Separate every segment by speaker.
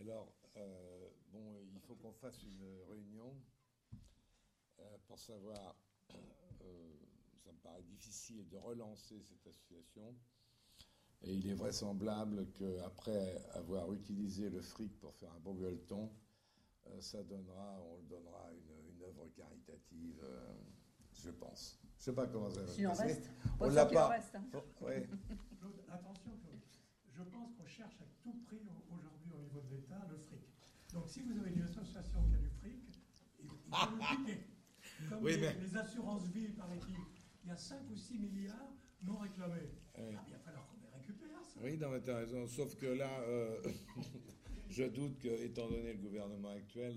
Speaker 1: Alors, bon, il faut qu'on fasse une réunion pour savoir, ça me paraît difficile de relancer cette association. Et il est vraisemblable qu'après avoir utilisé le fric pour faire un bon gueuleton, on le donnera une œuvre caritative, je pense. Je ne sais pas comment ça va se passer.
Speaker 2: On l'a pas.
Speaker 1: Ouais.
Speaker 3: Claude, attention, Claude. Je pense qu'on cherche à tout prix aujourd'hui au niveau de l'État le fric. Donc si vous avez une association qui a du fric, il faut le piquer. Comme
Speaker 1: oui,
Speaker 3: les assurances vie, paraît-il, il y a 5 ou 6 milliards non réclamés.
Speaker 1: Oui.
Speaker 3: Il va falloir qu'on les récupère, ça.
Speaker 1: Oui, non, mais tu as raison. Sauf que là, je doute que, étant donné le gouvernement actuel,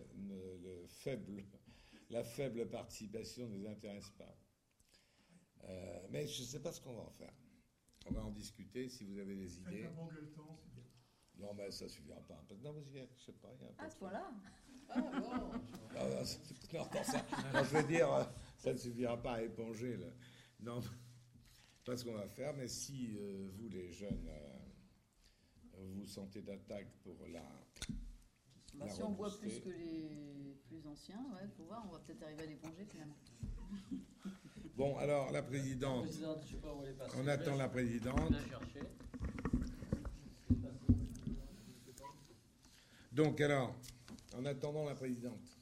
Speaker 1: la faible participation ne les intéresse pas. Mais je ne sais pas ce qu'on va en faire. On va en discuter si vous avez des idées.
Speaker 3: Faites un bon gueuleton, c'est bien.
Speaker 1: Non, mais ça ne suffira pas. Non, mais je sais pas.
Speaker 2: À ce point-là.
Speaker 1: Non, je veux dire, ça ne suffira pas à éponger. Là. Non, pas ce qu'on va faire, mais si vous, les jeunes, vous sentez d'attaque pour
Speaker 2: Si on voit plus que les plus anciens, ouais, faut voir, on va peut-être arriver à l'éponger finalement.
Speaker 1: Bon, alors, la présidente, on attend la présidente. Donc, alors, en attendant la présidente,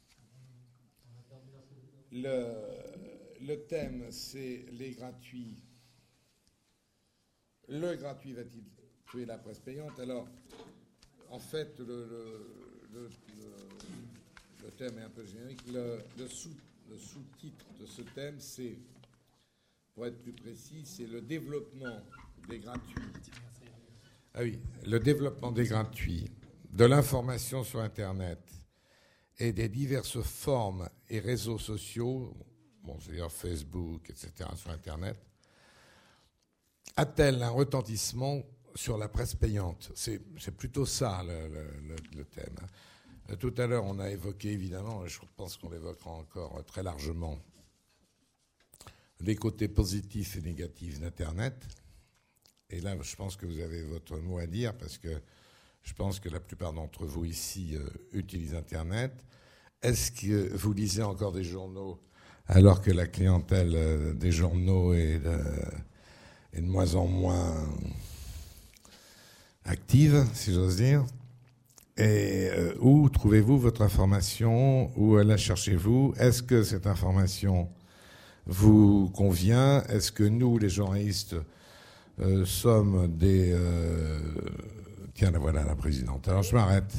Speaker 1: le thème, c'est les gratuits. Le gratuit va-t-il tuer la presse payante? Alors, en fait, le thème est un peu générique. Le sous-titre de ce thème, c'est, pour être plus précis, c'est le développement des gratuits. Ah oui, le développement des gratuits, de l'information sur Internet et des diverses formes et réseaux sociaux, c'est-à-dire Facebook, etc., sur Internet, a-t-elle un retentissement sur la presse payante? C'est plutôt ça le thème. Tout à l'heure, on a évoqué, évidemment, et je pense qu'on l'évoquera encore très largement, les côtés positifs et négatifs d'Internet. Et là, je pense que vous avez votre mot à dire, parce que je pense que la plupart d'entre vous ici utilisent Internet. Est-ce que vous lisez encore des journaux alors que la clientèle des journaux est de moins en moins active, si j'ose dire? Et où trouvez-vous votre information? Où la cherchez-vous? Est-ce que cette information vous convient? Est-ce que nous, les journalistes, sommes des... Tiens, voilà la présidente. Alors, je m'arrête.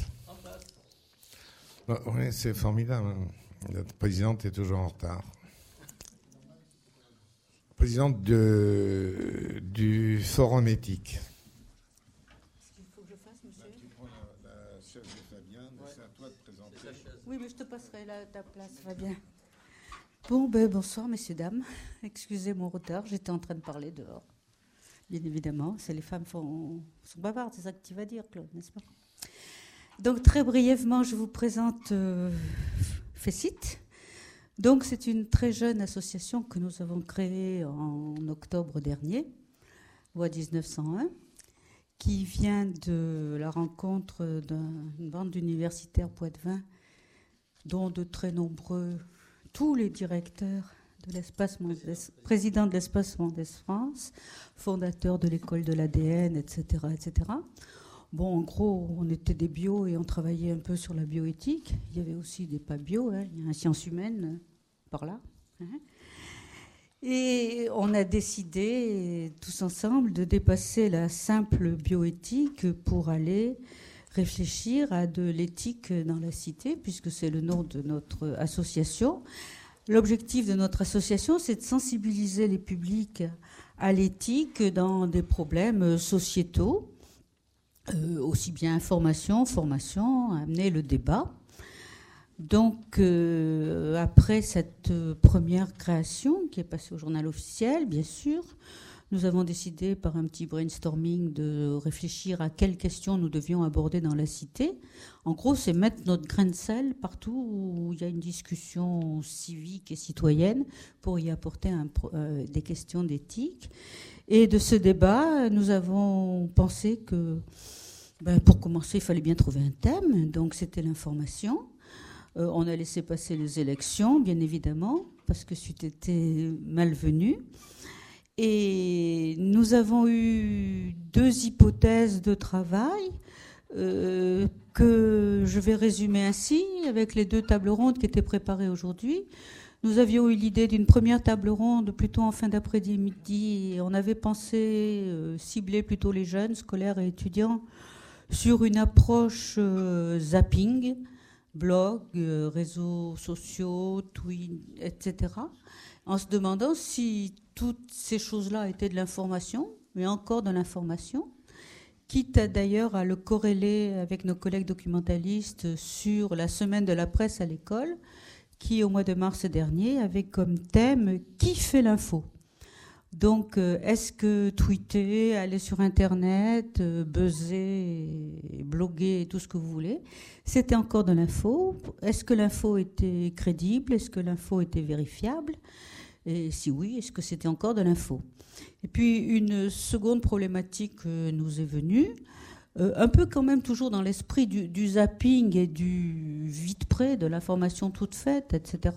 Speaker 1: Oui, c'est formidable. La présidente est toujours en retard. Présidente du Forum éthique.
Speaker 4: Est-ce qu'il faut que je fasse, monsieur?
Speaker 1: Tu prends la chaise de Fabien, mais c'est à toi de présenter.
Speaker 4: Oui, mais je te passerai ta place, Fabien. Bonsoir, messieurs, dames. Excusez mon retard, j'étais en train de parler dehors. Bien évidemment, les femmes sont bavardes, c'est ça que tu vas dire, Claude, n'est-ce pas? Donc, très brièvement, je vous présente FECIT. Donc, c'est une très jeune association que nous avons créée en octobre dernier, loi 1901, qui vient de la rencontre d'une bande d'universitaires poitevins, dont de très nombreux, tous les directeurs de l'espace président de l'espace Mendès France, fondateur de l'école de l'ADN, etc., etc. Bon, en gros, on était des bios et on travaillait un peu sur la bioéthique. Il y avait aussi des pas bio, il y a un sciences humaines par là. Et on a décidé, tous ensemble, de dépasser la simple bioéthique pour aller réfléchir à de l'éthique dans la cité, puisque c'est le nom de notre association. L'objectif de notre association, c'est de sensibiliser les publics à l'éthique dans des problèmes sociétaux, aussi bien information, formation, amener le débat. Donc, après cette première création, qui est passée au journal officiel, bien sûr, nous avons décidé par un petit brainstorming de réfléchir à quelles questions nous devions aborder dans la cité. En gros, c'est mettre notre grain de sel partout où il y a une discussion civique et citoyenne pour y apporter des questions d'éthique. Et de ce débat, nous avons pensé que Pour commencer, il fallait bien trouver un thème, donc c'était l'information. On a laissé passer les élections, bien évidemment, parce que c'eût été malvenu. Et nous avons eu 2 hypothèses de travail que je vais résumer ainsi, avec les 2 tables rondes qui étaient préparées aujourd'hui. Nous avions eu l'idée d'une première table ronde plutôt en fin d'après-midi, et on avait pensé cibler plutôt les jeunes, scolaires et étudiants, sur une approche zapping, blog, réseaux sociaux, tweet, etc., en se demandant si toutes ces choses-là étaient de l'information, mais encore de l'information, quitte d'ailleurs à le corréler avec nos collègues documentalistes sur la semaine de la presse à l'école, qui, au mois de mars dernier, avait comme thème « Qui fait l'info ?» Donc, est-ce que tweeter, aller sur Internet, buzzer, bloguer, tout ce que vous voulez, c'était encore de l'info? Est-ce que l'info était crédible? Est-ce que l'info était vérifiable? Et si oui, est-ce que c'était encore de l'info? Et puis, une seconde problématique nous est venue, un peu quand même toujours dans l'esprit du zapping et du vite près, de l'information toute faite, etc.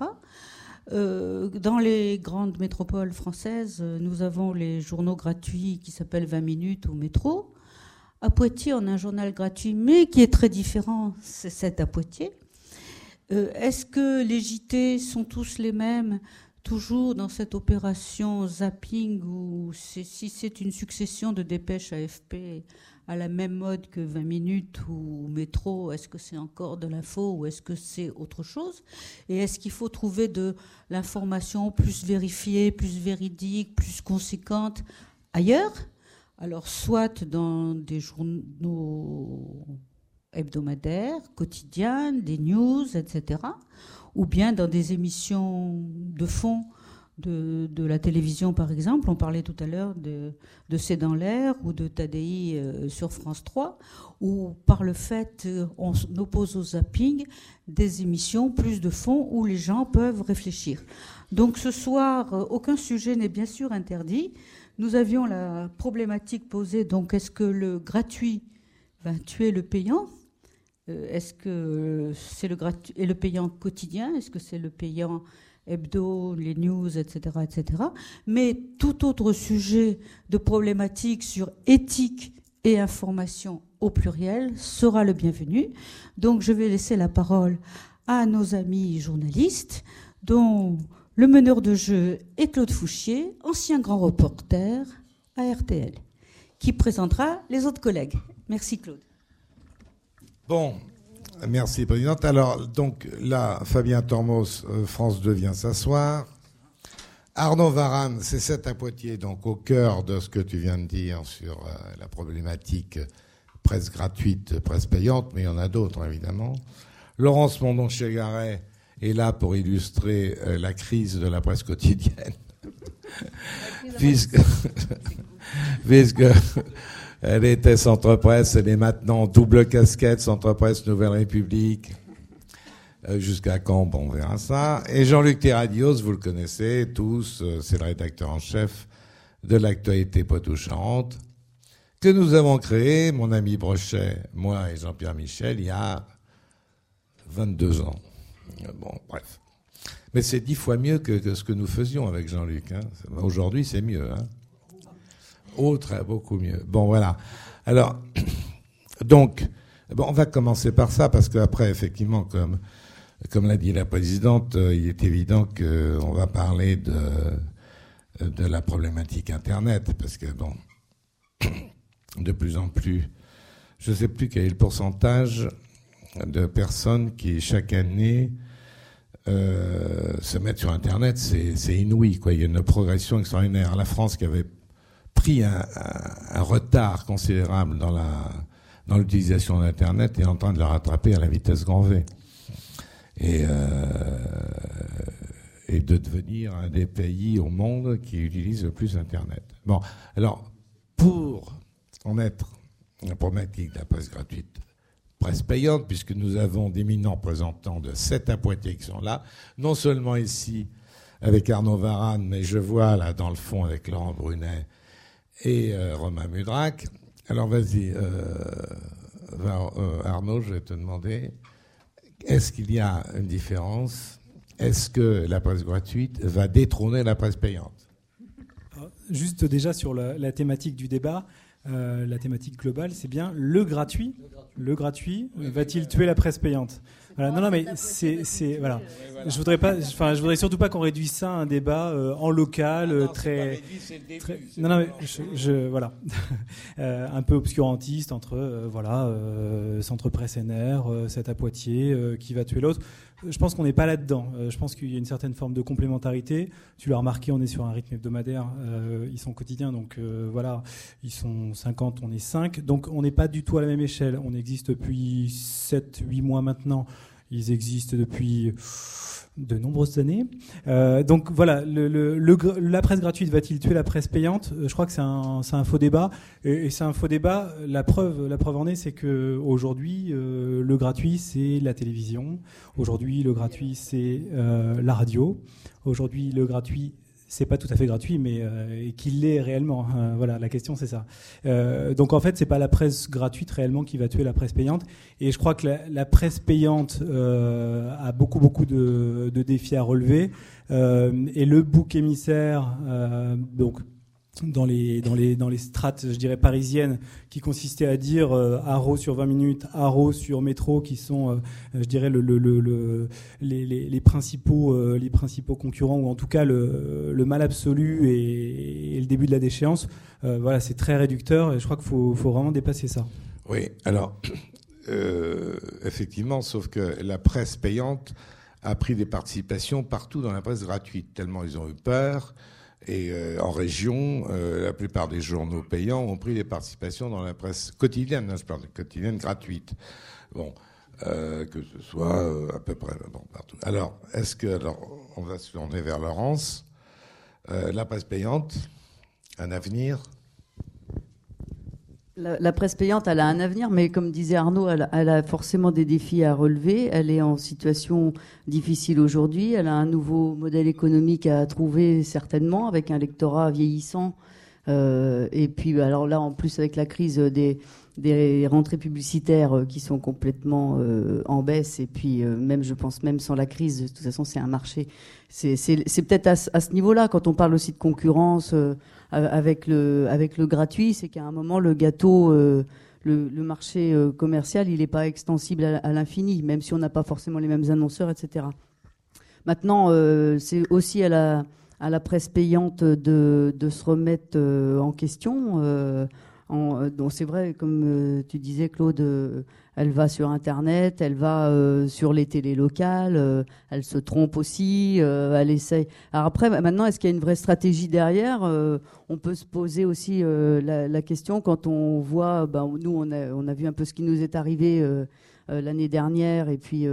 Speaker 4: Dans les grandes métropoles françaises, nous avons les journaux gratuits qui s'appellent 20 minutes ou Métro. À Poitiers, on a un journal gratuit, mais qui est très différent, c'est cet à Poitiers. Est-ce que les JT sont tous les mêmes, toujours dans cette opération zapping, ou si c'est une succession de dépêches AFP à la même mode que 20 minutes ou Métro, est-ce que c'est encore de l'info ou est-ce que c'est autre chose? Et est-ce qu'il faut trouver de l'information plus vérifiée, plus véridique, plus conséquente ailleurs? Alors, soit dans des journaux hebdomadaires, quotidiens, des news, etc., ou bien dans des émissions de fond de la télévision, par exemple. On parlait tout à l'heure de C'est dans l'air ou de Tadei sur France 3, où par le fait, on oppose au zapping des émissions plus de fond où les gens peuvent réfléchir. Donc ce soir, aucun sujet n'est bien sûr interdit. Nous avions la problématique posée, donc est-ce que le gratuit va tuer le payant? Est-ce que c'est le gratuit et le payant quotidien? Est-ce que c'est le payant hebdo, les news, etc., etc. Mais tout autre sujet de problématique sur éthique et information au pluriel sera le bienvenu. Donc je vais laisser la parole à nos amis journalistes, dont le meneur de jeu est Claude Fouchier, ancien grand reporter à RTL, qui présentera les autres collègues. Merci Claude.
Speaker 1: Bon, merci Présidente. Alors, donc là, Fabien Tormos, France 2 vient s'asseoir. Arnaud Varane, c'est 7 à Poitiers, donc au cœur de ce que tu viens de dire sur la problématique presse gratuite, presse payante, mais il y en a d'autres évidemment. Laurence Mondon-Chegaray est là pour illustrer la crise de la presse quotidienne. Puisque elle était Centre-Presse, elle est maintenant double casquette, Centre-Presse Nouvelle République. Jusqu'à quand, bon, on verra ça. Et Jean-Luc Terradios, vous le connaissez tous, c'est le rédacteur en chef de l'actualité Poitou-Charentes, que nous avons créé, mon ami Brochet, moi et Jean-Pierre Michel, il y a 22 ans. Bon, bref. Mais c'est 10 fois mieux que ce que nous faisions avec Jean-Luc. Hein. Aujourd'hui, c'est mieux. Hein. Beaucoup mieux. Bon, voilà. Alors, donc, bon, on va commencer par ça, parce qu'après, effectivement, comme l'a dit la présidente, il est évident qu'on va parler de la problématique Internet, parce que, bon, de plus en plus, je ne sais plus quel est le pourcentage de personnes qui, chaque année, se mettent sur Internet. C'est inouï, quoi. Il y a une progression extraordinaire. La France, qui avait pris un retard considérable dans l'utilisation d'Internet, est en train de la rattraper à la vitesse grand V. Et de devenir un des pays au monde qui utilise le plus Internet. Bon, alors, pour en être la problématique de la presse gratuite, presse payante, puisque nous avons d'éminents représentants de 7 à Poitiers qui sont là, non seulement ici avec Arnaud Varane, mais je vois là dans le fond avec Laurent Brunet et Romain Mudrac. Alors vas-y, Arnaud, je vais te demander, est-ce qu'il y a une différence? Est-ce que la presse gratuite va détrôner la presse payante?
Speaker 5: Juste déjà sur la thématique du débat, la thématique globale, c'est bien le gratuit. Le gratuit va-t-il tuer la presse payante? Voilà. Non, mais c'est voilà. Je voudrais surtout pas qu'on réduise ça à un débat en local très. Non, mais voilà, un peu obscurantiste entre Centre Presse NR, 7 à Poitiers, qui va tuer l'autre. Je pense qu'on n'est pas là-dedans. Je pense qu'il y a une certaine forme de complémentarité. Tu l'as remarqué, on est sur un rythme hebdomadaire. Ils sont quotidiens, donc voilà, ils sont 50, on est 5. Donc on n'est pas du tout à la même échelle. On existe depuis 7-8 mois maintenant. Ils existent depuis de nombreuses années. Donc voilà, la presse gratuite va-t-il tuer la presse payante? Je crois que c'est un faux débat. Et c'est un faux débat. La preuve en est, c'est que aujourd'hui, le gratuit, c'est la télévision. Aujourd'hui, le gratuit, c'est la radio. Aujourd'hui, le gratuit, c'est pas tout à fait gratuit, mais qu'il l'est réellement. Voilà, la question c'est ça. Donc en fait, c'est pas la presse gratuite réellement qui va tuer la presse payante. Et je crois que la presse payante a beaucoup de défis à relever. Et le bouc émissaire, donc dans les strates, je dirais parisiennes, qui consistaient à dire Haro sur 20 minutes, Haro sur métro, qui sont, je dirais les principaux concurrents, ou en tout cas le mal absolu et le début de la déchéance. Voilà, c'est très réducteur et je crois qu'il faut vraiment dépasser ça.
Speaker 1: Oui, alors effectivement, sauf que la presse payante a pris des participations partout dans la presse gratuite, tellement ils ont eu peur. Et en région, la plupart des journaux payants ont pris des participations dans la presse quotidienne. Je parle de quotidienne gratuite. Bon, que ce soit à peu près partout. Alors, on va se tourner vers Laurence. La presse payante, un avenir?
Speaker 2: La presse payante, elle a un avenir, mais comme disait Arnaud, elle a forcément des défis à relever. Elle est en situation difficile aujourd'hui. Elle a un nouveau modèle économique à trouver certainement, avec un lectorat vieillissant. Et puis, alors là, en plus, avec la crise des rentrées publicitaires qui sont complètement en baisse, et puis je pense même sans la crise, de toute façon, c'est un marché. C'est peut-être à ce niveau-là, quand on parle aussi de concurrence avec le gratuit, c'est qu'à un moment, le gâteau, le marché commercial, il n'est pas extensible à l'infini, même si on n'a pas forcément les mêmes annonceurs, etc. Maintenant, c'est aussi à la presse payante de se remettre en question. Donc c'est vrai, comme tu disais, Claude, elle va sur Internet, elle va sur les télés locales, elle se trompe aussi, elle essaye. Alors après, maintenant, est-ce qu'il y a une vraie stratégie derrière? On peut se poser aussi la question quand on voit, nous, on a vu un peu ce qui nous est arrivé l'année dernière, et puis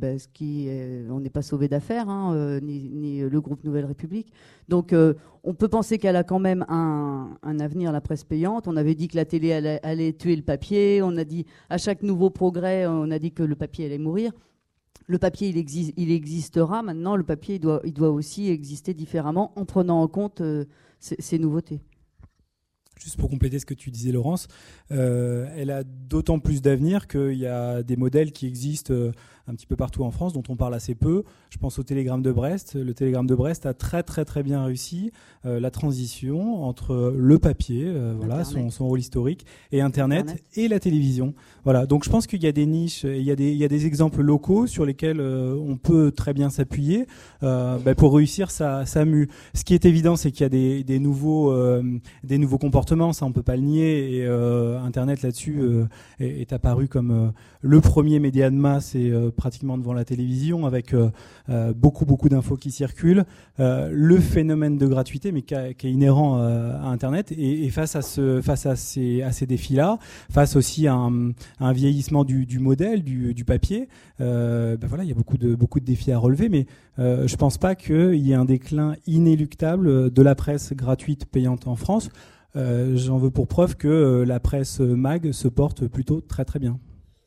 Speaker 2: on n'est pas sauvé d'affaires, ni le groupe Nouvelle République. Donc on peut penser qu'elle a quand même un avenir, la presse payante. On avait dit que la télé allait tuer le papier. On a dit, à chaque nouveau progrès, on a dit que le papier allait mourir. Le papier, il existera. Maintenant, le papier, il doit aussi exister différemment en prenant en compte ces nouveautés.
Speaker 5: Juste pour compléter ce que tu disais, Laurence, elle a d'autant plus d'avenir qu'il y a des modèles qui existent un petit peu partout en France, dont on parle assez peu. Je pense au Télégramme de Brest. Le Télégramme de Brest a très très très bien réussi la transition entre le papier, voilà, son rôle historique, et Internet et la télévision. Voilà. Donc je pense qu'il y a des niches, il y a des exemples locaux sur lesquels on peut très bien s'appuyer pour réussir sa mue. Ce qui est évident, c'est qu'il y a des nouveaux comportements, ça on peut pas le nier, et Internet là-dessus est apparu comme le premier média de masse et pratiquement devant la télévision, avec beaucoup d'infos qui circulent, le phénomène de gratuité, mais qui est inhérent à Internet, et face à ces défis-là, face aussi à un vieillissement du modèle, du papier, voilà, il y a beaucoup de défis à relever, mais je pense pas qu'il y ait un déclin inéluctable de la presse gratuite payante en France. J'en veux pour preuve que la presse mag se porte plutôt très très bien.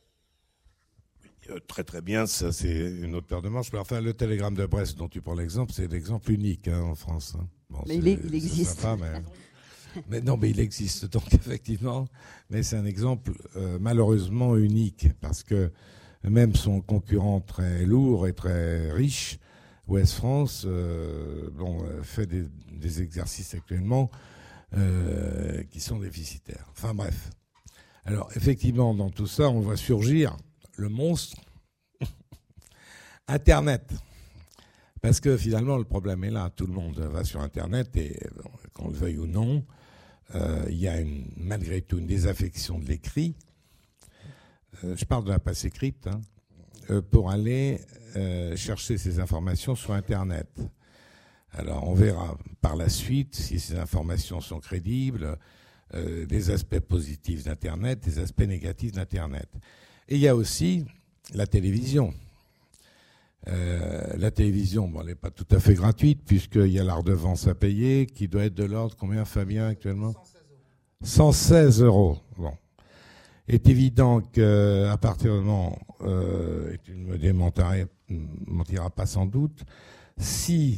Speaker 1: Très très bien, ça c'est une autre paire de manches. Mais enfin, le Télégramme de Brest dont tu prends l'exemple, c'est l'exemple unique en France. Bon,
Speaker 2: mais il existe.
Speaker 1: Sympa, Mais non, mais il existe donc effectivement. Mais c'est un exemple malheureusement unique parce que même son concurrent très lourd et très riche, Ouest France, fait des exercices actuellement qui sont déficitaires. Enfin bref. Alors effectivement, dans tout ça, on voit surgir le monstre Internet. Parce que finalement, le problème est là. Tout le monde va sur Internet et, qu'on le veuille ou non, il y a malgré tout une désaffection de l'écrit. Je parle de la presse écrite, pour aller chercher ces informations sur Internet. Alors, on verra par la suite si ces informations sont crédibles, des aspects positifs d'Internet, des aspects négatifs d'Internet. Et il y a aussi la télévision. La télévision, elle n'est pas tout à fait gratuite, puisqu'il y a la redevance à payer, qui doit être de l'ordre, combien, Fabien, actuellement ? 116 euros. Bon. Il est évident qu'à partir du moment, et tu ne me démentiras pas sans doute, si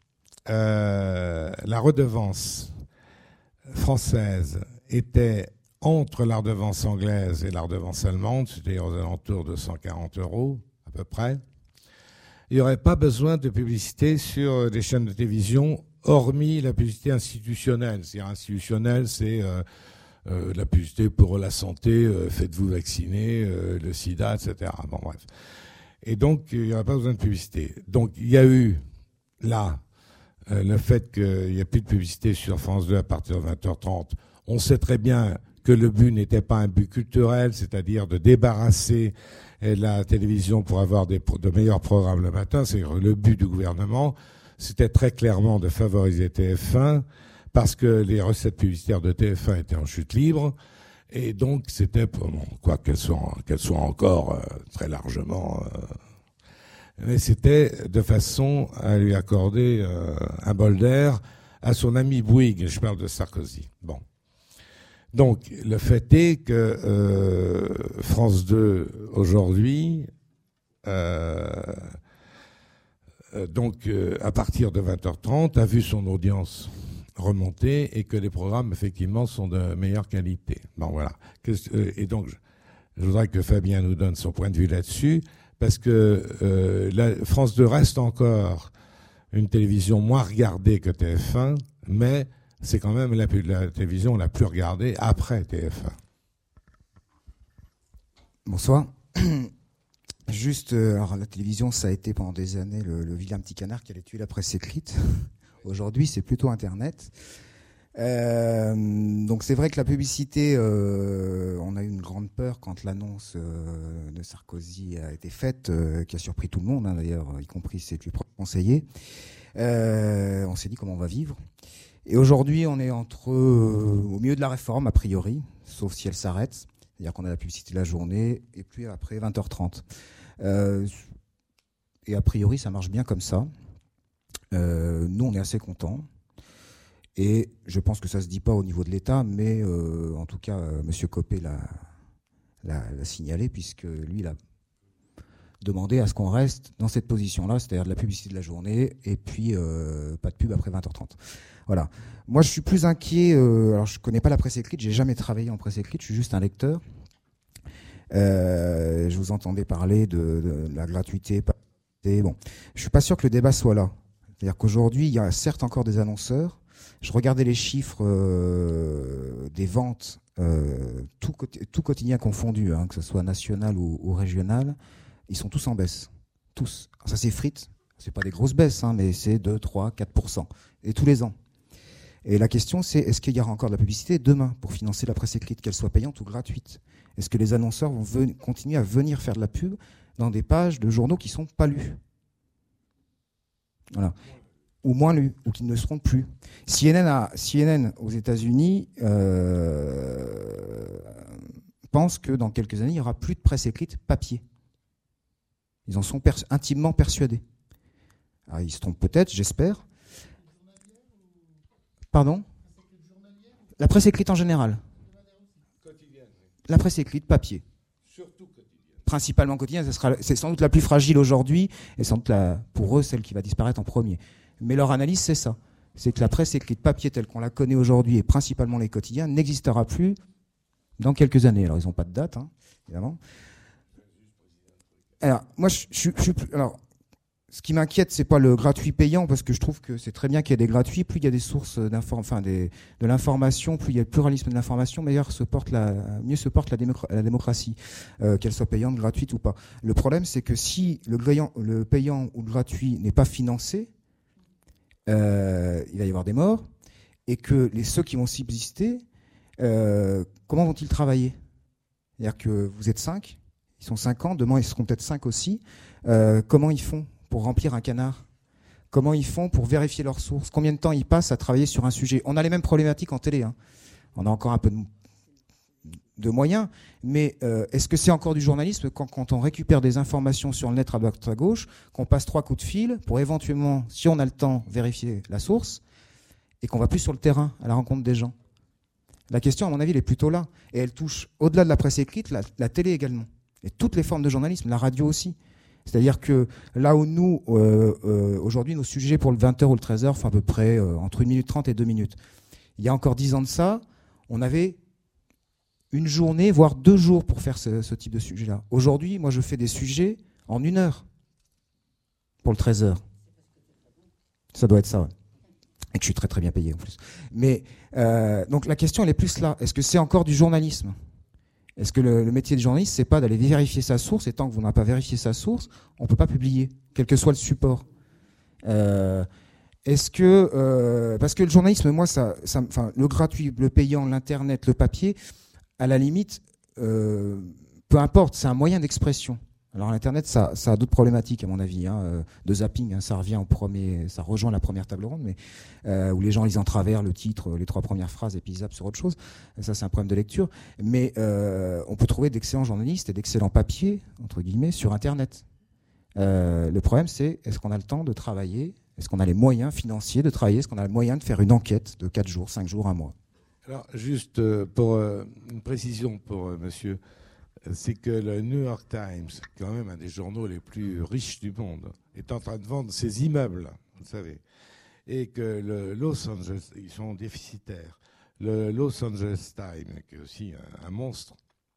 Speaker 1: la redevance française était entre la redevance anglaise et la redevance allemande, c'est-à-dire aux alentours de 140 euros à peu près, il n'y aurait pas besoin de publicité sur les chaînes de télévision, hormis la publicité institutionnelle. C'est-à-dire institutionnelle, c'est la publicité pour la santé, faites-vous vacciner, le sida, etc. Bon, bref. Et donc, il n'y aurait pas besoin de publicité. Donc, il y a eu, là, le fait qu'il n'y ait plus de publicité sur France 2 à partir de 20h30. On sait très bien que le but n'était pas un but culturel, c'est-à-dire de débarrasser la télévision pour avoir de meilleurs programmes le matin. C'est le but du gouvernement. C'était très clairement de favoriser TF1 parce que les recettes publicitaires de TF1 étaient en chute libre. Et donc, c'était, quoi qu'elles soient encore très largement... mais c'était de façon à lui accorder un bol d'air à son ami Bouygues. Je parle de Sarkozy. Bon. Donc, le fait est que France 2, aujourd'hui, à partir de 20h30, a vu son audience remonter et que les programmes, effectivement, sont de meilleure qualité. Bon, voilà. Et donc, je voudrais que Fabien nous donne son point de vue là-dessus, parce que France 2 reste encore une télévision moins regardée que TF1, mais c'est quand même la télévision la plus regardée après TF1.
Speaker 6: Bonsoir. Juste, alors la télévision, ça a été pendant des années le vilain petit canard qui allait tuer la presse écrite. Aujourd'hui, c'est plutôt Internet. Donc c'est vrai que la publicité, on a eu une grande peur quand l'annonce de Sarkozy a été faite, qui a surpris tout le monde, d'ailleurs, y compris ses plus proches conseillers. On s'est dit comment on va vivre. Et aujourd'hui, on est au milieu de la réforme, a priori, sauf si elle s'arrête. C'est-à-dire qu'on a la publicité de la journée, et puis après 20h30. Et a priori, ça marche bien comme ça. Nous, on est assez contents. Et je pense que ça se dit pas au niveau de l'État, mais en tout cas, M. Copé l'a signalé, puisque lui, il a demandé à ce qu'on reste dans cette position-là, c'est-à-dire de la publicité de la journée, et puis pas de pub après 20h30. Voilà. Moi, je suis plus inquiet. Alors, je connais pas la presse écrite. J'ai jamais travaillé en presse écrite. Je suis juste un lecteur. Je vous entendais parler de la gratuité. Bon, je suis pas sûr que le débat soit là. C'est-à-dire qu'aujourd'hui, il y a certes encore des annonceurs. Je regardais les chiffres des ventes, tout quotidien confondu, que ce soit national ou régional. Ils sont tous en baisse. Tous. Alors, ça s'effrite. C'est pas des grosses baisses, mais c'est 2, 3, 4%. Et tous les ans. Et la question, c'est est-ce qu'il y aura encore de la publicité demain pour financer la presse écrite, qu'elle soit payante ou gratuite? Est-ce que les annonceurs vont continuer à venir faire de la pub dans des pages de journaux qui ne sont pas lus? Voilà. Ou moins lus, ou qui ne le seront plus. CNN aux États-Unis pense que dans quelques années, il n'y aura plus de presse écrite papier. Ils en sont intimement persuadés. Alors, ils se trompent peut-être, j'espère. Pardon? La presse écrite en général. La presse écrite papier.
Speaker 1: Surtout quotidienne.
Speaker 6: Principalement quotidienne, c'est sans doute la plus fragile aujourd'hui et sans doute pour eux celle qui va disparaître en premier. Mais leur analyse, c'est ça. c'est que la presse écrite papier telle qu'on la connaît aujourd'hui, et principalement les quotidiens, n'existera plus dans quelques années. Alors, ils n'ont pas de date, hein, évidemment. Alors, moi, je suis plus... Alors, ce qui m'inquiète, c'est pas le gratuit payant, parce que je trouve que c'est très bien qu'il y ait des gratuits. Plus il y a des sources de l'information, plus il y a le pluralisme de l'information, mieux se porte la démocratie, qu'elle soit payante, gratuite ou pas. Le problème, c'est que si le payant ou le gratuit n'est pas financé, il va y avoir des morts, et que ceux qui vont subsister, comment vont-ils travailler? C'est-à-dire que vous êtes 5, ils sont 50, demain ils seront peut-être 5 aussi. Comment ils font pour remplir un canard? Comment ils font pour vérifier leurs sources? Combien de temps ils passent à travailler sur un sujet? On a les mêmes problématiques en télé, hein. On a encore un peu de moyens, mais est-ce que c'est encore du journalisme quand on récupère des informations sur le net à droite à gauche, qu'on passe 3 coups de fil pour éventuellement, si on a le temps, vérifier la source, et qu'on va plus sur le terrain à la rencontre des gens? La question, à mon avis, elle est plutôt là, et elle touche, au-delà de la presse écrite, la télé également, et toutes les formes de journalisme, la radio aussi. C'est-à-dire que là où nous, aujourd'hui, nos sujets pour le 20h ou le 13h font à peu près entre 1 minute 30 et 2 minutes. Il y a encore 10 ans de ça, on avait une journée, voire 2 jours pour faire ce type de sujet-là. Aujourd'hui, moi, je fais des sujets en 1 heure pour le 13h. Ça doit être ça, ouais. Et que je suis très très bien payé en plus. Mais donc la question, elle est plus là. Est-ce que c'est encore du journalisme ? Est-ce que le métier de journaliste, c'est pas d'aller vérifier sa source, et tant que vous n'avez pas vérifié sa source, on ne peut pas publier, quel que soit le support. Est-ce que parce que le journalisme, moi, le gratuit, le payant, l'internet, le papier, à la limite, peu importe, c'est un moyen d'expression. Alors l'internet, ça a d'autres problématiques à mon avis, hein, de zapping, hein, ça rejoint la première table ronde, mais où les gens lisent en travers le titre, les 3 premières phrases et puis ils zappent sur autre chose. Ça, c'est un problème de lecture. Mais on peut trouver d'excellents journalistes et d'excellents papiers entre guillemets sur internet. Le problème, c'est est-ce qu'on a le temps de travailler, est-ce qu'on a les moyens financiers de travailler, est-ce qu'on a les moyens de faire une enquête de 4 jours, 5 jours, 1 mois.
Speaker 1: Alors juste pour une précision pour monsieur. C'est que le New York Times, quand même un des journaux les plus riches du monde, est en train de vendre ses immeubles, vous savez, et que le Los Angeles, ils sont déficitaires, le Los Angeles Times, qui est aussi un monstre,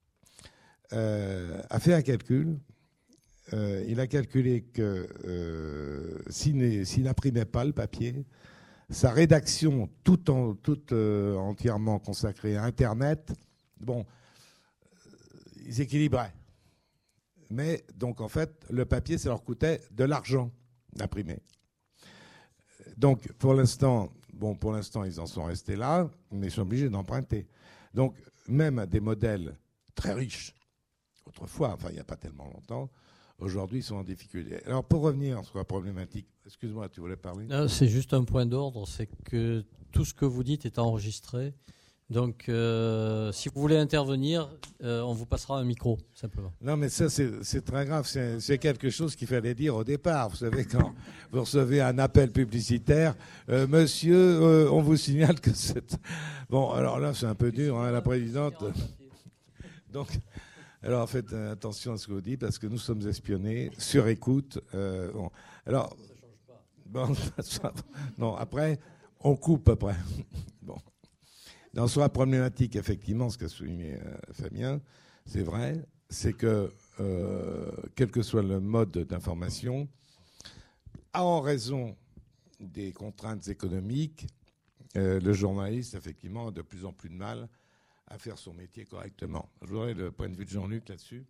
Speaker 1: a fait un calcul. Il a calculé que s'il n'imprimait pas le papier, sa rédaction toute entièrement consacrée à Internet, bon, ils équilibraient. Mais donc, en fait, le papier, ça leur coûtait de l'argent d'imprimer. Donc, pour l'instant, ils en sont restés là, mais ils sont obligés d'emprunter. Donc, même des modèles très riches, autrefois, enfin, il n'y a pas tellement longtemps, aujourd'hui, ils sont en difficulté. Alors, pour revenir sur la problématique, excuse-moi, tu voulais parler ?
Speaker 7: C'est juste un point d'ordre, c'est que tout ce que vous dites est enregistré. Donc, si vous voulez intervenir, on vous passera un micro, simplement.
Speaker 1: Non, mais ça, c'est très grave. C'est quelque chose qu'il fallait dire au départ. Vous savez, quand vous recevez un appel publicitaire, monsieur, on vous signale que c'est... Bon, alors là, c'est un peu dur, hein, la présidente. Donc, alors, faites attention à ce que vous dites, parce que nous sommes espionnés, sur écoute. Bon. Alors, bon, non, après, on coupe après. Bon. Dans la problématique, effectivement, ce qu'a souligné Fabien, c'est vrai, c'est que, quel que soit le mode d'information, en raison des contraintes économiques, le journaliste, effectivement, a de plus en plus de mal à faire son métier correctement. Je voudrais le point de vue de Jean-Luc là-dessus.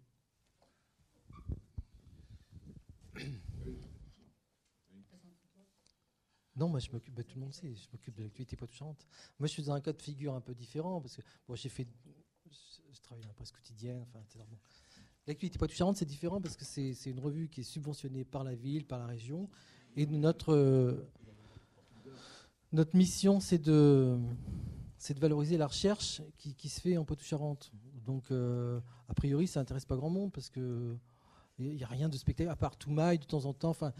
Speaker 8: Non, moi je m'occupe, tout le monde sait, je m'occupe de l'actualité Poitou-Charentes. Moi je suis dans un cas de figure un peu différent parce que bon, je travaille dans la presse quotidienne, enfin, etc. Bon. L'actualité Poitou-Charentes, c'est différent parce que c'est une revue qui est subventionnée par la ville, par la région, et notre mission c'est de valoriser la recherche qui se fait en Poitou-Charentes. Donc a priori ça n'intéresse pas grand monde parce que il n'y a rien de spectaculaire à part Toumaï de temps en temps. Enfin,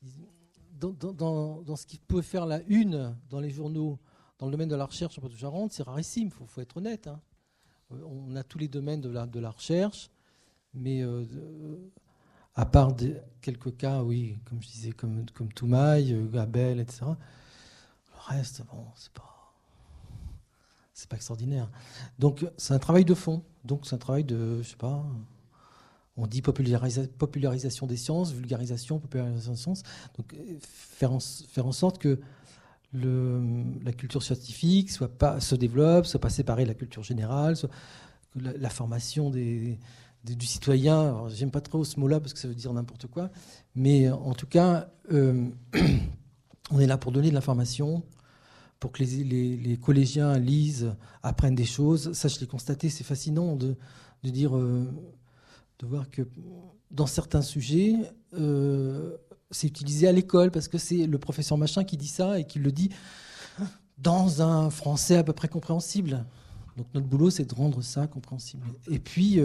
Speaker 8: dans ce qui peut faire la une dans les journaux, dans le domaine de la recherche en Poitou-Charentes, c'est rarissime, il faut être honnête. Hein. On a tous les domaines de la recherche, mais à part quelques cas, oui, comme je disais, comme Toumaï, Gabel, etc. le reste, bon, c'est pas extraordinaire. Donc c'est un travail de fond. Donc c'est un travail de, je sais pas, on dit popularisation des sciences, vulgarisation, popularisation des sciences. Donc faire en sorte que la culture scientifique se développe, soit pas séparée de la culture générale, soit que la formation du citoyen. Alors, j'aime pas trop ce mot-là parce que ça veut dire n'importe quoi, mais en tout cas, on est là pour donner de l'information, pour que les collégiens lisent, apprennent des choses. Ça, je l'ai constaté, c'est fascinant de voir que dans certains sujets, c'est utilisé à l'école parce que c'est le professeur machin qui dit ça et qui le dit dans un français à peu près compréhensible. Donc notre boulot, c'est de rendre ça compréhensible. Et puis,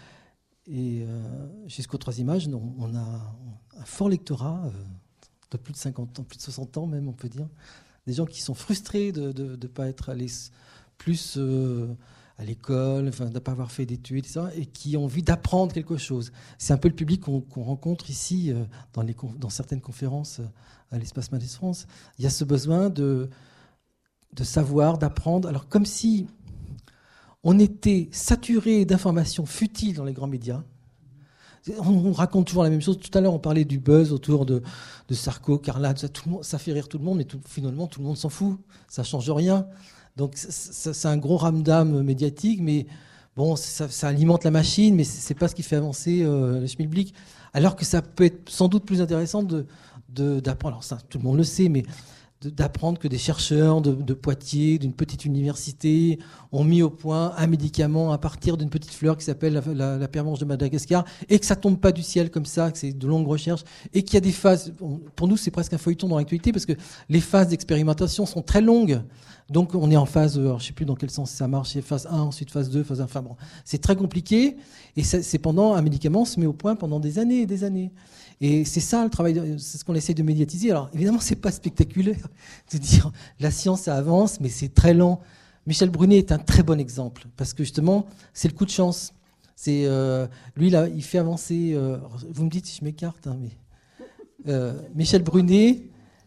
Speaker 8: jusqu'au 3e âge, on a un fort lectorat de plus de 50 ans, plus de 60 ans même, on peut dire. Des gens qui sont frustrés de ne pas être allés plus à l'école, enfin, de ne pas avoir fait d'études, etc., et qui ont envie d'apprendre quelque chose. C'est un peu le public qu'on rencontre ici dans certaines conférences à l'Espace Malais France. Il y a ce besoin de savoir, d'apprendre. Alors comme si on était saturé d'informations futiles dans les grands médias. On raconte toujours la même chose. Tout à l'heure, on parlait du buzz autour de Sarko, Carla, ça fait rire tout le monde, mais finalement, tout le monde s'en fout. Ça ne change rien. Donc, c'est un gros ramdam médiatique, mais bon, ça alimente la machine, mais ce n'est pas ce qui fait avancer le schmilblick. Alors que ça peut être sans doute plus intéressant d'apprendre. Alors, ça, tout le monde le sait, mais d'apprendre que des chercheurs de Poitiers, d'une petite université, ont mis au point un médicament à partir d'une petite fleur qui s'appelle la pervenche de Madagascar, et que ça tombe pas du ciel comme ça, que c'est de longues recherches, et qu'il y a des phases. Pour nous, c'est presque un feuilleton dans l'actualité parce que les phases d'expérimentation sont très longues. Donc on est en phase, alors je sais plus dans quel sens ça marche, c'est phase 1, ensuite phase 2, phase 1, enfin bon, c'est très compliqué, et c'est pendant un médicament se met au point pendant des années et des années. Et c'est ça le travail, c'est ce qu'on essaie de médiatiser. Alors évidemment, c'est pas spectaculaire de dire la science ça avance, mais c'est très lent. Michel Brunet est un très bon exemple parce que justement, c'est le coup de chance. C'est lui là, il fait avancer. Vous me dites si je m'écarte, hein, mais Michel Brunet,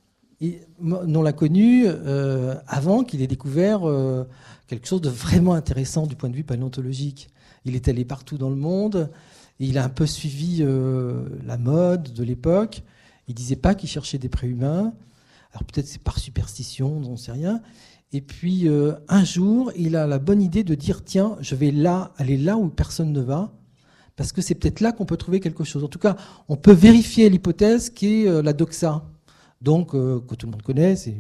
Speaker 8: on l'a connu avant qu'il ait découvert quelque chose de vraiment intéressant du point de vue paléontologique. Il est allé partout dans le monde. Et il a un peu suivi la mode de l'époque. Il disait pas qu'il cherchait des préhumains. Alors peut-être c'est par superstition, on ne sait rien. Et puis un jour, il a la bonne idée de dire tiens, je vais aller là où personne ne va, parce que c'est peut-être là qu'on peut trouver quelque chose. En tout cas, on peut vérifier l'hypothèse qui est la doxa. Donc que tout le monde connaît, c'est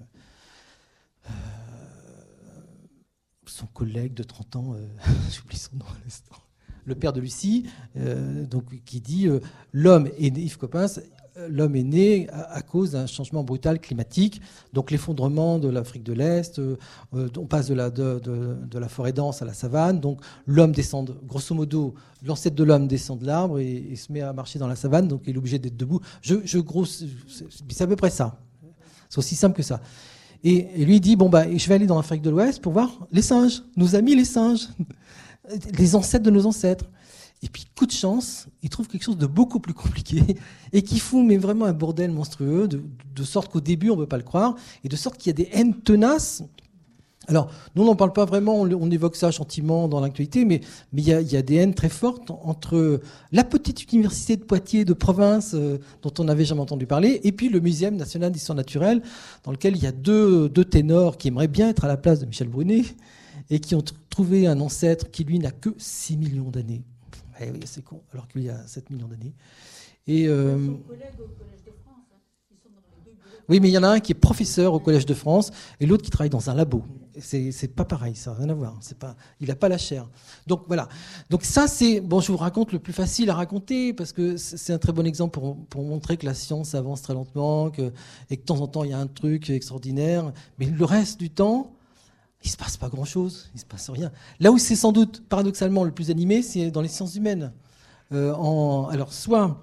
Speaker 8: son collègue de 30 ans, j'oublie son nom à l'instant. Le père de Lucie, donc, qui dit l'homme est né, Yves Coppens, l'homme est né à cause d'un changement brutal climatique, donc l'effondrement de l'Afrique de l'Est, on passe de la forêt dense à la savane, donc l'homme descend, grosso modo, l'ancêtre de l'homme descend de l'arbre et se met à marcher dans la savane, donc il est obligé d'être debout. C'est à peu près ça. C'est aussi simple que ça. Et lui il dit je vais aller dans l'Afrique de l'Ouest pour voir les singes, nos amis les singes. Les ancêtres de nos ancêtres. Et puis, coup de chance, il trouve quelque chose de beaucoup plus compliqué et qui fout vraiment un bordel monstrueux, de sorte qu'au début, on ne peut pas le croire, et de sorte qu'il y a des haines tenaces. Alors, nous, on n'en parle pas vraiment, on évoque ça gentiment dans l'actualité, mais il y a des haines très fortes entre la petite université de Poitiers, de province, dont on n'avait jamais entendu parler, et puis le Muséum national d'histoire naturelle, dans lequel il y a deux ténors qui aimeraient bien être à la place de Michel Brunet, et qui ont trouvé un ancêtre qui, lui, n'a que 6 millions d'années. Eh oui, c'est con, alors qu'il y a 7 millions d'années. Et,
Speaker 4: Ils sont collègues au Collège de France. Hein. Ils sont dans les deux bureaux.
Speaker 8: Oui, mais il y en a un qui est professeur au Collège de France et l'autre qui travaille dans un labo. C'est pas pareil, ça n'a rien à voir. Il n'a pas la chair. Donc voilà. Donc ça, c'est... Bon, je vous raconte le plus facile à raconter parce que c'est un très bon exemple pour montrer que la science avance très lentement et que de temps en temps, il y a un truc extraordinaire. Mais le reste du temps... il ne se passe pas grand-chose, il ne se passe rien. Là où c'est sans doute paradoxalement le plus animé, c'est dans les sciences humaines. Alors soit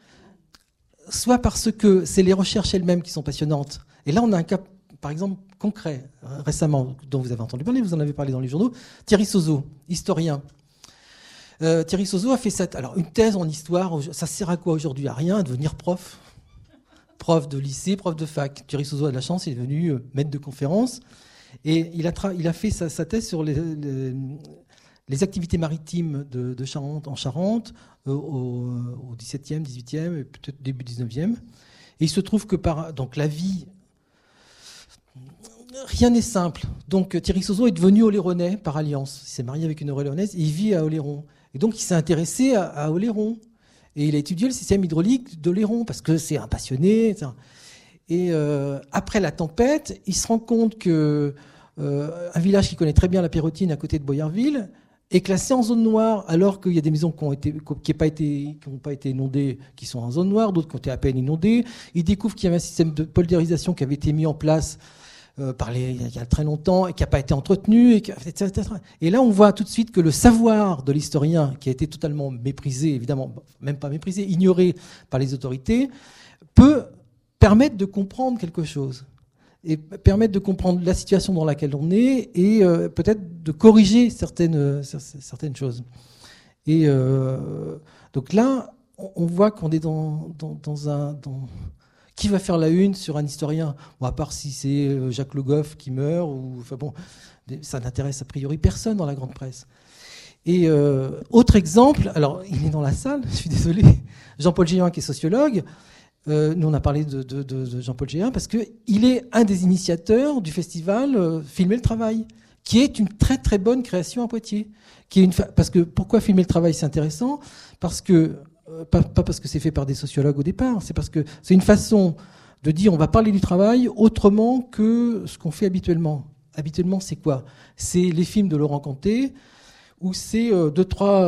Speaker 8: parce que c'est les recherches elles-mêmes qui sont passionnantes. Et là, on a un cas, par exemple, concret, récemment, dont vous avez entendu parler, vous en avez parlé dans les journaux, Thierry Sozo, historien. Thierry Sozo a fait une thèse en histoire. Ça sert à quoi aujourd'hui? À rien, à devenir prof prof de lycée, prof de fac. Thierry Sozo a de la chance, il est devenu maître de conférence. Et il a fait sa thèse sur les activités maritimes de Charente, en Charente, au XVIIe, XVIIIe et peut-être début XIXe. Et il se trouve que donc la vie, rien n'est simple. Donc Thierry Sozo est devenu Oléronais par alliance. Il s'est marié avec une Oléronaise et il vit à Oléron. Et donc il s'est intéressé à Oléron. Et il a étudié le système hydraulique d'Oléron parce que c'est un passionné, etc. Et après la tempête, il se rend compte que un village qui connaît très bien la Pérotine à côté de Boyarville est classé en zone noire, alors qu'il y a des maisons qui n'ont pas été inondées, qui sont en zone noire, d'autres qui ont été à peine inondées. Il découvre qu'il y avait un système de poldérisation qui avait été mis en place il y a très longtemps et qui n'a pas été entretenu, etc. Et là, on voit tout de suite que le savoir de l'historien, qui a été totalement méprisé, évidemment, même pas méprisé, ignoré par les autorités, peut permettre de comprendre quelque chose et permettre de comprendre la situation dans laquelle on est et peut-être de corriger certaines choses. Et donc là, on voit qu'on est dans qui va faire la une sur un historien, bon, à part si c'est Jacques Le Goff qui meurt, ou enfin bon, ça n'intéresse a priori personne dans la grande presse. Et autre exemple, alors il est dans la salle, je suis désolé, Jean-Paul Géant qui est sociologue. Nous on a parlé de Jean-Paul Géant parce que il est un des initiateurs du festival Filmer le travail, qui est une très très bonne création à Poitiers. Parce que pourquoi Filmer le travail c'est intéressant? Parce que pas parce que c'est fait par des sociologues au départ, c'est parce que c'est une façon de dire on va parler du travail autrement que ce qu'on fait habituellement. Habituellement, c'est quoi? C'est les films de Laurent Canté, où c'est deux, trois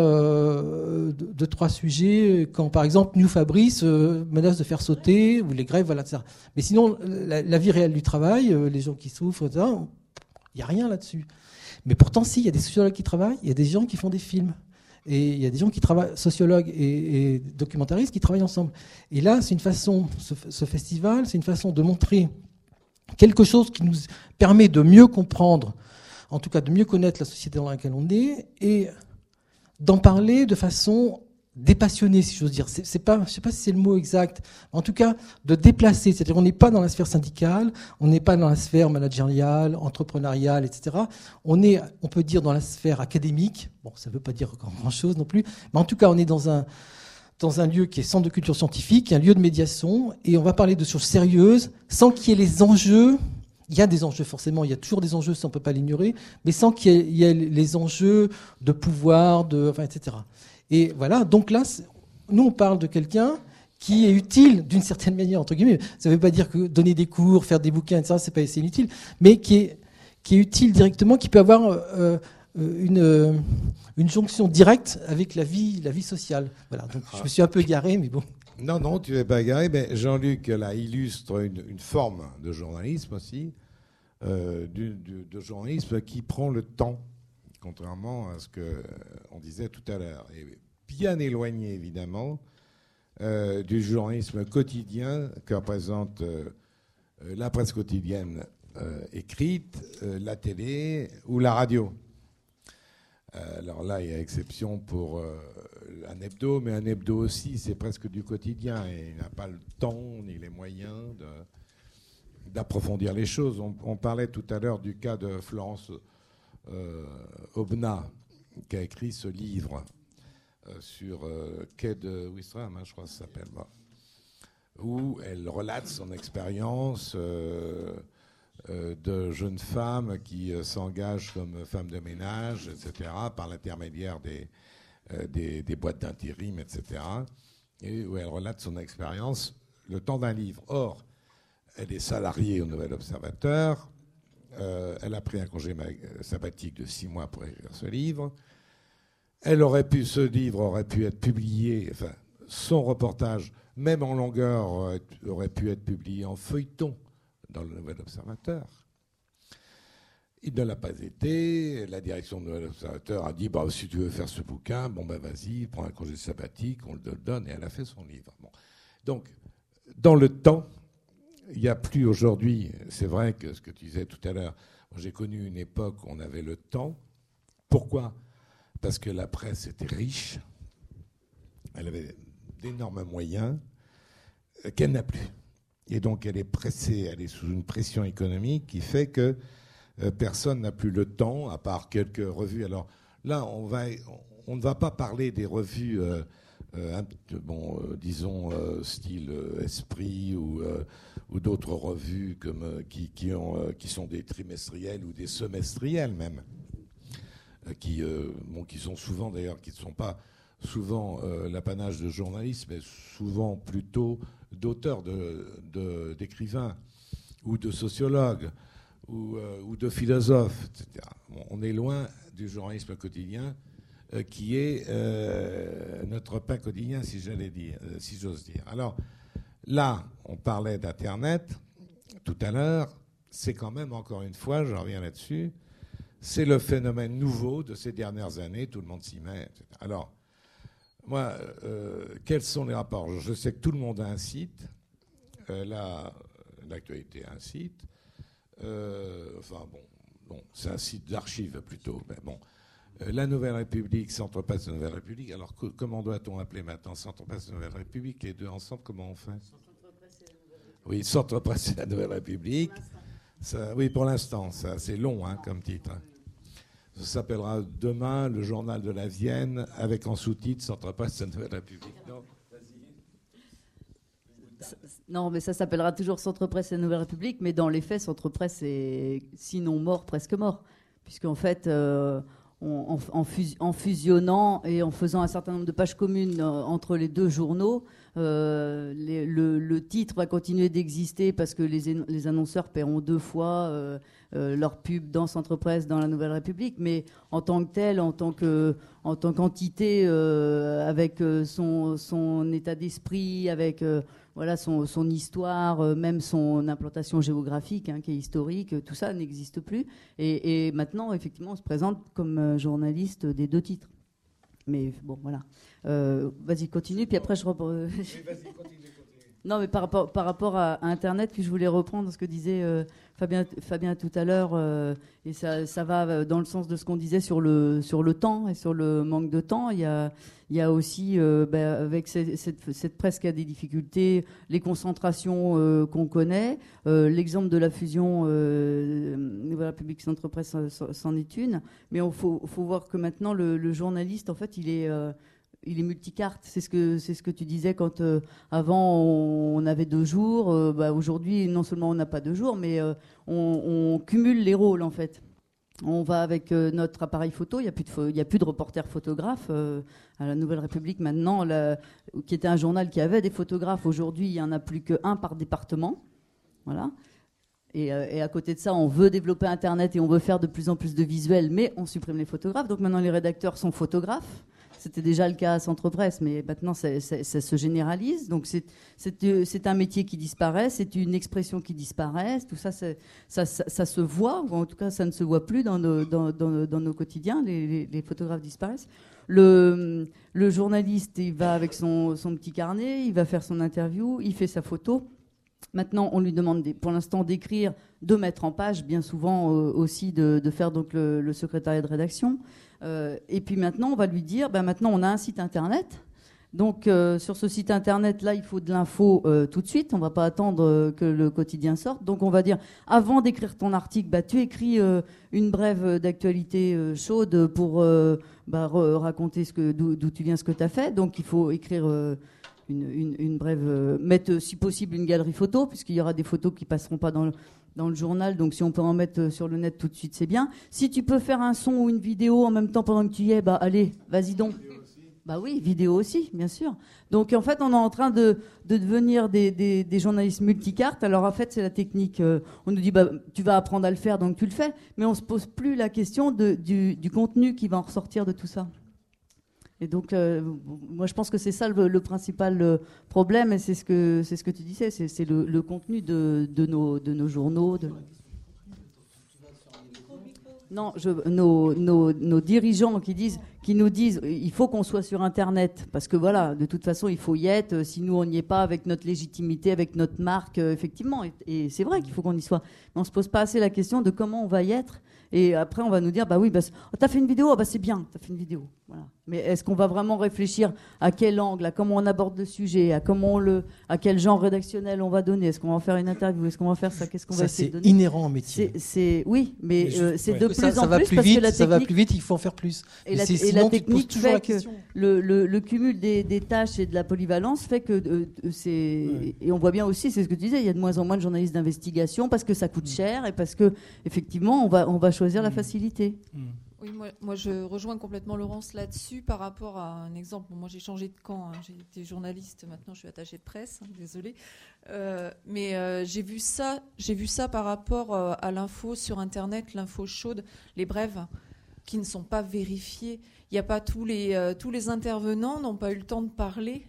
Speaker 8: sujets, quand par exemple New Fabrice menace de faire sauter, ou les grèves, voilà, etc. Mais sinon, la vie réelle du travail, les gens qui souffrent, etc., il n'y a rien là-dessus. Mais pourtant, si, il y a des sociologues qui travaillent, il y a des gens qui font des films. Et il y a des gens qui travaillent, sociologues et documentaristes, qui travaillent ensemble. Et là, c'est une façon, ce festival, c'est une façon de montrer quelque chose qui nous permet de mieux comprendre, en tout cas de mieux connaître la société dans laquelle on est, et d'en parler de façon dépassionnée, si j'ose dire. C'est pas, je sais pas si c'est le mot exact, en tout cas de déplacer. C'est-à-dire qu'on n'est pas dans la sphère syndicale, on n'est pas dans la sphère managériale, entrepreneuriale, etc. On peut dire dans la sphère académique. Bon, ça ne veut pas dire grand-chose non plus, mais en tout cas, on est dans un lieu qui est centre de culture scientifique, un lieu de médiation, et on va parler de choses sérieuses, sans qu'il y ait les enjeux. Il y a des enjeux, forcément, il y a toujours des enjeux, ça on ne peut pas l'ignorer, mais sans qu'il y ait les enjeux de pouvoir, etc. Et voilà, donc là, nous on parle de quelqu'un qui est utile d'une certaine manière, entre guillemets. Ça ne veut pas dire que donner des cours, faire des bouquins, etc., c'est inutile, mais qui est utile directement, qui peut avoir une jonction directe avec la vie sociale. Voilà, donc je me suis un peu égaré, mais bon.
Speaker 1: Non, tu n'es pas égaré, mais Jean-Luc là illustre une forme de journalisme aussi, de journalisme qui prend le temps, contrairement à ce qu'on disait tout à l'heure, et bien éloigné évidemment du journalisme quotidien que représente la presse quotidienne écrite, la télé ou la radio. Alors là, il y a exception pour un hebdo, mais un hebdo aussi, c'est presque du quotidien et il n'a pas le temps ni les moyens d'approfondir les choses. On parlait tout à l'heure du cas de Florence Aubenas, qui a écrit ce livre sur Quai de Ouistreham, je crois que ça s'appelle, où elle relate son expérience de jeunes femmes qui s'engagent comme femmes de ménage, etc., par l'intermédiaire des boîtes d'intérim, etc., et où elle relate son expérience le temps d'un livre. Or, elle est salariée au Nouvel Observateur, elle a pris un congé sabbatique de 6 mois pour écrire ce livre. Ce livre aurait pu être publié, enfin, son reportage, même en longueur, aurait pu être publié en feuilleton dans le Nouvel Observateur. Il ne l'a pas été. La direction du Nouvel Observateur a dit si tu veux faire ce bouquin, vas-y, prends un congé sabbatique, on le donne, et elle a fait son livre. Bon. Donc, dans le temps, il n'y a plus aujourd'hui, c'est vrai que ce que tu disais tout à l'heure, j'ai connu une époque où on avait le temps. Pourquoi ? Parce que la presse était riche, elle avait d'énormes moyens qu'elle n'a plus. Et donc elle est pressée, elle est sous une pression économique qui fait que personne n'a plus le temps, à part quelques revues. Alors là, on ne va pas parler des revues, disons, style Esprit ou d'autres revues qui sont des trimestrielles ou des semestrielles même, qui sont souvent d'ailleurs, qui ne sont pas souvent l'apanage de journalistes, mais souvent plutôt d'auteurs, d'écrivains ou de sociologues ou de philosophes, etc. Bon, on est loin du journalisme quotidien qui est notre pain quotidien, si j'ose dire. Alors là, on parlait d'Internet tout à l'heure. C'est quand même, encore une fois, je reviens là-dessus, c'est le phénomène nouveau de ces dernières années. Tout le monde s'y met, etc. Alors, moi, quels sont les rapports? Je sais que tout le monde a un site. L'actualité a un site. C'est un site d'archives plutôt. Mais bon, la Nouvelle République, Centre Presse de Nouvelle République. Alors, comment doit-on appeler maintenant Centre Presse de Nouvelle République? Les deux ensemble, comment on fait? Oui, Centre Presse et la Nouvelle République. Ça, oui, pour l'instant, c'est long comme titre. Ça s'appellera demain le journal de la Vienne, avec en sous-titre Centre Presse de la Nouvelle République.
Speaker 2: Non, mais ça s'appellera toujours Centre Presse et Nouvelle République, mais dans les faits, Centre Presse est sinon mort, presque mort. Puisqu'en fait, en fusionnant et en faisant un certain nombre de pages communes entre les deux journaux, le titre va continuer d'exister parce que les annonceurs paieront 2 fois leur pub dans Centre Presse, dans la Nouvelle République, mais en tant que tel, en tant qu'entité, avec son état d'esprit, avec son histoire, même son implantation géographique, qui est historique, tout ça n'existe plus. Et maintenant, effectivement, on se présente comme journaliste des 2 titres. Mais bon, voilà. Vas-y, continue, puis après je reprends. Oui, vas-y, continue. Non, mais par rapport à Internet, puis je voulais reprendre ce que disait Fabien tout à l'heure, et ça va dans le sens de ce qu'on disait sur le temps et sur le manque de temps. Il y a aussi, avec cette presse qui a des difficultés, les concentrations qu'on connaît. L'exemple de la fusion Nouvelle République Centre Presse c'en est une. Mais il faut voir que maintenant, le journaliste, en fait, il est multicarte. C'est ce que tu disais quand avant on avait 2 jours. Aujourd'hui, non seulement on n'a pas 2 jours, mais on cumule les rôles en fait. On va avec notre appareil photo. Il y a plus de reporter photographe à la Nouvelle République maintenant, qui était un journal qui avait des photographes. Aujourd'hui, il y en a plus qu'un par département. Voilà. Et à côté de ça, on veut développer Internet et on veut faire de plus en plus de visuels, mais on supprime les photographes. Donc maintenant, les rédacteurs sont photographes. C'était déjà le cas à Centre Presse, mais maintenant ça se généralise. Donc c'est un métier qui disparaît, c'est une expression qui disparaît. Tout ça, ça se voit, ou en tout cas ça ne se voit plus dans nos quotidiens. Les photographes disparaissent. Le journaliste, il va avec son petit carnet, il va faire son interview, il fait sa photo. Maintenant, on lui demande pour l'instant d'écrire, de mettre en page, bien souvent aussi de faire donc le secrétariat de rédaction. Et puis maintenant, on va lui dire, maintenant on a un site internet. Donc sur ce site internet là, il faut de l'info tout de suite. On va pas attendre que le quotidien sorte. Donc on va dire, avant d'écrire ton article, tu écris une brève d'actualité chaude pour raconter d'où tu viens, ce que tu as fait. Donc il faut écrire une brève, mettre si possible une galerie photo, puisqu'il y aura des photos qui passeront pas dans le journal, donc si on peut en mettre sur le net tout de suite, c'est bien. Si tu peux faire un son ou une vidéo en même temps pendant que tu y es, allez, vas-y donc. Oui, vidéo aussi, bien sûr. Donc en fait, on est en train de devenir des journalistes multicartes. Alors en fait, c'est la technique. On nous dit, tu vas apprendre à le faire, donc tu le fais. Mais on se pose plus la question du contenu qui va en ressortir de tout ça. Et donc, moi, je pense que c'est ça le principal problème, et c'est ce que tu disais, c'est le contenu de nos journaux. Non, nos dirigeants qui qui nous disent il faut qu'on soit sur Internet, parce que voilà, de toute façon, il faut y être. Si nous, on n'y est pas avec notre légitimité, avec notre marque, effectivement, et c'est vrai qu'il faut qu'on y soit. Mais on ne se pose pas assez la question de comment on va y être. Et après, on va nous dire, bah oui, t'as fait une vidéo, bah c'est bien, t'as fait une vidéo. Voilà. Mais est-ce qu'on va vraiment réfléchir à quel angle, à comment on aborde le sujet, à quel genre rédactionnel on va donner? Est-ce qu'on va en faire une interview? Est-ce qu'on va faire ça? Qu'est-ce qu'on va essayer de donner?
Speaker 8: C'est inhérent au métier.
Speaker 2: Oui, mais c'est de plus
Speaker 8: ça
Speaker 2: en
Speaker 8: va
Speaker 2: plus
Speaker 8: plus
Speaker 2: parce
Speaker 8: vite,
Speaker 2: que la
Speaker 8: ça va
Speaker 2: technique...
Speaker 8: plus vite, il faut en faire plus.
Speaker 2: Et la
Speaker 8: sinon,
Speaker 2: technique
Speaker 8: toujours
Speaker 2: fait
Speaker 8: la
Speaker 2: que
Speaker 8: question.
Speaker 2: le cumul des tâches et de la polyvalence fait que c'est...
Speaker 5: Ouais.
Speaker 2: Et on voit bien aussi, c'est ce que tu disais, il y a de moins en moins de journalistes d'investigation parce que ça coûte cher et parce que effectivement on va choisir la facilité.
Speaker 9: Oui, moi je rejoins complètement Laurence là-dessus par rapport à un exemple. Bon, moi j'ai changé de camp, hein. J'ai été journaliste, maintenant je suis attachée de presse, hein, désolée. Mais j'ai vu ça par rapport à l'info sur Internet, l'info chaude, les brèves qui ne sont pas vérifiées. Il n'y a pas tous les intervenants n'ont pas eu le temps de parler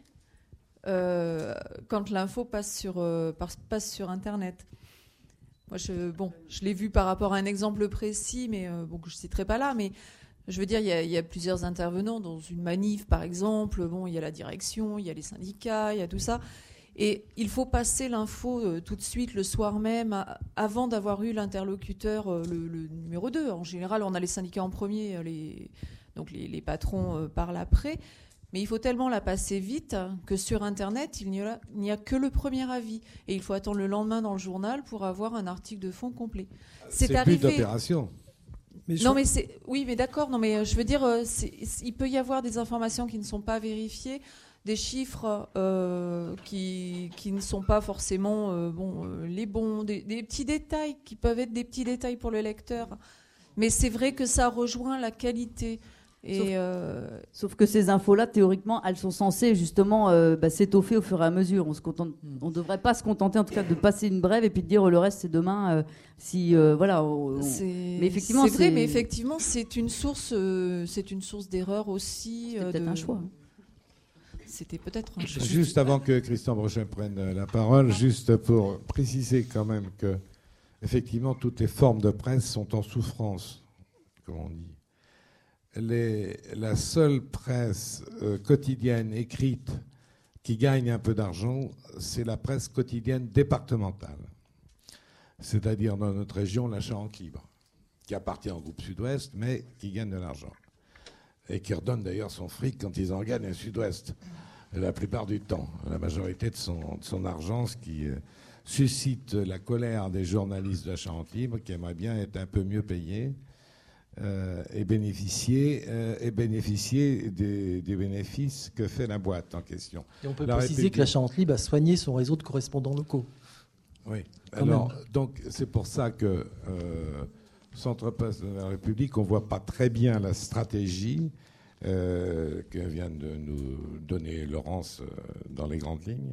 Speaker 9: quand l'info passe sur Internet. Moi, je l'ai vu par rapport à un exemple précis, mais que je ne citerai pas là. Mais je veux dire, il y a plusieurs intervenants dans une manif, par exemple. Bon, il y a la direction, il y a les syndicats, il y a tout ça. Et il faut passer l'info tout de suite, le soir même, avant d'avoir eu l'interlocuteur, le numéro 2. En général, on a les syndicats en premier, donc les patrons parlent après. Mais il faut tellement la passer vite que sur Internet, il n'y a que le premier avis. Et il faut attendre le lendemain dans le journal pour avoir un article de fond complet.
Speaker 1: C'est
Speaker 9: arrivé...
Speaker 1: plus d'opération.
Speaker 9: Oui, mais d'accord. Non, mais je veux dire, il peut y avoir des informations qui ne sont pas vérifiées, des chiffres qui ne sont pas forcément les bons, des petits détails qui peuvent être des petits détails pour le lecteur. Mais c'est vrai que ça rejoint la qualité.
Speaker 2: Sauf que ces infos-là, théoriquement, elles sont censées justement s'étoffer au fur et à mesure. On ne devrait pas se contenter, en tout cas, de passer une brève et puis de dire le reste c'est demain.
Speaker 9: Mais effectivement, c'est vrai, mais effectivement, c'est une source d'erreur aussi.
Speaker 2: C'était peut-être un choix.
Speaker 9: C'était peut-être un choix.
Speaker 1: Juste avant que Christian Brochet prenne la parole, juste pour préciser quand même que effectivement toutes les formes de presse sont en souffrance, comme on dit. La seule presse quotidienne écrite qui gagne un peu d'argent, c'est la presse quotidienne départementale. C'est-à-dire dans notre région, la Charente Libre, qui appartient au groupe Sud-Ouest, mais qui gagne de l'argent. Et qui redonne d'ailleurs son fric quand ils en gagnent à Sud-Ouest, la plupart du temps. La majorité de son argent, ce qui suscite la colère des journalistes de la Charente Libre, qui aimeraient bien être un peu mieux payés. Et bénéficier des bénéfices que fait la boîte en question.
Speaker 8: Et on peut préciser que la Charente Libre a soigné son réseau de correspondants locaux.
Speaker 1: Oui. Alors, donc, c'est pour ça que Centre Presse de la République, on ne voit pas très bien la stratégie que vient de nous donner Laurence dans les grandes lignes,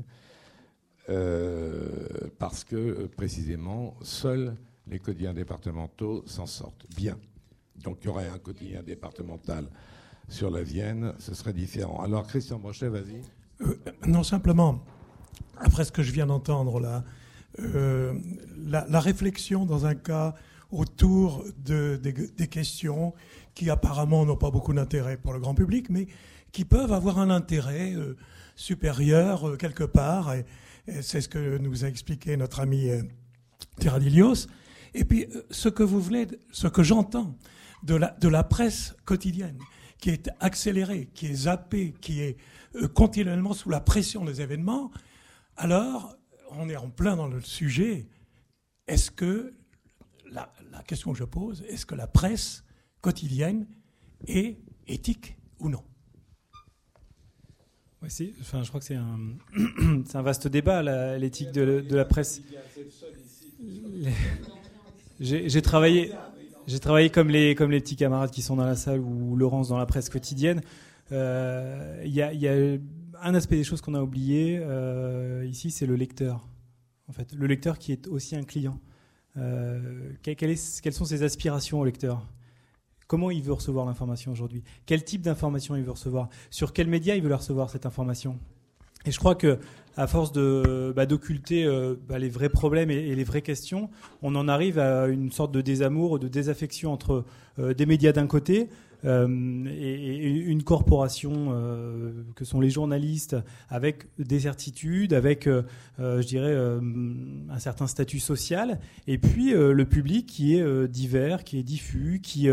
Speaker 1: parce que, précisément, seuls les quotidiens départementaux s'en sortent bien. Donc il y aurait un quotidien départemental sur la Vienne, ce serait différent. Alors Christian Brochet, vas-y.
Speaker 3: Non, simplement, après ce que je viens d'entendre là, la réflexion dans un cas autour des questions qui apparemment n'ont pas beaucoup d'intérêt pour le grand public, mais qui peuvent avoir un intérêt supérieur quelque part, et c'est ce que nous a expliqué notre ami Teradilios. Et puis ce que j'entends de la presse quotidienne, qui est accélérée, qui est zappée, qui est continuellement sous la pression des événements, alors on est en plein dans le sujet. Est-ce que, la question que je pose, est-ce que la presse quotidienne est éthique ou non ?
Speaker 5: Ouais, je crois que c'est un vaste débat, l'éthique de la presse. J'ai travaillé comme les petits camarades qui sont dans la salle ou Laurence dans la presse quotidienne. Il y a un aspect des choses qu'on a oublié ici, c'est le lecteur. En fait, le lecteur qui est aussi un client. Quelles sont ses aspirations au lecteur ? Comment il veut recevoir l'information aujourd'hui ? Quel type d'information il veut recevoir ? Sur quels médias il veut la recevoir, cette information ? Et je crois que à force d'occulter les vrais problèmes et les vraies questions, on en arrive à une sorte de désamour, de désaffection entre des médias d'un côté, et une corporation que sont les journalistes, avec des certitudes, avec, je dirais, un certain statut social, et puis le public qui est divers, qui est diffus, qui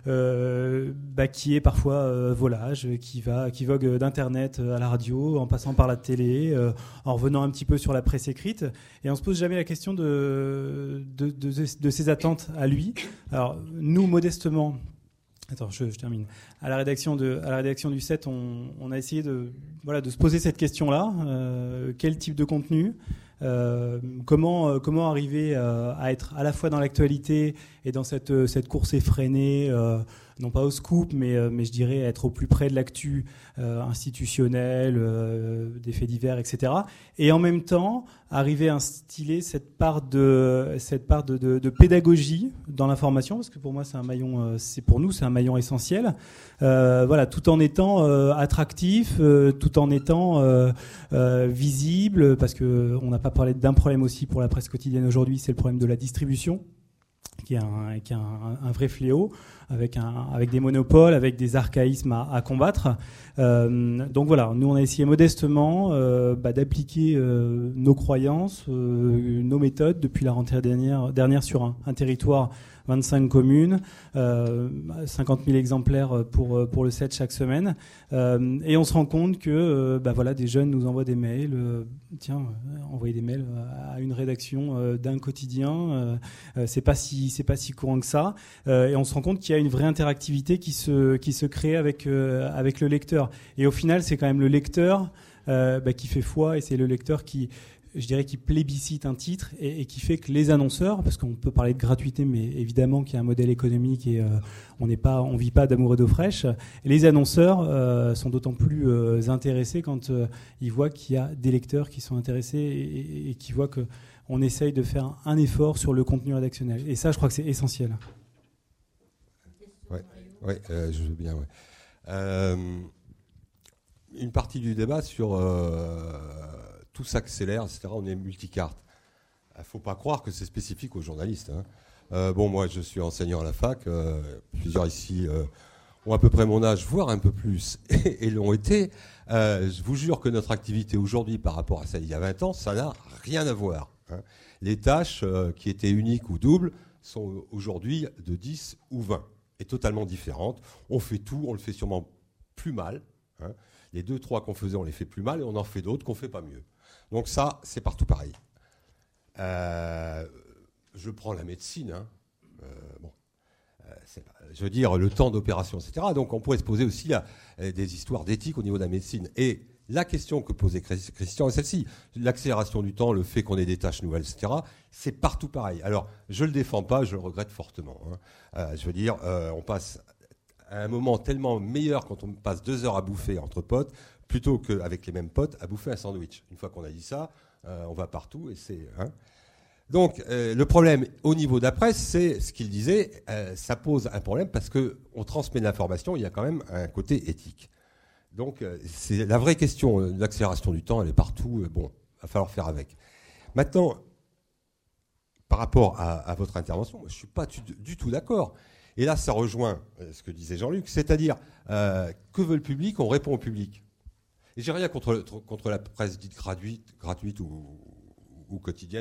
Speaker 5: est parfois volage, qui vogue d'internet à la radio, en passant par la télé, en revenant un petit peu sur la presse écrite, et on se pose jamais la question de ses attentes à lui. Alors nous, modestement. Attends, je termine. À la rédaction du 7, on a essayé de se poser cette question-là. Quel type de contenu, comment arriver à être à la fois dans l'actualité et dans cette course effrénée, non pas au scoop, mais je dirais être au plus près de l'actu institutionnelle, des faits divers, etc. Et en même temps, arriver à instiller cette part de pédagogie dans l'information, parce que pour moi, c'est un maillon essentiel. Tout en étant attractif, tout en étant visible, parce que on n'a pas parlé d'un problème aussi pour la presse quotidienne aujourd'hui, c'est le problème de la distribution, qui est un vrai fléau, avec des monopoles, avec des archaïsmes à combattre. Donc voilà, nous on a essayé modestement d'appliquer nos croyances, nos méthodes depuis la rentrée dernière sur un territoire, 25 communes, 50 000 exemplaires pour le 7 chaque semaine. Et on se rend compte que des jeunes nous envoient des mails. Envoyer des mails à une rédaction d'un quotidien, c'est pas si courant que ça. Et on se rend compte qu'il y a une vraie interactivité qui se crée avec le lecteur. Et au final, c'est quand même le lecteur qui fait foi, et c'est le lecteur qui plébiscite un titre et qui fait que les annonceurs, parce qu'on peut parler de gratuité, mais évidemment qu'il y a un modèle économique et on vit pas d'amour et d'eau fraîche. Et les annonceurs sont d'autant plus intéressés quand ils voient qu'il y a des lecteurs qui sont intéressés et qui voient que on essaye de faire un effort sur le contenu rédactionnel. Et ça, je crois que c'est essentiel.
Speaker 10: Ouais, je veux bien. Ouais. Une partie du débat sur tout s'accélère, etc. On est multicarte. Il ne faut pas croire que c'est spécifique aux journalistes. Moi, je suis enseignant à la fac. Plusieurs ici ont à peu près mon âge, voire un peu plus, et l'ont été. Je vous jure que notre activité aujourd'hui, par rapport à celle il y a 20 ans, ça n'a rien à voir. Les tâches qui étaient uniques ou doubles sont aujourd'hui de 10 ou 20, et totalement différentes. On fait tout, on le fait sûrement plus mal. Les 2-3 qu'on faisait, on les fait plus mal, et on en fait d'autres qu'on ne fait pas mieux. Donc ça, c'est partout pareil. Je prends la médecine. Je veux dire, le temps d'opération, etc. Donc on pourrait se poser aussi des histoires d'éthique au niveau de la médecine. Et la question que posait Christian est celle-ci. L'accélération du temps, le fait qu'on ait des tâches nouvelles, etc., c'est partout pareil. Alors, je ne le défends pas, je le regrette fortement. Je veux dire, on passe à un moment tellement meilleur quand on passe 2 heures à bouffer entre potes, plutôt qu'avec les mêmes potes à bouffer un sandwich. Une fois qu'on a dit ça, on va partout et c'est... Donc, le problème au niveau de la presse, c'est ce qu'il disait, ça pose un problème parce qu'on transmet de l'information, il y a quand même un côté éthique. Donc, c'est la vraie question. L'accélération du temps, elle est partout. Il va falloir faire avec. Maintenant, par rapport à votre intervention, moi, je ne suis pas du tout d'accord. Et là, ça rejoint ce que disait Jean-Luc, c'est-à-dire, que veut le public? On répond au public. Et j'ai rien contre la presse dite gratuite ou quotidienne.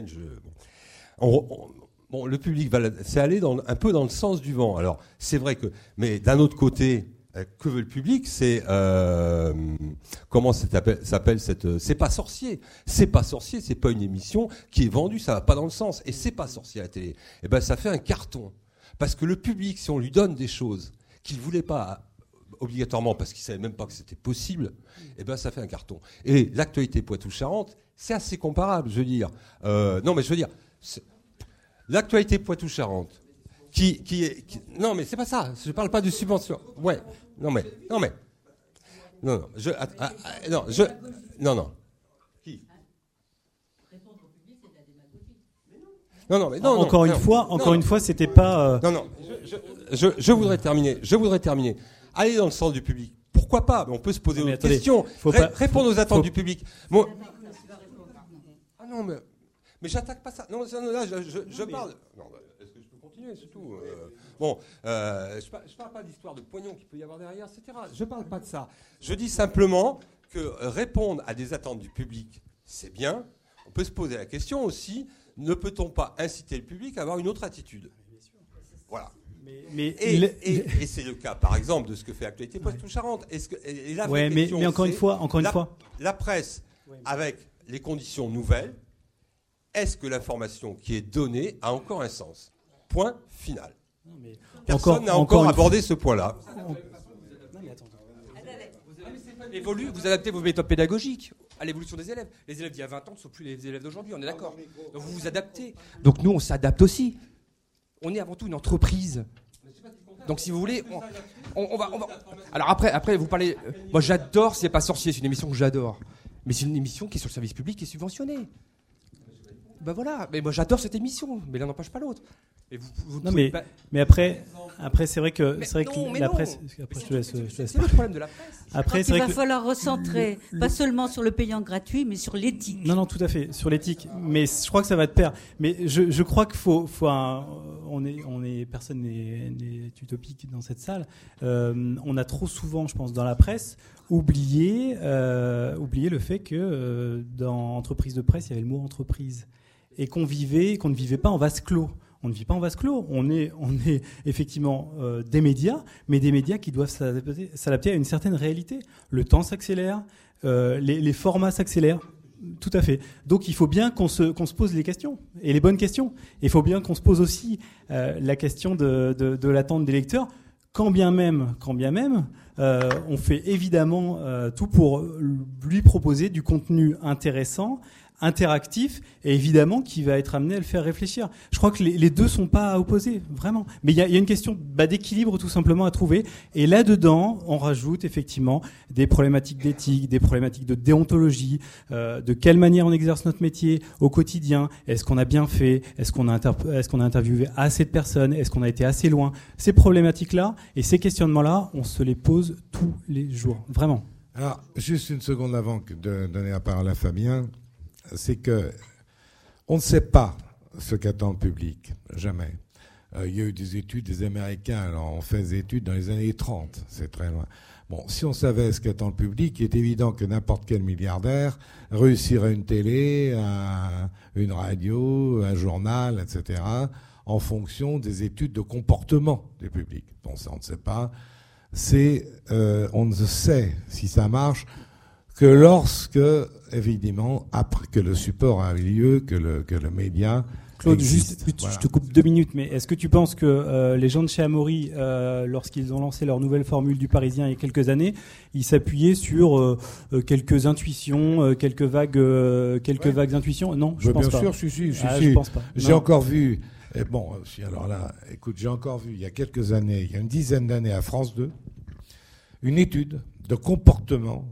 Speaker 10: Le public c'est aller un peu dans le sens du vent. Alors, c'est vrai que, mais d'un autre côté, que veut le public? C'est comment ça s'appelle cette C'est pas sorcier. C'est pas sorcier. C'est pas une émission qui est vendue. Ça va pas dans le sens. Et c'est pas sorcier à la télé. Et ben, ça fait un carton. Parce que le public, si on lui donne des choses qu'il voulait pas obligatoirement parce qu'il savait même pas que c'était possible, et ben ça fait un carton. Et l'actualité Poitou-Charentes, c'est assez comparable, je veux dire. L'actualité Poitou-Charentes, non mais c'est pas ça. Je parle pas de subvention. Ouais. Non. Qui? Non.
Speaker 5: Encore une fois, c'était pas.
Speaker 10: Non. Je voudrais terminer. Aller dans le sens du public. Pourquoi pas? On peut se poser d'autres questions. Répondre aux attentes du public. Ah non, mais j'attaque pas ça. Non, là, je parle. Non, est-ce que je peux continuer? continuer, c'est tout. Bon, je parle pas d'histoire de pognon qu'il peut y avoir derrière, etc. Je parle pas de ça. Je dis simplement que répondre à des attentes du public, c'est bien. On peut se poser la question aussi, ne peut-on pas inciter le public à avoir une autre attitude ? Voilà. Et c'est le cas, par exemple, de ce que fait Actualité Poitou-Charentes.
Speaker 5: Mais encore une fois,
Speaker 10: la presse, avec les conditions nouvelles, est-ce que l'information qui est donnée a encore un sens ? Point final. Personne n'a encore abordé ce point-là.
Speaker 11: Vous adaptez vos méthodes pédagogiques à l'évolution des élèves. Les élèves d'il y a 20 ans ne sont plus les élèves d'aujourd'hui, on est d'accord. Donc vous vous adaptez. Donc nous, on s'adapte aussi. On est avant tout une entreprise. Donc si vous voulez, on va... Alors après, vous parlez... Moi j'adore C'est pas sorcier, c'est une émission que j'adore. Mais c'est une émission qui est sur le service public et subventionnée. Ben voilà, mais moi j'adore cette émission, mais l'un n'empêche pas l'autre. Et
Speaker 5: mais après c'est vrai que la presse. Après, je te laisse.
Speaker 11: C'est le problème de la presse.
Speaker 4: Après, il va falloir recentrer, pas seulement sur le payant gratuit, mais sur l'éthique.
Speaker 5: Non, tout à fait, sur l'éthique. Mais je crois que ça va de pair. Mais je crois qu'il faut personne n'est utopique dans cette salle. On a trop souvent, je pense, dans la presse, oublié le fait que dans entreprise de presse, il y avait le mot entreprise. Et qu'on ne vivait pas en vase clos. On ne vit pas en vase clos. On est effectivement des médias, mais des médias qui doivent s'adapter à une certaine réalité. Le temps s'accélère, les formats s'accélèrent. Tout à fait. Donc il faut bien qu'on se pose les questions, et les bonnes questions. Et il faut bien qu'on se pose aussi la question de l'attente des lecteurs, quand bien même, on fait évidemment tout pour lui proposer du contenu intéressant, interactif, et évidemment qui va être amené à le faire réfléchir. Je crois que les deux sont pas opposés, vraiment. Mais il y a une question d'équilibre tout simplement à trouver. Et là-dedans, on rajoute effectivement des problématiques d'éthique, des problématiques de déontologie, de quelle manière on exerce notre métier au quotidien. Est-ce qu'on a bien fait ? Est-ce qu'on a interviewé assez de personnes ? Est-ce qu'on a été assez loin ? Ces problématiques-là et ces questionnements-là, on se les pose tous les jours, vraiment.
Speaker 1: Alors, juste une seconde avant de donner la parole à Fabien. C'est que on ne sait pas ce qu'attend le public, jamais. Il y a eu des études des Américains, alors on fait des études dans les années 30, c'est très loin. Bon, si on savait ce qu'attend le public, il est évident que n'importe quel milliardaire réussirait une télé, une radio, un journal, etc., en fonction des études de comportement du public. Bon, ça on ne sait pas. On ne sait si ça marche que lorsque, évidemment, après que le support a eu lieu, que le média
Speaker 5: Claude,
Speaker 1: existe.
Speaker 5: Voilà. Je te coupe 2 minutes, mais est-ce que tu penses que les gens de chez Amaury, lorsqu'ils ont lancé leur nouvelle formule du Parisien il y a quelques années, ils s'appuyaient sur quelques intuitions, quelques vagues intuitions ? Non, je pense pas.
Speaker 1: Bien sûr, si.
Speaker 5: Je pense pas.
Speaker 1: J'ai encore vu. Alors là, écoute, j'ai encore vu il y a quelques années, il y a une dizaine d'années à France 2, une étude de comportement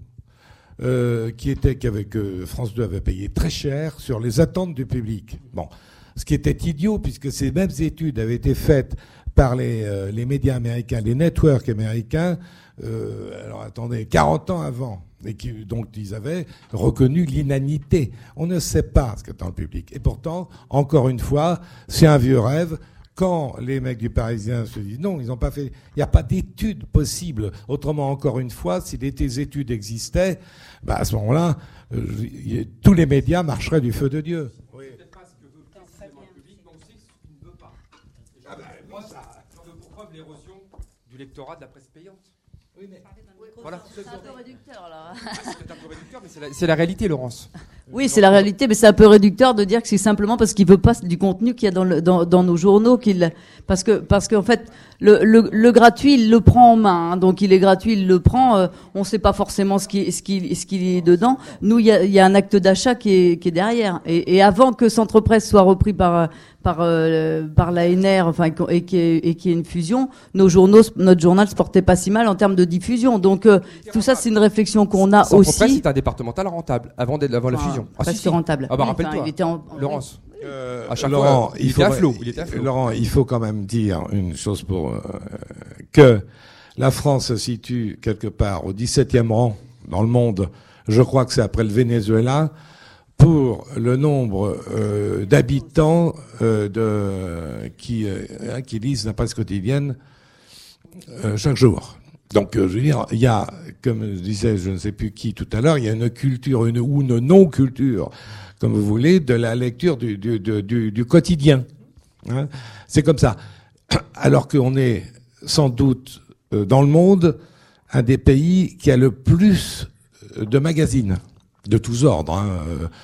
Speaker 1: qu'avec France 2 avait payé très cher sur les attentes du public. Bon, ce qui était idiot puisque ces mêmes études avaient été faites par les médias américains, les networks américains. Alors attendez, 40 ans avant, et donc ils avaient reconnu l'inanité. On ne sait pas ce qu'attend le public. Et pourtant, encore une fois, c'est un vieux rêve. Quand les mecs du Parisien se disent non, ils n'ont pas fait, il n'y a pas d'études possibles. Autrement, encore une fois, si des études existaient, à ce moment-là, tous les médias marcheraient du feu de Dieu. Oui.
Speaker 11: Peut-être pas ce que veut précisément le public, mais on sait ce qu'il ne veut pas. Moi, ça j'en veux pour preuve l'érosion du lectorat de la presse payante. Oui, mais voilà.
Speaker 2: C'est un peu réducteur, là.
Speaker 11: C'est peut-être un peu réducteur, mais c'est la réalité, Laurence.
Speaker 2: Oui, c'est la réalité, mais c'est un peu réducteur de dire que c'est simplement parce qu'il veut pas du contenu qu'il y a dans nos journaux parce qu'en fait, le gratuit, il le prend en main, hein, donc il est gratuit, il le prend, on sait pas forcément ce qui est dedans. Nous, il y a un acte d'achat qui est derrière. Et avant que Centre Presse soit repris par l'ANR, enfin, et qu'il y ait une fusion, notre journal se portait pas si mal en termes de diffusion. Donc, tout ça, c'est une réflexion qu'on a aussi.
Speaker 11: Centre Presse, c'est un départemental rentable avant la fusion.
Speaker 2: Presque rentable.
Speaker 11: Ah bah, rappelle-toi.
Speaker 2: Il était
Speaker 11: Laurence.
Speaker 1: À chaque Laurent, fois, il était à flot. Laurent, il faut quand même dire une chose que la France se situe quelque part au 17e rang dans le monde. Je crois que c'est après le Venezuela pour le nombre d'habitants qui lisent la presse quotidienne chaque jour. Donc, je veux dire, il y a, comme disait je ne sais plus qui tout à l'heure, il y a une culture, ou une non-culture, comme vous voulez, de la lecture du quotidien. Hein, c'est comme ça. Alors qu'on est sans doute dans le monde un des pays qui a le plus de magazines de tous ordres, hein,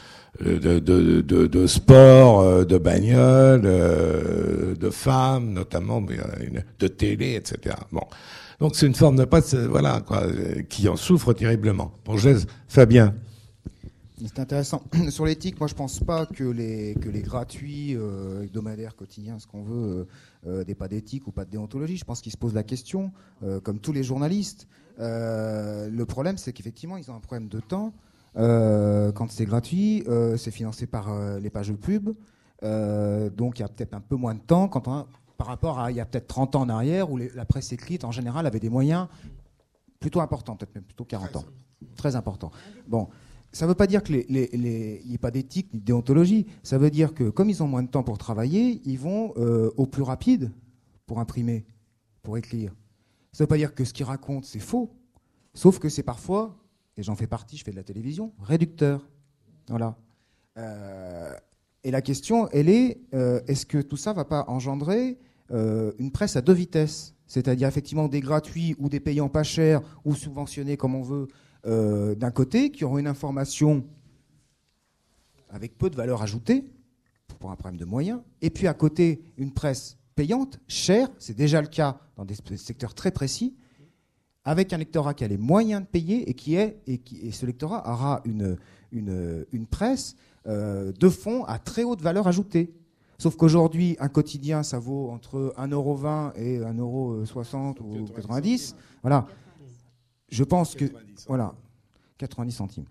Speaker 1: de sport, de bagnoles, de femmes notamment, mais de télé, etc. Bon, donc c'est une forme de presse, voilà, quoi, qui en souffre terriblement. Bon, je laisse Fabien.
Speaker 6: C'est intéressant. Sur l'éthique, moi je pense pas que les gratuits, hebdomadaires, quotidiens, ce qu'on veut, n'aient pas d'éthique ou pas de déontologie. Je pense qu'ils se posent la question, comme tous les journalistes. Le problème, c'est qu'effectivement, ils ont un problème de temps. Quand c'est gratuit, c'est financé par les pages de pub. Donc il y a peut-être un peu moins de temps par rapport à il y a peut-être 30 ans en arrière où la presse écrite, en général, avait des moyens plutôt importants, peut-être même plutôt 40 ans. Très importants. Bon. Ça ne veut pas dire qu'il n'y ait pas d'éthique ni de déontologie. Ça veut dire que comme ils ont moins de temps pour travailler, ils vont au plus rapide pour imprimer, pour écrire. Ça ne veut pas dire que ce qu'ils racontent, c'est faux. Sauf que c'est parfois, et j'en fais partie, je fais de la télévision, réducteur. Voilà. Et la question, elle est, est-ce que tout ça ne va pas engendrer une presse à deux vitesses ? C'est-à-dire effectivement des gratuits ou des payants pas chers ou subventionnés comme on veut, d'un côté, qui auront une information avec peu de valeur ajoutée, pour un problème de moyens, et puis à côté, une presse payante, chère, c'est déjà le cas dans des secteurs très précis, avec un lectorat qui a les moyens de payer et ce lectorat aura une presse de fond à très haute valeur ajoutée. Sauf qu'aujourd'hui, un quotidien, ça vaut entre 1,20 € et 1,60 € ou 90 €. Voilà. Je pense que... Voilà, 90 centimes.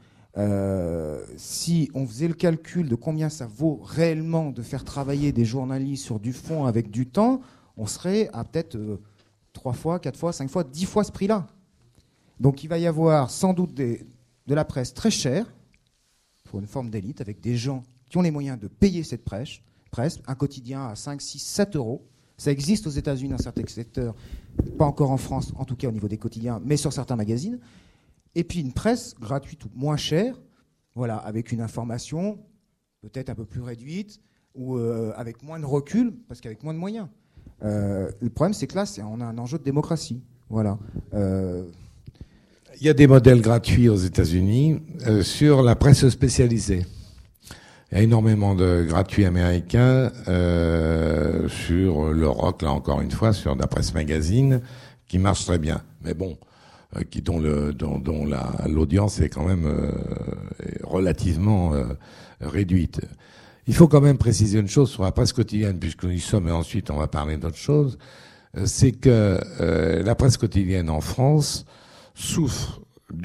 Speaker 6: Si on faisait le calcul de combien ça vaut réellement de faire travailler des journalistes sur du fond avec du temps, on serait à peut-être 3 fois, 4 fois, 5 fois, 10 fois ce prix-là. Donc il va y avoir sans doute de la presse très chère, pour une forme d'élite, avec des gens qui ont les moyens de payer cette presse, un quotidien à 5, 6, 7 €. Ça existe aux États-Unis dans certains secteurs, pas encore en France, en tout cas au niveau des quotidiens, mais sur certains magazines. Et puis une presse gratuite ou moins chère, voilà, avec une information peut-être un peu plus réduite ou avec moins de recul, parce qu'avec moins de moyens. Le problème, c'est que là, on a un enjeu de démocratie. Voilà.
Speaker 1: Il y a des modèles gratuits aux États-Unis sur la presse spécialisée. Il y a énormément de gratuits américains sur le rock, là encore une fois, sur la presse magazine, qui marche très bien. Mais bon, dont l'audience est quand même relativement réduite. Il faut quand même préciser une chose sur la presse quotidienne, puisque nous y sommes, et ensuite on va parler d'autre chose, c'est que la presse quotidienne en France souffre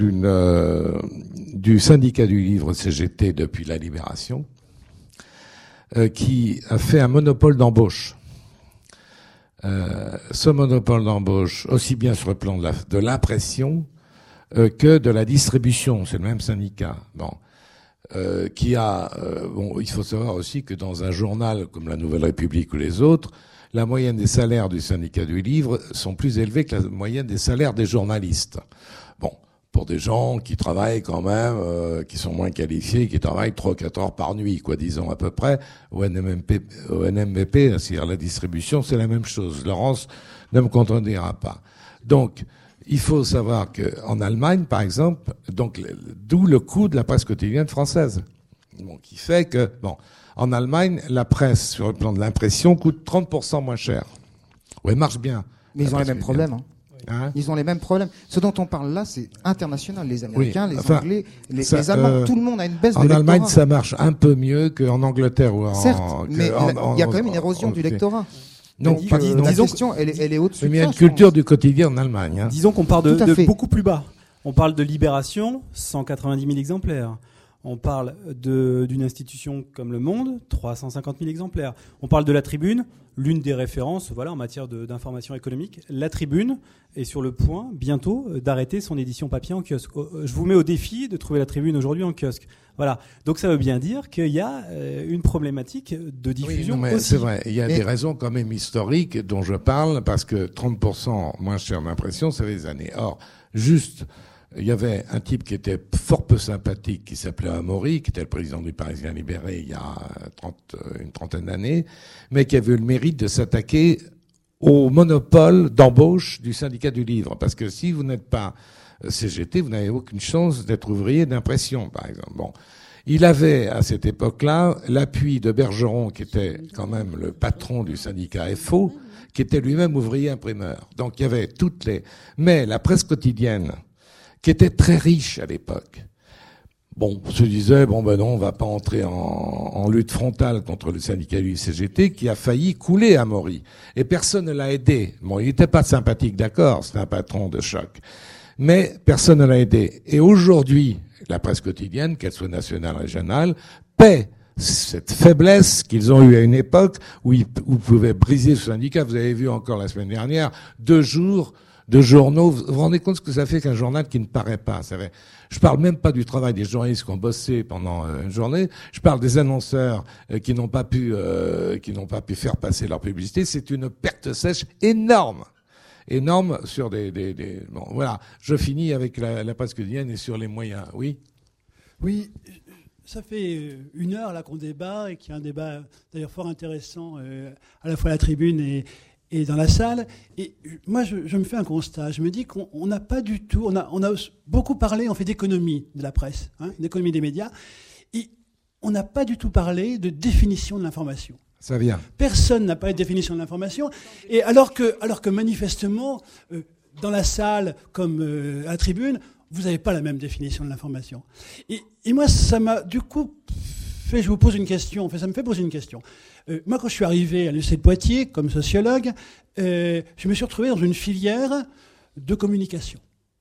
Speaker 1: du syndicat du livre CGT depuis la Libération, qui a fait un monopole d'embauche. Ce monopole d'embauche, aussi bien sur le plan de l'impression que de la distribution, c'est le même syndicat. Bon, il faut savoir aussi que dans un journal comme la Nouvelle République ou les autres, la moyenne des salaires du syndicat du livre sont plus élevés que la moyenne des salaires des journalistes. Bon, pour des gens qui travaillent quand même, qui sont moins qualifiés, qui travaillent 3-4 heures par nuit, quoi, disons à peu près. Au NMBP, c'est-à-dire la distribution, c'est la même chose. Laurence ne me contredira pas. Donc, il faut savoir qu'en Allemagne, par exemple, donc d'où le coût de la presse quotidienne française, bon, qui fait que, bon, en Allemagne, la presse sur le plan de l'impression coûte 30% moins cher. Oui, elle marche bien.
Speaker 6: Mais ils ont les mêmes problèmes. Hein. Ils ont les mêmes problèmes. Ce dont on parle là, c'est international. Les Américains, les Anglais, les Allemands, tout le monde a une baisse de lectorat.
Speaker 1: En Allemagne, ça marche un peu mieux qu'en Angleterre ou
Speaker 6: certes, mais il y a quand même une érosion du lectorat. Donc, la question, elle est au-dessus.
Speaker 1: Mais il y a une culture du quotidien en Allemagne. Hein.
Speaker 5: Disons qu'on part de beaucoup plus bas. On parle de Libération, 190 000 exemplaires. On parle d'une institution comme Le Monde, 350 000 exemplaires. On parle de La Tribune, l'une des références en matière d'information économique. La Tribune est sur le point, bientôt, d'arrêter son édition papier en kiosque. Je vous mets au défi de trouver La Tribune aujourd'hui en kiosque. Voilà. Donc ça veut bien dire qu'il y a une problématique de diffusion aussi.
Speaker 1: C'est vrai, il y a des raisons quand même historiques dont je parle, parce que 30% moins cher d'impression, ça fait des années. Or, juste... Il y avait un type qui était fort peu sympathique, qui s'appelait Amaury, qui était le président du Parisien libéré il y a une trentaine d'années, mais qui avait eu le mérite de s'attaquer au monopole d'embauche du syndicat du livre. Parce que si vous n'êtes pas CGT, vous n'avez aucune chance d'être ouvrier d'impression, par exemple. Bon. Il avait, à cette époque-là, l'appui de Bergeron, qui était quand même le patron du syndicat FO, qui était lui-même ouvrier imprimeur. Donc il y avait mais la presse quotidienne, qui était très riche à l'époque. Bon, on se disait, non, on va pas entrer en lutte frontale contre le syndicat du CGT, qui a failli couler Amaury. Et personne ne l'a aidé. Bon, il n'était pas sympathique, d'accord, c'était un patron de choc. Mais personne ne l'a aidé. Et aujourd'hui, la presse quotidienne, qu'elle soit nationale, régionale, paie cette faiblesse qu'ils ont eue à une époque où ils pouvaient briser ce syndicat. Vous avez vu encore la semaine dernière, 2 jours de journaux. Vous vous rendez compte ce que ça fait qu'un journal qui ne paraît pas? Je parle même pas du travail des journalistes qui ont bossé pendant une journée. Je parle des annonceurs qui n'ont pas pu faire passer leur publicité. C'est une perte sèche énorme sur bon, voilà. Je finis avec la presse quotidienne et sur les moyens. Oui.
Speaker 12: Oui. Ça fait 1 heure là qu'on débat, et qu'il y a un débat d'ailleurs fort intéressant à la fois à la tribune et dans la salle. Et moi, je me fais un constat. Je me dis qu'on n'a pas du tout... On a beaucoup parlé, on fait d'économie de la presse, d'économie des médias, et on n'a pas du tout parlé de définition de l'information.
Speaker 1: Ça vient.
Speaker 12: Personne n'a parlé de définition de l'information. Et alors que manifestement, dans la salle comme à la tribune, vous n'avez pas la même définition de l'information. Et moi, ça m'a du coup fait... Je vous pose une question. Ça me fait poser une question. Moi, quand je suis arrivé à l'université de Poitiers comme sociologue, je me suis retrouvé dans une filière de communication.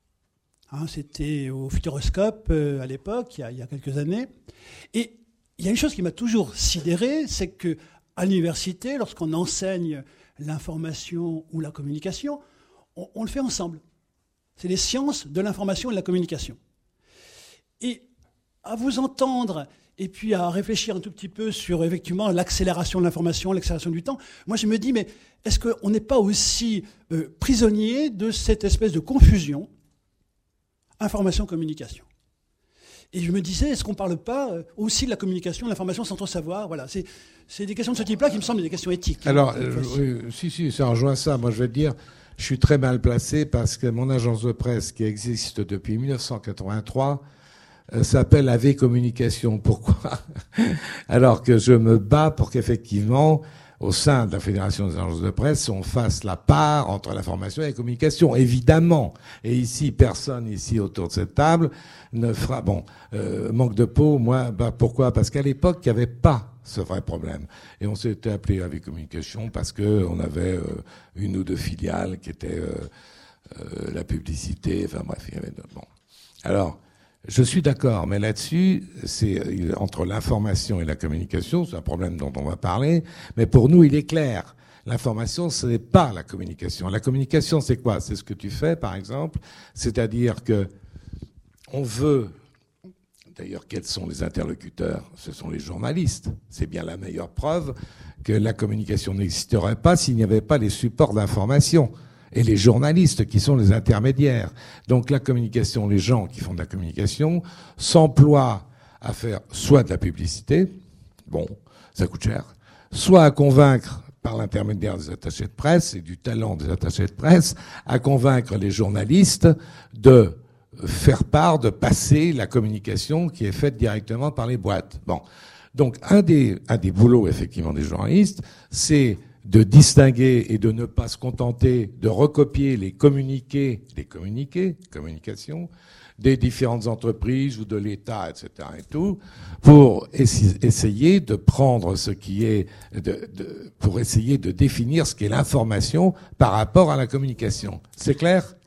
Speaker 12: C'était au Futuroscope à l'époque, il y a quelques années. Et il y a une chose qui m'a toujours sidéré, c'est que à l'université, lorsqu'on enseigne l'information ou la communication, on le fait ensemble. C'est les sciences de l'information et de la communication. Et à vous entendre... et puis à réfléchir un tout petit peu sur, effectivement, l'accélération de l'information, l'accélération du temps, moi je me dis, mais est-ce qu'on n'est pas aussi prisonnier de cette espèce de confusion information-communication? Et je me disais, est-ce qu'on ne parle pas aussi de la communication, de l'information sans trop savoir? Voilà, c'est des questions de ce type-là qui me semblent des questions éthiques.
Speaker 1: Alors, si, ça rejoint ça. Moi, je vais te dire, je suis très mal placé parce que mon agence de presse, qui existe depuis 1983, s'appelle AV Communication. Pourquoi? Alors que je me bats pour qu'effectivement, au sein de la Fédération des agences de presse, on fasse la part entre l'information et la communication, évidemment. Et ici, personne ici autour de cette table ne fera... manque de peau, moi, pourquoi? Parce qu'à l'époque, il n'y avait pas ce vrai problème. Et on s'était appelé AV Communication parce que on avait 1 ou 2 filiales qui étaient la publicité, enfin bref, il y avait... Bon. Alors... je suis d'accord, mais là-dessus, c'est entre l'information et la communication, c'est un problème dont on va parler, mais pour nous, il est clair. L'information, ce n'est pas la communication. La communication, c'est quoi? C'est ce que tu fais, par exemple, c'est-à-dire que on veut... D'ailleurs, quels sont les interlocuteurs? Ce sont les journalistes. C'est bien la meilleure preuve que la communication n'existerait pas s'il n'y avait pas les supports d'information. Et les journalistes qui sont les intermédiaires. Donc la communication, les gens qui font de la communication s'emploient à faire soit de la publicité, bon, ça coûte cher, soit à convaincre par l'intermédiaire des attachés de presse et du talent des attachés de presse, à convaincre les journalistes de faire part, de passer la communication qui est faite directement par les boîtes. Bon. Donc un des boulots effectivement des journalistes, c'est de distinguer et de ne pas se contenter de recopier les communications des différentes entreprises ou de l'État, etc. et tout, pour essayer de prendre ce qui est, pour essayer de définir ce qu'est l'information par rapport à la communication. C'est clair?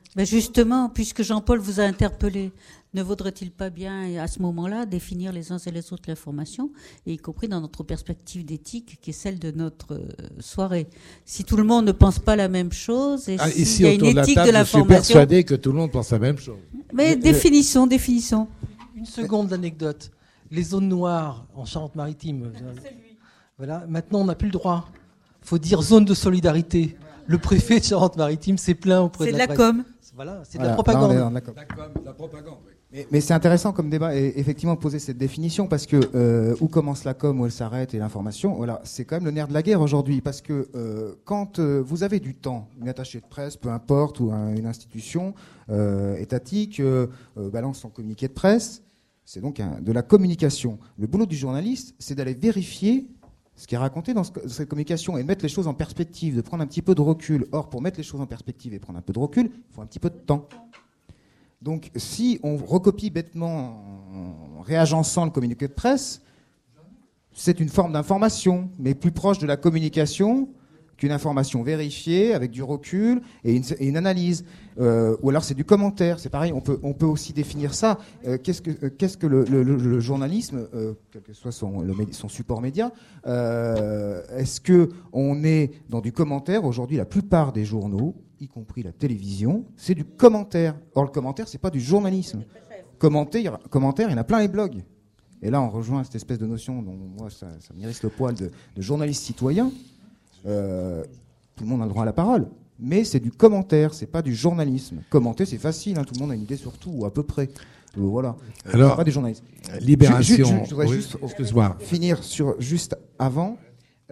Speaker 4: Ben justement, puisque Jean-Paul vous a interpellé, ne vaudrait-il pas bien, à ce moment-là, définir les uns et les autres l'information, et y compris dans notre perspective d'éthique, qui est celle de notre soirée. Si tout le monde ne pense pas la même chose, et s'il y a une éthique de l'information...
Speaker 1: Je suis persuadé que tout le monde pense la même chose.
Speaker 4: Mais définissons.
Speaker 8: Une seconde d'anecdote. Les zones noires en Charente-Maritime. Voilà. Maintenant, on n'a plus le droit. Il faut dire zone de solidarité. Le préfet de Charente-Maritime s'est plaint auprès de la presse.
Speaker 4: C'est de la com.
Speaker 8: Voilà, c'est de la propagande.
Speaker 6: Non, la propagande, oui. Mais c'est intéressant comme débat, et effectivement, poser cette définition, parce que où commence la com, où elle s'arrête, et l'information, voilà, c'est quand même le nerf de la guerre aujourd'hui, parce que quand vous avez du temps, une attachée de presse, peu importe, ou une institution étatique balance son communiqué de presse, c'est donc de la communication. Le boulot du journaliste, c'est d'aller vérifier ce qui est raconté dans cette communication et de mettre les choses en perspective, de prendre un petit peu de recul. Or, pour mettre les choses en perspective et prendre un peu de recul, il faut un petit peu de temps. Donc, si on recopie bêtement en réagençant le communiqué de presse, c'est une forme d'information, mais plus proche de la communication qu'une information vérifiée avec du recul et une analyse. Ou alors c'est du commentaire, c'est pareil, on peut aussi définir ça. Qu'est-ce que le journalisme, quel que soit son support média, est-ce qu'on est dans du commentaire? Aujourd'hui, la plupart des journaux, y compris la télévision, c'est du commentaire. Or, le commentaire, c'est pas du journalisme. Commentaire, il y en a plein les blogs. Et là, on rejoint cette espèce de notion dont moi, ça m'irrisse le poil de journaliste citoyen. Tout le monde a le droit à la parole, mais c'est du commentaire, c'est pas du journalisme. Commenter, c'est facile, hein, tout le monde a une idée sur tout, ou à peu près. Voilà.
Speaker 1: Alors,
Speaker 6: c'est pas du journalisme.
Speaker 1: Libération.
Speaker 6: Je voudrais juste finir juste avant. Il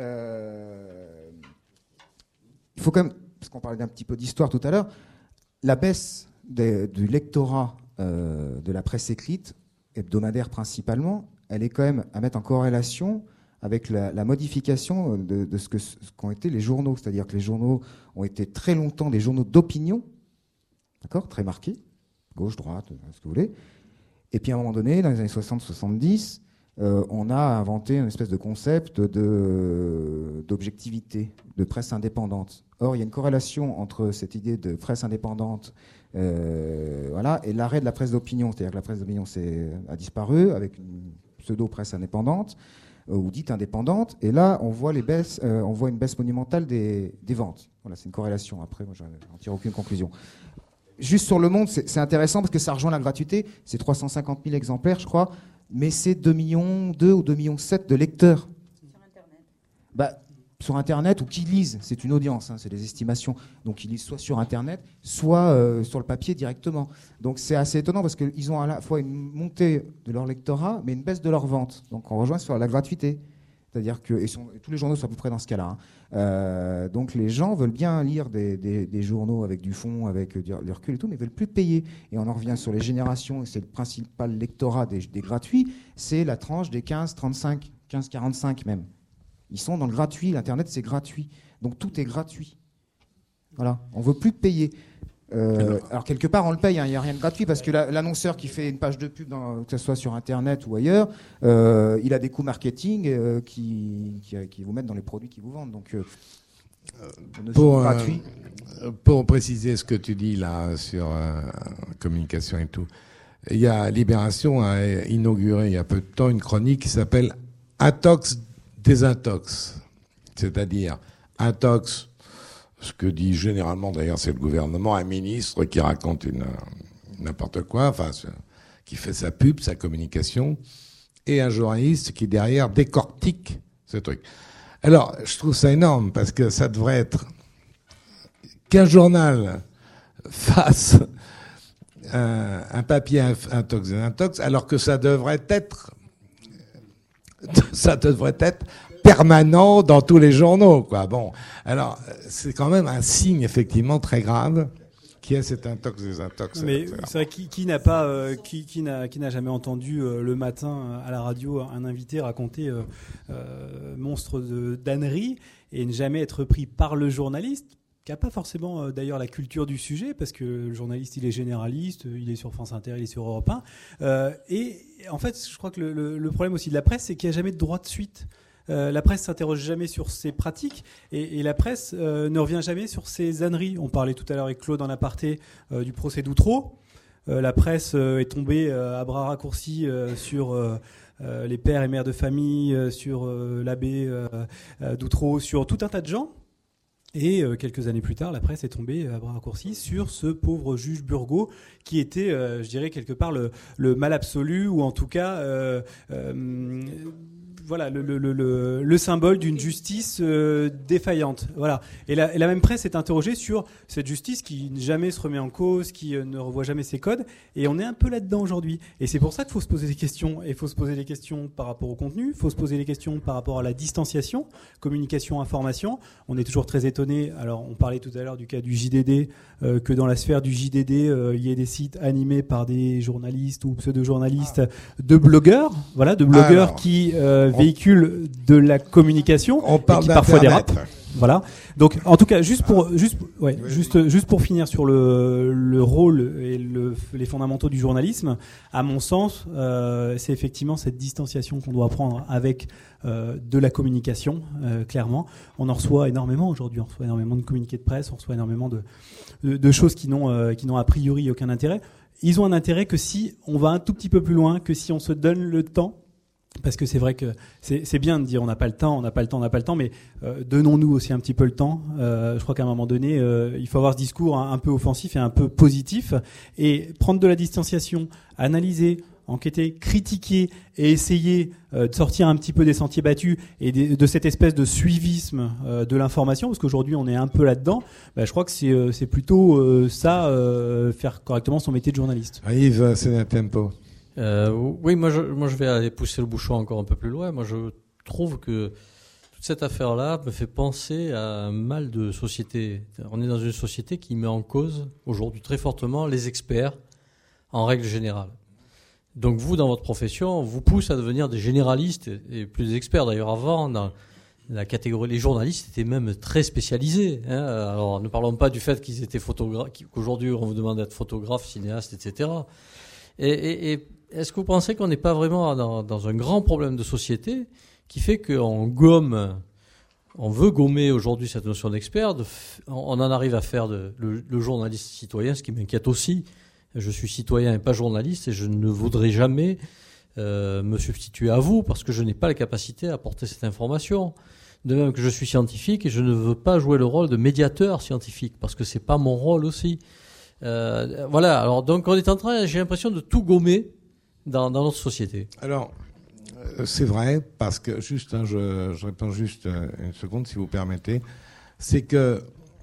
Speaker 6: faut quand même, parce qu'on parlait d'un petit peu d'histoire tout à l'heure, la baisse du lectorat de la presse écrite, hebdomadaire principalement, elle est quand même à mettre en corrélation avec la modification de ce qu'ont été les journaux. C'est-à-dire que les journaux ont été très longtemps des journaux d'opinion, d'accord, très marqués, gauche, droite, ce que vous voulez. Et puis à un moment donné, dans les années 60-70, on a inventé une espèce de concept d'objectivité, de presse indépendante. Or, il y a une corrélation entre cette idée de presse indépendante voilà, et l'arrêt de la presse d'opinion. C'est-à-dire que la presse d'opinion a disparu avec une pseudo-presse indépendante, ou dite indépendante, et là on voit on voit une baisse monumentale des ventes. Voilà, c'est une corrélation. Après, moi, je n'en tire aucune conclusion. Juste sur Le Monde, c'est intéressant parce que ça rejoint la gratuité. C'est 350 000 exemplaires, je crois, mais c'est 2,2 millions ou 2,7 millions de lecteurs. Sur Internet. Sur Internet, ou qui lisent, c'est une audience, hein, c'est des estimations. Donc ils lisent soit sur Internet, soit sur le papier directement. Donc c'est assez étonnant parce qu'ils ont à la fois une montée de leur lectorat, mais une baisse de leur vente. Donc on rejoint sur la gratuité. C'est-à-dire que tous les journaux sont à peu près dans ce cas-là. Hein. Donc les gens veulent bien lire des journaux avec du fond, avec du recul et tout, mais ils veulent plus payer. Et on en revient sur les générations, et c'est le principal lectorat des gratuits, c'est la tranche des 15-35, 15-45 même. Ils sont dans le gratuit, l'Internet c'est gratuit. Donc tout est gratuit. Voilà, on ne veut plus payer. Alors quelque part on le paye, il n'y a rien de gratuit parce que l'annonceur qui fait une page de pub, que ce soit sur Internet ou ailleurs, il a des coûts marketing qui vous mettent dans les produits qu'ils vous vendent. Donc
Speaker 1: pour préciser ce que tu dis là sur communication et tout, il y a Libération a inauguré il y a peu de temps une chronique qui s'appelle Intox Désintox, c'est-à-dire intox, ce que dit généralement d'ailleurs c'est le gouvernement, un ministre qui raconte n'importe quoi, enfin qui fait sa pub, sa communication, et un journaliste qui derrière décortique ce truc. Alors je trouve ça énorme parce que ça devrait être qu'un journal fasse un papier intox désintox, alors que ça devrait être permanent dans tous les journaux, quoi. Bon, alors c'est quand même un signe effectivement très grave qui est cet intox désintox.
Speaker 5: Mais c'est vrai qui n'a jamais entendu le matin à la radio un invité raconter monstre d'ânerie et ne jamais être pris par le journaliste, qui n'a pas forcément d'ailleurs la culture du sujet, parce que le journaliste il est généraliste, il est sur France Inter, il est sur Europe 1. Et en fait, je crois que le problème aussi de la presse, c'est qu'il n'y a jamais de droit de suite. la presse s'interroge jamais sur ses pratiques et la presse ne revient jamais sur ses âneries. On parlait tout à l'heure avec Claude en aparté du procès d'Outreau. La presse est tombée à bras raccourcis sur les pères et mères de famille, sur l'abbé d'Outreau, sur tout un tas de gens. Et quelques années plus tard, la presse est tombée à bras raccourcis sur ce pauvre juge Burgot qui était, je dirais, quelque part le mal absolu, ou en tout cas voilà, le symbole d'une justice défaillante. Voilà. Et la même presse est interrogée sur cette justice qui jamais se remet en cause, qui ne revoit jamais ses codes. Et on est un peu là-dedans aujourd'hui. Et c'est pour ça qu'il faut se poser des questions. Et il faut se poser des questions par rapport au contenu. Il faut se poser des questions par rapport à la distanciation, communication, information. On est toujours très étonné. Alors, on parlait tout à l'heure du cas du JDD, que dans la sphère du JDD, il y ait des sites animés par des journalistes ou pseudo-journalistes, de blogueurs, voilà, de blogueurs qui véhicule de la communication
Speaker 1: on parle
Speaker 5: et qui parfois
Speaker 1: d'Internet.
Speaker 5: dérape. Voilà. Donc, en tout cas, juste pour finir sur le rôle et les fondamentaux du journalisme, à mon sens, c'est effectivement cette distanciation qu'on doit prendre avec de la communication, clairement. On en reçoit énormément aujourd'hui. On reçoit énormément de communiqués de presse, on reçoit énormément de choses qui n'ont a priori aucun intérêt. Ils ont un intérêt que si on va un tout petit peu plus loin, que si on se donne le temps. Parce que c'est vrai que c'est bien de dire on n'a pas le temps, mais donnons-nous aussi un petit peu le temps. Je crois qu'à un moment donné, il faut avoir ce discours un peu offensif et un peu positif, et prendre de la distanciation, analyser, enquêter, critiquer et essayer de sortir un petit peu des sentiers battus et de cette espèce de suivisme de l'information, parce qu'aujourd'hui on est un peu là-dedans. Je crois que c'est plutôt ça, faire correctement son métier de journaliste.
Speaker 1: Yves, c'est un tempo.
Speaker 7: Oui, moi je vais aller pousser le bouchon encore un peu plus loin. Moi je trouve que toute cette affaire-là me fait penser à un mal de société. On est dans une société qui met en cause aujourd'hui très fortement les experts en règle générale. Donc vous, dans votre profession, on vous pousse à devenir des généralistes et plus des experts. D'ailleurs, avant, dans la catégorie, les journalistes étaient même très spécialisés. Alors ne parlons pas du fait qu'ils étaient photographes, qu'aujourd'hui on vous demande d'être photographe, cinéaste, etc. Et est-ce que vous pensez qu'on n'est pas vraiment dans un grand problème de société qui fait qu'on veut gommer aujourd'hui cette notion d'expert, on en arrive à faire le journaliste citoyen, ce qui m'inquiète aussi. Je suis citoyen et pas journaliste, et je ne voudrais jamais me substituer à vous parce que je n'ai pas la capacité à apporter cette information. De même que je suis scientifique et je ne veux pas jouer le rôle de médiateur scientifique parce que c'est pas mon rôle aussi. Voilà. Alors donc on est en train, j'ai l'impression de tout gommer dans notre société.
Speaker 1: Alors, c'est vrai, parce que, juste, je réponds juste une seconde, si vous permettez, c'est que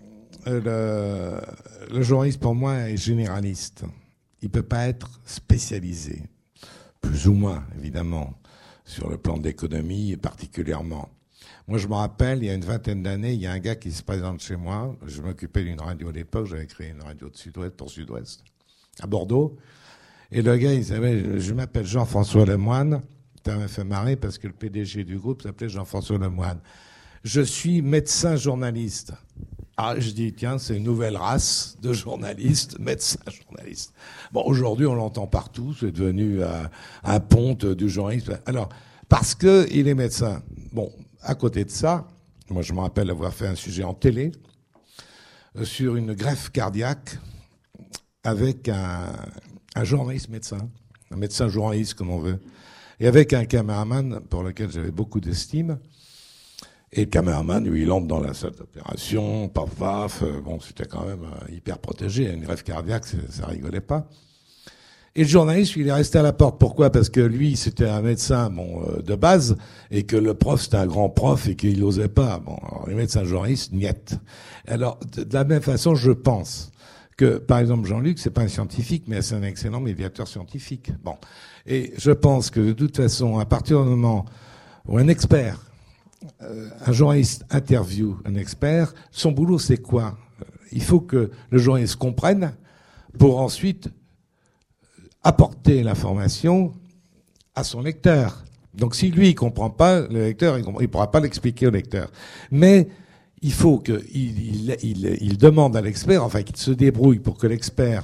Speaker 1: le journaliste, pour moi, est généraliste. Il ne peut pas être spécialisé, plus ou moins, évidemment, sur le plan de l'économie, particulièrement. Moi, je me rappelle, il y a une vingtaine d'années, il y a un gars qui se présente chez moi. Je m'occupais d'une radio à l'époque, j'avais créé une radio de Sud-Ouest pour Sud-Ouest, à Bordeaux. Et le gars, il savait, je m'appelle Jean-François Lemoine. Ça m'a fait marrer parce que le PDG du groupe s'appelait Jean-François Lemoine. Je suis médecin journaliste. Ah, je dis, tiens, c'est une nouvelle race de journalistes, médecins journalistes. Bon, aujourd'hui, on l'entend partout. C'est devenu un ponte du journalisme. Alors, parce que il est médecin. Bon, à côté de ça, moi, je me rappelle avoir fait un sujet en télé sur une greffe cardiaque avec un journaliste médecin, un médecin journaliste comme on veut, et avec un caméraman pour lequel j'avais beaucoup d'estime. Et le caméraman, lui, il entre dans la salle d'opération, paf, paf, bon, c'était quand même hyper protégé, une greffe cardiaque, ça rigolait pas. Et le journaliste, il est resté à la porte. Pourquoi ? Parce que lui, c'était un médecin, de base, et que le prof, c'était un grand prof et qu'il n'osait pas. Bon, alors, les médecins journalistes, niet. Alors, de la même façon, je pense que, par exemple, Jean-Luc, c'est pas un scientifique, mais c'est un excellent médiateur scientifique. Bon. Et je pense que, de toute façon, à partir du moment où un expert, un journaliste interview un expert, son boulot, c'est quoi ? Il faut que le journaliste comprenne pour ensuite apporter l'information à son lecteur. Donc, si lui, il comprend pas, le lecteur, il pourra pas l'expliquer au lecteur. Mais il faut qu'il demande à l'expert, enfin qu'il se débrouille pour que l'expert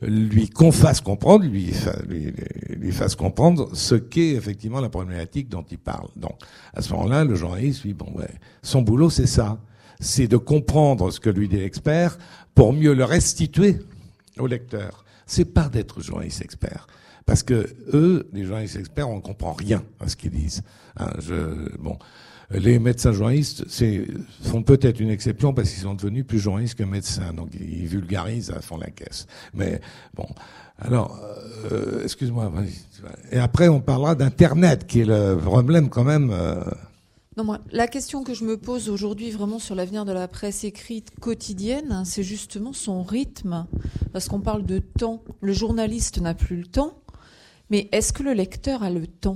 Speaker 1: lui fasse comprendre, lui fasse comprendre ce qu'est effectivement la problématique dont il parle. Donc, à ce moment-là, le journaliste, lui, son boulot, c'est ça. C'est de comprendre ce que lui dit l'expert pour mieux le restituer au lecteur. C'est pas d'être journaliste expert. Parce que eux, les journalistes experts, on ne comprend rien à ce qu'ils disent. Les médecins journalistes font peut-être une exception parce qu'ils sont devenus plus journalistes que médecins. Donc, ils vulgarisent à fond la caisse. Mais bon, alors, excuse-moi. Et après, on parlera d'Internet, qui est le problème quand même.
Speaker 9: Non, moi, la question que je me pose aujourd'hui vraiment sur l'avenir de la presse écrite quotidienne, c'est justement son rythme. Parce qu'on parle de temps. Le journaliste n'a plus le temps. Mais est-ce que le lecteur a le temps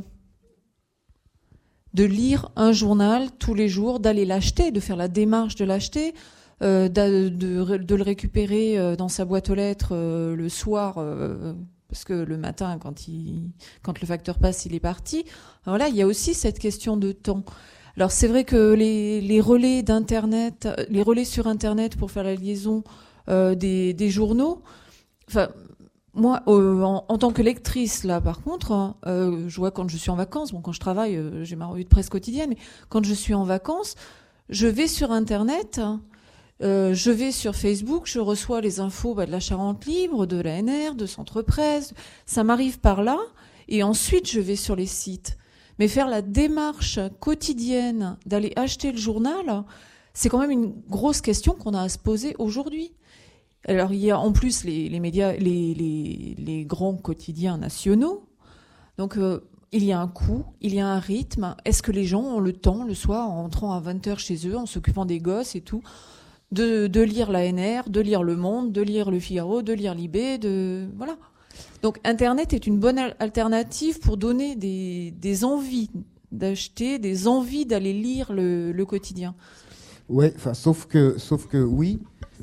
Speaker 9: de lire un journal tous les jours, d'aller l'acheter, de faire la démarche de l'acheter, de le récupérer dans sa boîte aux lettres le soir, parce que le matin, quand le facteur passe, il est parti. Voilà, il y a aussi cette question de temps. Alors c'est vrai que les relais d'Internet, les relais sur Internet pour faire la liaison des journaux, enfin. Moi, en tant que lectrice, là, par contre, je vois quand je suis en vacances, quand je travaille, j'ai ma revue de presse quotidienne, mais quand je suis en vacances, je vais sur Internet, je vais sur Facebook, je reçois les infos de la Charente Libre, de l'ANR, de Centre Presse, ça m'arrive par là, et ensuite je vais sur les sites. Mais faire la démarche quotidienne d'aller acheter le journal, c'est quand même une grosse question qu'on a à se poser aujourd'hui. Alors il y a en plus les médias, les grands quotidiens nationaux. Donc il y a un coût, il y a un rythme. Est-ce que les gens ont le temps le soir, en rentrant à 20h chez eux, en s'occupant des gosses et tout, de lire l'ANR, de lire Le Monde, de lire Le Figaro, de lire Libé, voilà. Donc Internet est une bonne alternative pour donner des envies d'acheter, des envies d'aller lire le quotidien.
Speaker 6: Ouais, sauf que oui.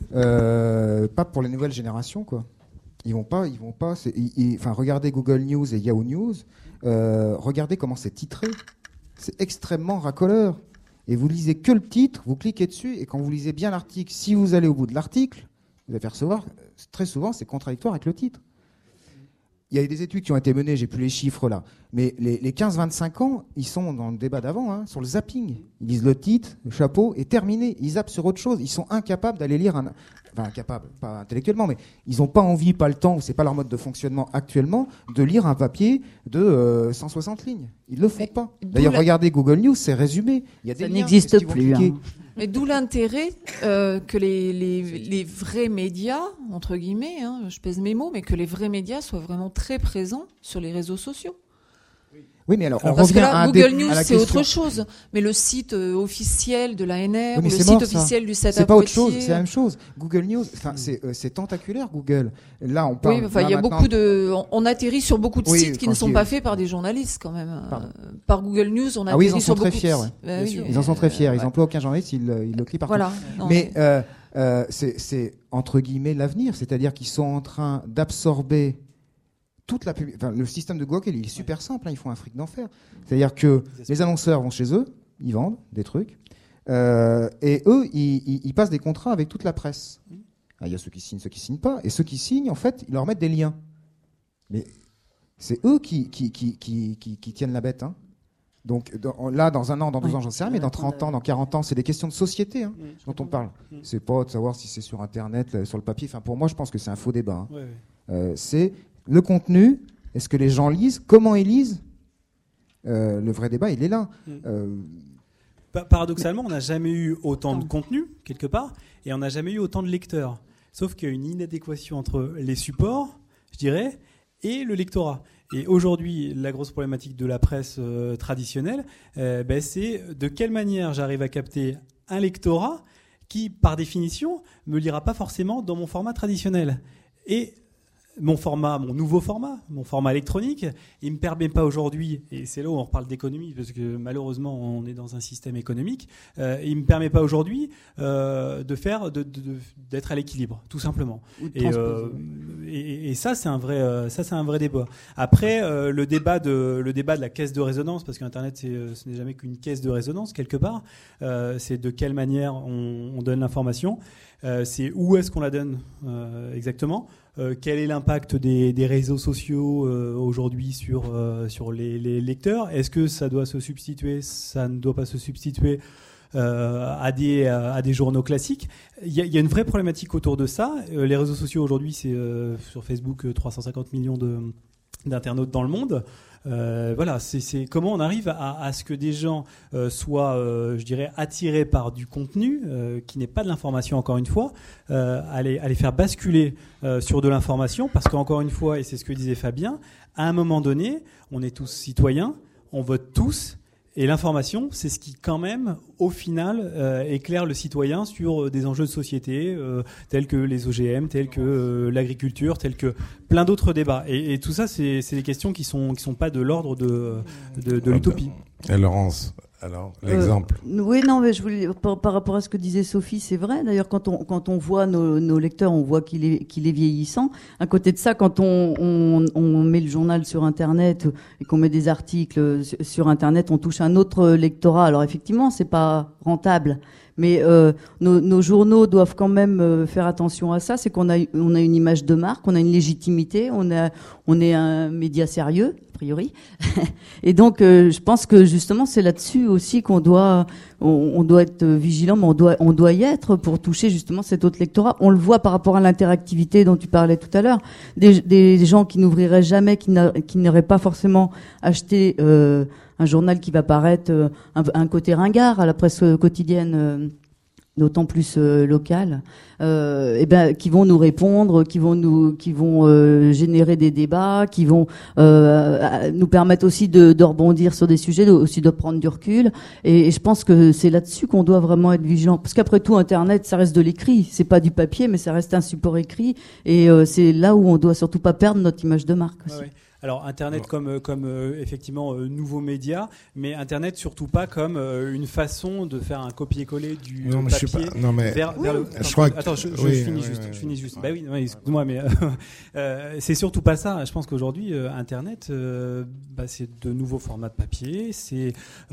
Speaker 6: Pas pour les nouvelles générations, quoi. Ils vont pas. Regardez Google News et Yahoo News. Regardez comment c'est titré. C'est extrêmement racoleur. Et vous lisez que le titre, vous cliquez dessus, et quand vous lisez bien l'article, si vous allez au bout de l'article, vous allez percevoir, très souvent, c'est contradictoire avec le titre. Il y a des études qui ont été menées, j'ai plus les chiffres là, mais les 15-25 ans, ils sont dans le débat d'avant, sur le zapping. Ils lisent le titre, le chapeau, et terminé. Ils zappent sur autre chose. Ils sont incapables d'aller lire incapables, pas intellectuellement, mais ils n'ont pas envie, pas le temps, ou c'est pas leur mode de fonctionnement actuellement, de lire un papier de 160 lignes. Ils le font pas. D'ailleurs, regardez Google News, c'est résumé. Il y a des
Speaker 2: ça
Speaker 6: liens,
Speaker 2: n'existe plus.
Speaker 9: Mais d'où l'intérêt que les vrais médias, entre guillemets, je pèse mes mots, mais que les vrais médias soient vraiment très présents sur les réseaux sociaux.
Speaker 6: Oui, mais alors on
Speaker 9: parce
Speaker 6: revient
Speaker 9: que là,
Speaker 6: à
Speaker 9: Google News, c'est
Speaker 6: question.
Speaker 9: autre chose. Mais le site officiel de l'ANR,
Speaker 6: Oui,
Speaker 9: ou le site officiel du 7
Speaker 6: c'est pas autre chose, c'est la même chose. Google News, c'est tentaculaire, Google. Là, on parle.
Speaker 9: Oui, il y a beaucoup on atterrit sur beaucoup de sites qui ne sont pas faits par des journalistes, quand même. Par Google News, on atterrit sur beaucoup de sites.
Speaker 6: Ils en sont très fiers. Ils n'emploient aucun journaliste, ils le crient partout.
Speaker 9: Voilà.
Speaker 6: Mais c'est entre guillemets l'avenir, c'est-à-dire qu'ils sont en train d'absorber toute la le système de Google, il est super simple, ils font un fric d'enfer. C'est-à-dire que les annonceurs vont chez eux, ils vendent des trucs, et eux, ils passent des contrats avec toute la presse. Il y a ceux qui signent, ceux qui signent pas, et ceux qui signent, en fait, ils leur mettent des liens. Mais c'est eux qui tiennent la bête. Donc là, dans un an, dans 2 ans, j'en sais rien, mais dans 30 ans, dans 40 ans, c'est des questions de société dont on parle. C'est pas de savoir si c'est sur Internet, sur le papier. Enfin, pour moi, je pense que c'est un faux débat. C'est le contenu, est-ce que les gens lisent? Comment ils lisent? Le vrai débat, il est là.
Speaker 5: Paradoxalement, on n'a jamais eu autant de contenu, quelque part, et on n'a jamais eu autant de lecteurs. Sauf qu'il y a une inadéquation entre les supports, je dirais, et le lectorat. Et aujourd'hui, la grosse problématique de la presse traditionnelle, c'est de quelle manière j'arrive à capter un lectorat qui, par définition, me lira pas forcément dans mon format traditionnel. Et mon nouveau format, mon format électronique, il me permet pas aujourd'hui, et c'est là où on reparle d'économie, parce que malheureusement on est dans un système économique, il me permet pas aujourd'hui d'être à l'équilibre, tout simplement. Et ça c'est un vrai débat. Après le débat de la caisse de résonance, parce qu'Internet ce n'est jamais qu'une caisse de résonance quelque part. C'est de quelle manière on donne l'information. C'est où est-ce qu'on la donne exactement. quel est l'impact des réseaux sociaux aujourd'hui sur les lecteurs? Est-ce que ça doit se substituer? Ça ne doit pas se substituer à des journaux classiques. Il y a une vraie problématique autour de ça. Les réseaux sociaux aujourd'hui, c'est sur Facebook 350 millions d'internautes dans le monde. Voilà, c'est comment on arrive à ce que des gens soient, je dirais, attirés par du contenu qui n'est pas de l'information, encore une fois, à les faire basculer sur de l'information, parce qu'encore une fois, et c'est ce que disait Fabien, à un moment donné, on est tous citoyens, on vote tous. Et l'information, c'est ce qui, quand même, au final, éclaire le citoyen sur des enjeux de société tels que les OGM, tels que l'agriculture, tels que plein d'autres débats. Et tout ça, c'est des questions qui sont pas de l'ordre de l'utopie.
Speaker 1: Et Laurence, alors, l'exemple.
Speaker 2: Oui, non, mais je voulais, par rapport à ce que disait Sophie, c'est vrai. D'ailleurs, quand on voit nos lecteurs, on voit qu'il est vieillissant. À côté de ça, quand on met le journal sur Internet et qu'on met des articles sur Internet, on touche un autre lectorat. Alors effectivement, c'est pas rentable. Mais nos journaux doivent quand même faire attention à ça. C'est qu'on a une image de marque, on a une légitimité, on est un média sérieux, a priori. Et donc, je pense que justement, c'est là-dessus aussi qu'on doit être vigilant, mais on doit y être pour toucher justement cet autre lectorat. On le voit par rapport à l'interactivité dont tu parlais tout à l'heure. Des gens qui n'ouvriraient jamais, qui n'auraient pas forcément acheté un journal qui va paraître un côté ringard à la presse quotidienne, d'autant plus locale, qui vont nous répondre, qui vont générer des débats, qui vont nous permettre aussi de rebondir sur des sujets, aussi de prendre du recul. Et je pense que c'est là-dessus qu'on doit vraiment être vigilant, parce qu'après tout, Internet, ça reste de l'écrit, c'est pas du papier, mais ça reste un support écrit, et c'est là où on doit surtout pas perdre notre image de marque aussi.
Speaker 5: Ouais. Alors Internet comme effectivement nouveau média, mais Internet surtout pas comme une façon de faire un copier-coller du papier vers le.
Speaker 1: Je crois que...
Speaker 5: Attends, je finis juste. Bah oui, excuse-moi, mais c'est surtout pas ça. Je pense qu'aujourd'hui Internet, c'est de nouveaux formats de papier, c'est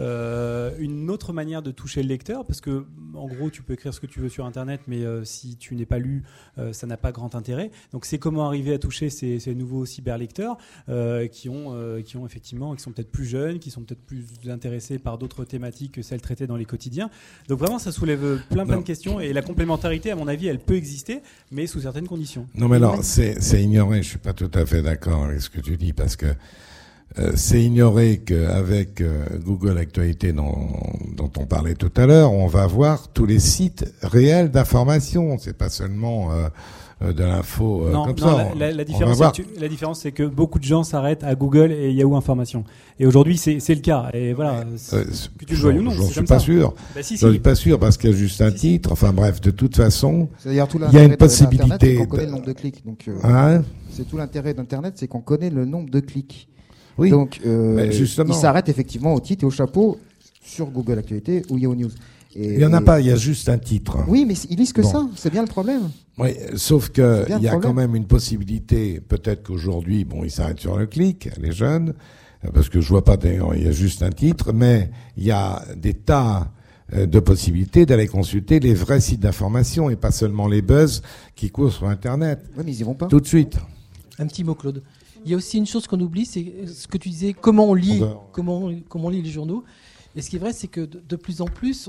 Speaker 5: une autre manière de toucher le lecteur, parce que en gros tu peux écrire ce que tu veux sur Internet, mais si tu n'es pas lu, ça n'a pas grand intérêt. Donc c'est comment arriver à toucher ces nouveaux cyberlecteurs. Qui ont effectivement, qui sont peut-être plus jeunes, qui sont peut-être plus intéressés par d'autres thématiques que celles traitées dans les quotidiens. Donc vraiment, ça soulève plein de questions, et la complémentarité, à mon avis, elle peut exister, mais sous certaines conditions.
Speaker 1: Non, mais alors, c'est ignoré. Je suis pas tout à fait d'accord avec ce que tu dis, parce que c'est ignorer qu'avec Google Actualité dont on parlait tout à l'heure, on va voir tous les sites réels d'information. C'est pas seulement de l'info comme ça.
Speaker 5: La différence, c'est que beaucoup de gens s'arrêtent à Google et Yahoo Information. Et aujourd'hui, c'est le cas. Et voilà, que tu le veuilles ou non,
Speaker 1: j'en suis pas sûr. J'en suis pas sûr, parce qu'il y a juste un titre. Enfin bref, de toute façon, il y a une possibilité.
Speaker 6: On connaît le nombre de clics. Donc, c'est tout l'intérêt d'Internet, c'est qu'on connaît le nombre de clics.
Speaker 1: Oui.
Speaker 6: Donc,
Speaker 1: justement,
Speaker 6: il s'arrête effectivement au titre et au chapeau sur Google Actualité ou Yahoo News.
Speaker 1: Il y en a pas, il y a juste un titre.
Speaker 6: Oui, mais ils lisent que ça, c'est bien le problème.
Speaker 1: Oui, sauf que il y a quand même une possibilité, peut-être qu'aujourd'hui, ils s'arrêtent sur le clic, les jeunes, parce que je vois pas d'ailleurs, il y a juste un titre, mais il y a des tas de possibilités d'aller consulter les vrais sites d'information et pas seulement les buzz qui courent sur Internet.
Speaker 6: Oui, mais ils y vont pas.
Speaker 1: Tout de suite.
Speaker 8: Un petit mot, Claude. Il y a aussi une chose qu'on oublie, c'est ce que tu disais, comment on lit les journaux. Et ce qui est vrai, c'est que de plus en plus,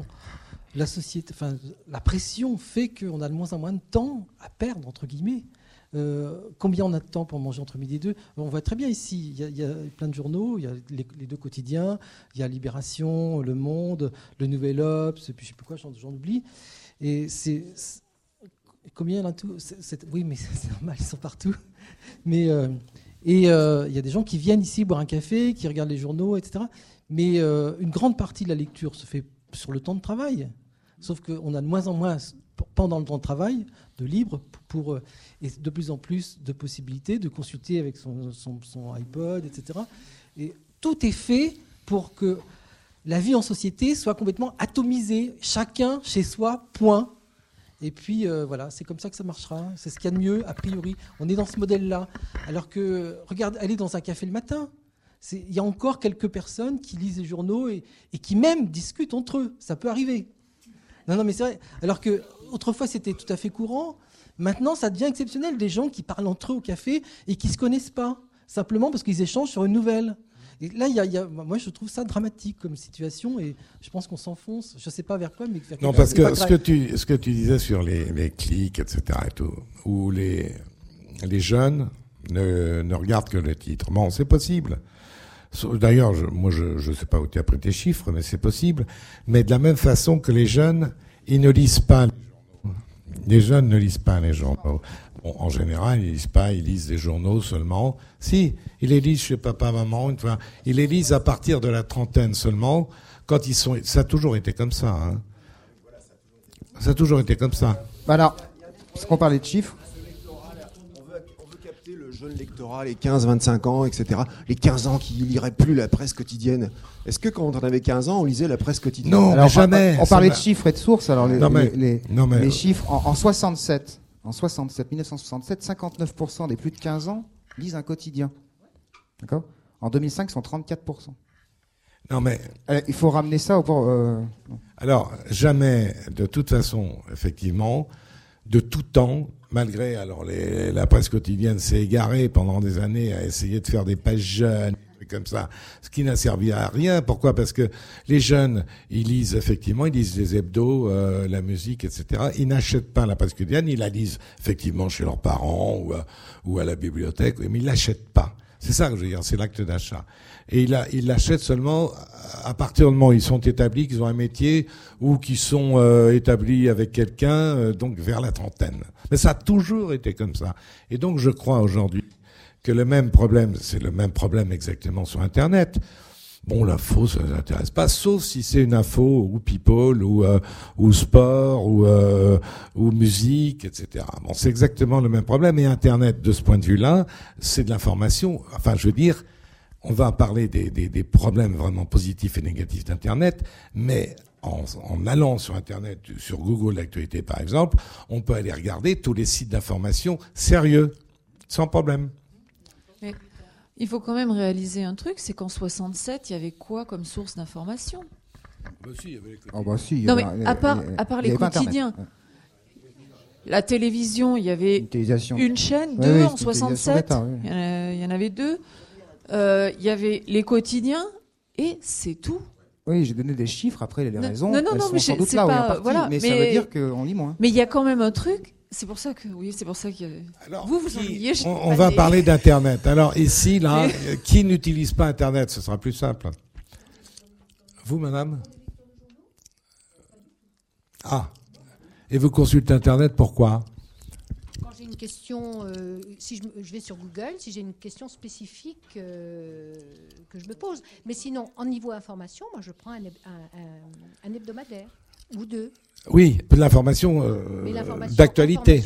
Speaker 8: la société, la pression fait qu'on a de moins en moins de temps à perdre, entre guillemets. Combien on a de temps pour manger entre midi et 2 ? On voit très bien ici, il y a plein de journaux, il y a les deux quotidiens, il y a Libération, Le Monde, Le Nouvel Obs, et puis je sais plus quoi, j'en oublie. Et combien il y en a tout ? Oui, mais c'est normal, ils sont partout. Mais il y a des gens qui viennent ici boire un café, qui regardent les journaux, etc. Mais une grande partie de la lecture se fait sur le temps de travail. Sauf qu'on a de moins en moins, pendant le temps de travail, de libre et de plus en plus de possibilités de consulter avec son iPod, etc. Et tout est fait pour que la vie en société soit complètement atomisée, chacun chez soi, point. Et puis voilà, c'est comme ça que ça marchera. C'est ce qu'il y a de mieux, a priori. On est dans ce modèle-là. Alors que, regarde, aller dans un café le matin, il y a encore quelques personnes qui lisent les journaux et qui même discutent entre eux. Ça peut arriver. Non, mais c'est vrai. Alors que autrefois, c'était tout à fait courant.
Speaker 13: Maintenant, ça devient exceptionnel, des gens qui parlent entre eux au café et qui ne se connaissent pas, simplement parce qu'ils échangent sur une nouvelle. Et là, moi, je trouve ça dramatique comme situation, et je pense qu'on s'enfonce. Je ne sais pas vers quoi, mais vers
Speaker 1: non, parce que ce que tu disais sur les clics, etc., et tout, où les jeunes ne regardent que le titre. Bon, c'est possible. D'ailleurs, moi, je sais pas où tu as pris tes chiffres, mais c'est possible. Mais de la même façon que les jeunes, ils ne lisent pas les journaux. Les jeunes ne lisent pas les journaux. Bon, en général, ils lisent pas, ils lisent des journaux seulement. Si, ils les lisent chez papa, maman, une fois. Ils les lisent à partir de la trentaine seulement, quand ils sont, ça a toujours été comme ça, hein. Ça a toujours été comme ça.
Speaker 6: Alors, parce qu'on parlait de chiffres.
Speaker 14: On veut capter le jeune lectorat, les 15, 25 ans, etc. Les 15 ans qui liraient plus la presse quotidienne. Est-ce que quand on avait 15 ans, on lisait la presse quotidienne?
Speaker 6: Non, alors, jamais. On parlait de
Speaker 1: va...
Speaker 6: chiffres et de sources. Alors, les chiffres, en 1967, 59% des plus de 15 ans lisent un quotidien. D'accord? En 2005, ils sont 34%.
Speaker 1: Non, mais.
Speaker 6: Il faut ramener ça au.
Speaker 1: Alors, jamais, de toute façon, effectivement, de tout temps, malgré, alors, la presse quotidienne s'est égarée pendant des années à essayer de faire des pages jeunes, comme ça, ce qui n'a servi à rien. Pourquoi? Parce que les jeunes, ils lisent les hebdos, la musique, etc. Ils n'achètent pas la presse quotidienne, ils la lisent effectivement chez leurs parents ou à la bibliothèque, mais ils l'achètent pas. C'est ça que je veux dire, c'est l'acte d'achat. Et ils l'achètent seulement à partir du moment où ils sont établis, qu'ils ont un métier ou qu'ils sont établis avec quelqu'un, donc vers la trentaine. Mais ça a toujours été comme ça. Et donc je crois aujourd'hui que le même problème, c'est le même problème exactement sur Internet. Bon, l'info, ça ne l'intéresse pas, sauf si c'est une info ou people ou sport ou musique, etc. Bon, c'est exactement le même problème. Et Internet, de ce point de vue-là, c'est de l'information. Enfin, je veux dire, on va parler des problèmes vraiment positifs et négatifs d'Internet, mais en allant sur Internet, sur Google l'actualité par exemple, on peut aller regarder tous les sites d'information sérieux, sans problème.
Speaker 9: Mais il faut quand même réaliser un truc, c'est qu'en 67, il y avait quoi comme source d'information? Non, mais à part les quotidiens. La télévision, il y avait une chaîne, deux en 67. Il y en avait deux. Il y avait les quotidiens et c'est tout.
Speaker 6: Oui, j'ai donné des chiffres. Après, les raisons,
Speaker 9: non,
Speaker 6: elles sont
Speaker 9: mais
Speaker 6: sans doute
Speaker 9: c'est
Speaker 6: là,
Speaker 9: pas,
Speaker 6: où
Speaker 9: voilà,
Speaker 6: mais ça veut dire qu'on lit moins.
Speaker 9: Mais il y a quand même un truc. C'est pour ça que
Speaker 1: Alors,
Speaker 9: vous en liez.
Speaker 1: On va parler d'Internet. Alors ici, là, qui n'utilise pas Internet? Ce sera plus simple. Vous, madame? Ah. Et vous consultez Internet, pourquoi?
Speaker 15: Quand j'ai une question, si je vais sur Google, si j'ai une question spécifique que je me pose. Mais sinon, en niveau information, moi, je prends un hebdomadaire ou deux.
Speaker 1: Oui, l'information d'actualité.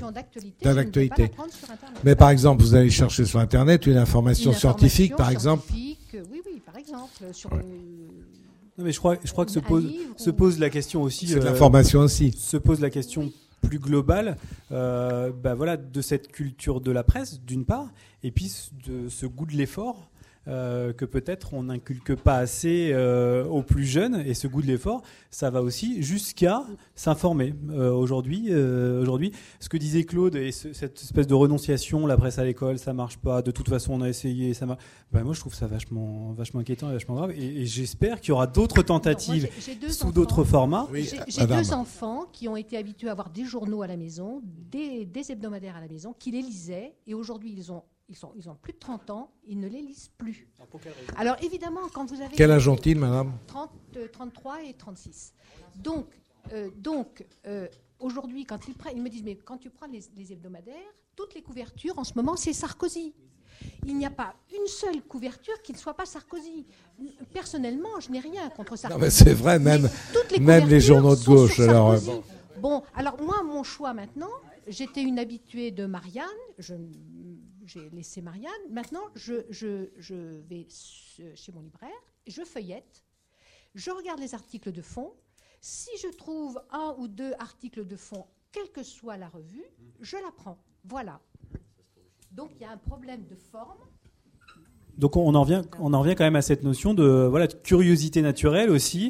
Speaker 1: Mais par exemple, vous allez chercher sur Internet une information scientifique, par exemple.
Speaker 15: Oui, par exemple.
Speaker 5: Non, mais je crois que se pose la question aussi.
Speaker 1: C'est de l'information aussi.
Speaker 5: Se pose la question plus globale, voilà, de cette culture de la presse, d'une part, et puis de ce goût de l'effort. Que peut-être on n'inculque pas assez aux plus jeunes, et ce goût de l'effort, ça va aussi jusqu'à s'informer. Aujourd'hui, ce que disait Claude et cette espèce de renonciation, la presse à l'école, ça marche pas. De toute façon, on a essayé, ça marche. Moi, je trouve ça vachement inquiétant et vachement grave. Et j'espère qu'il y aura d'autres tentatives sous d'autres formats.
Speaker 15: Oui, j'ai deux enfants qui ont été habitués à avoir des journaux à la maison, des hebdomadaires à la maison, qui les lisaient, et aujourd'hui ils ont plus de 30 ans, ils ne les lisent plus. Alors évidemment, quand vous avez...
Speaker 1: Quel âge ont-ils, madame?
Speaker 15: 33 et 36. Donc aujourd'hui, quand ils me disent, mais quand tu prends les hebdomadaires, toutes les couvertures, en ce moment, c'est Sarkozy. Il n'y a pas une seule couverture qui ne soit pas Sarkozy. Personnellement, je n'ai rien contre Sarkozy.
Speaker 1: Non, mais c'est vrai, même les journaux de gauche. Alors,
Speaker 15: bon, alors moi, mon choix maintenant, j'étais une habituée de Marianne, j'ai laissé Marianne. Maintenant, je vais chez mon libraire, je feuillette, je regarde les articles de fond. Si je trouve un ou deux articles de fond, quelle que soit la revue, je la prends. Voilà. Donc, il y a un problème de forme.
Speaker 5: Donc on en revient quand même à cette notion de curiosité naturelle aussi,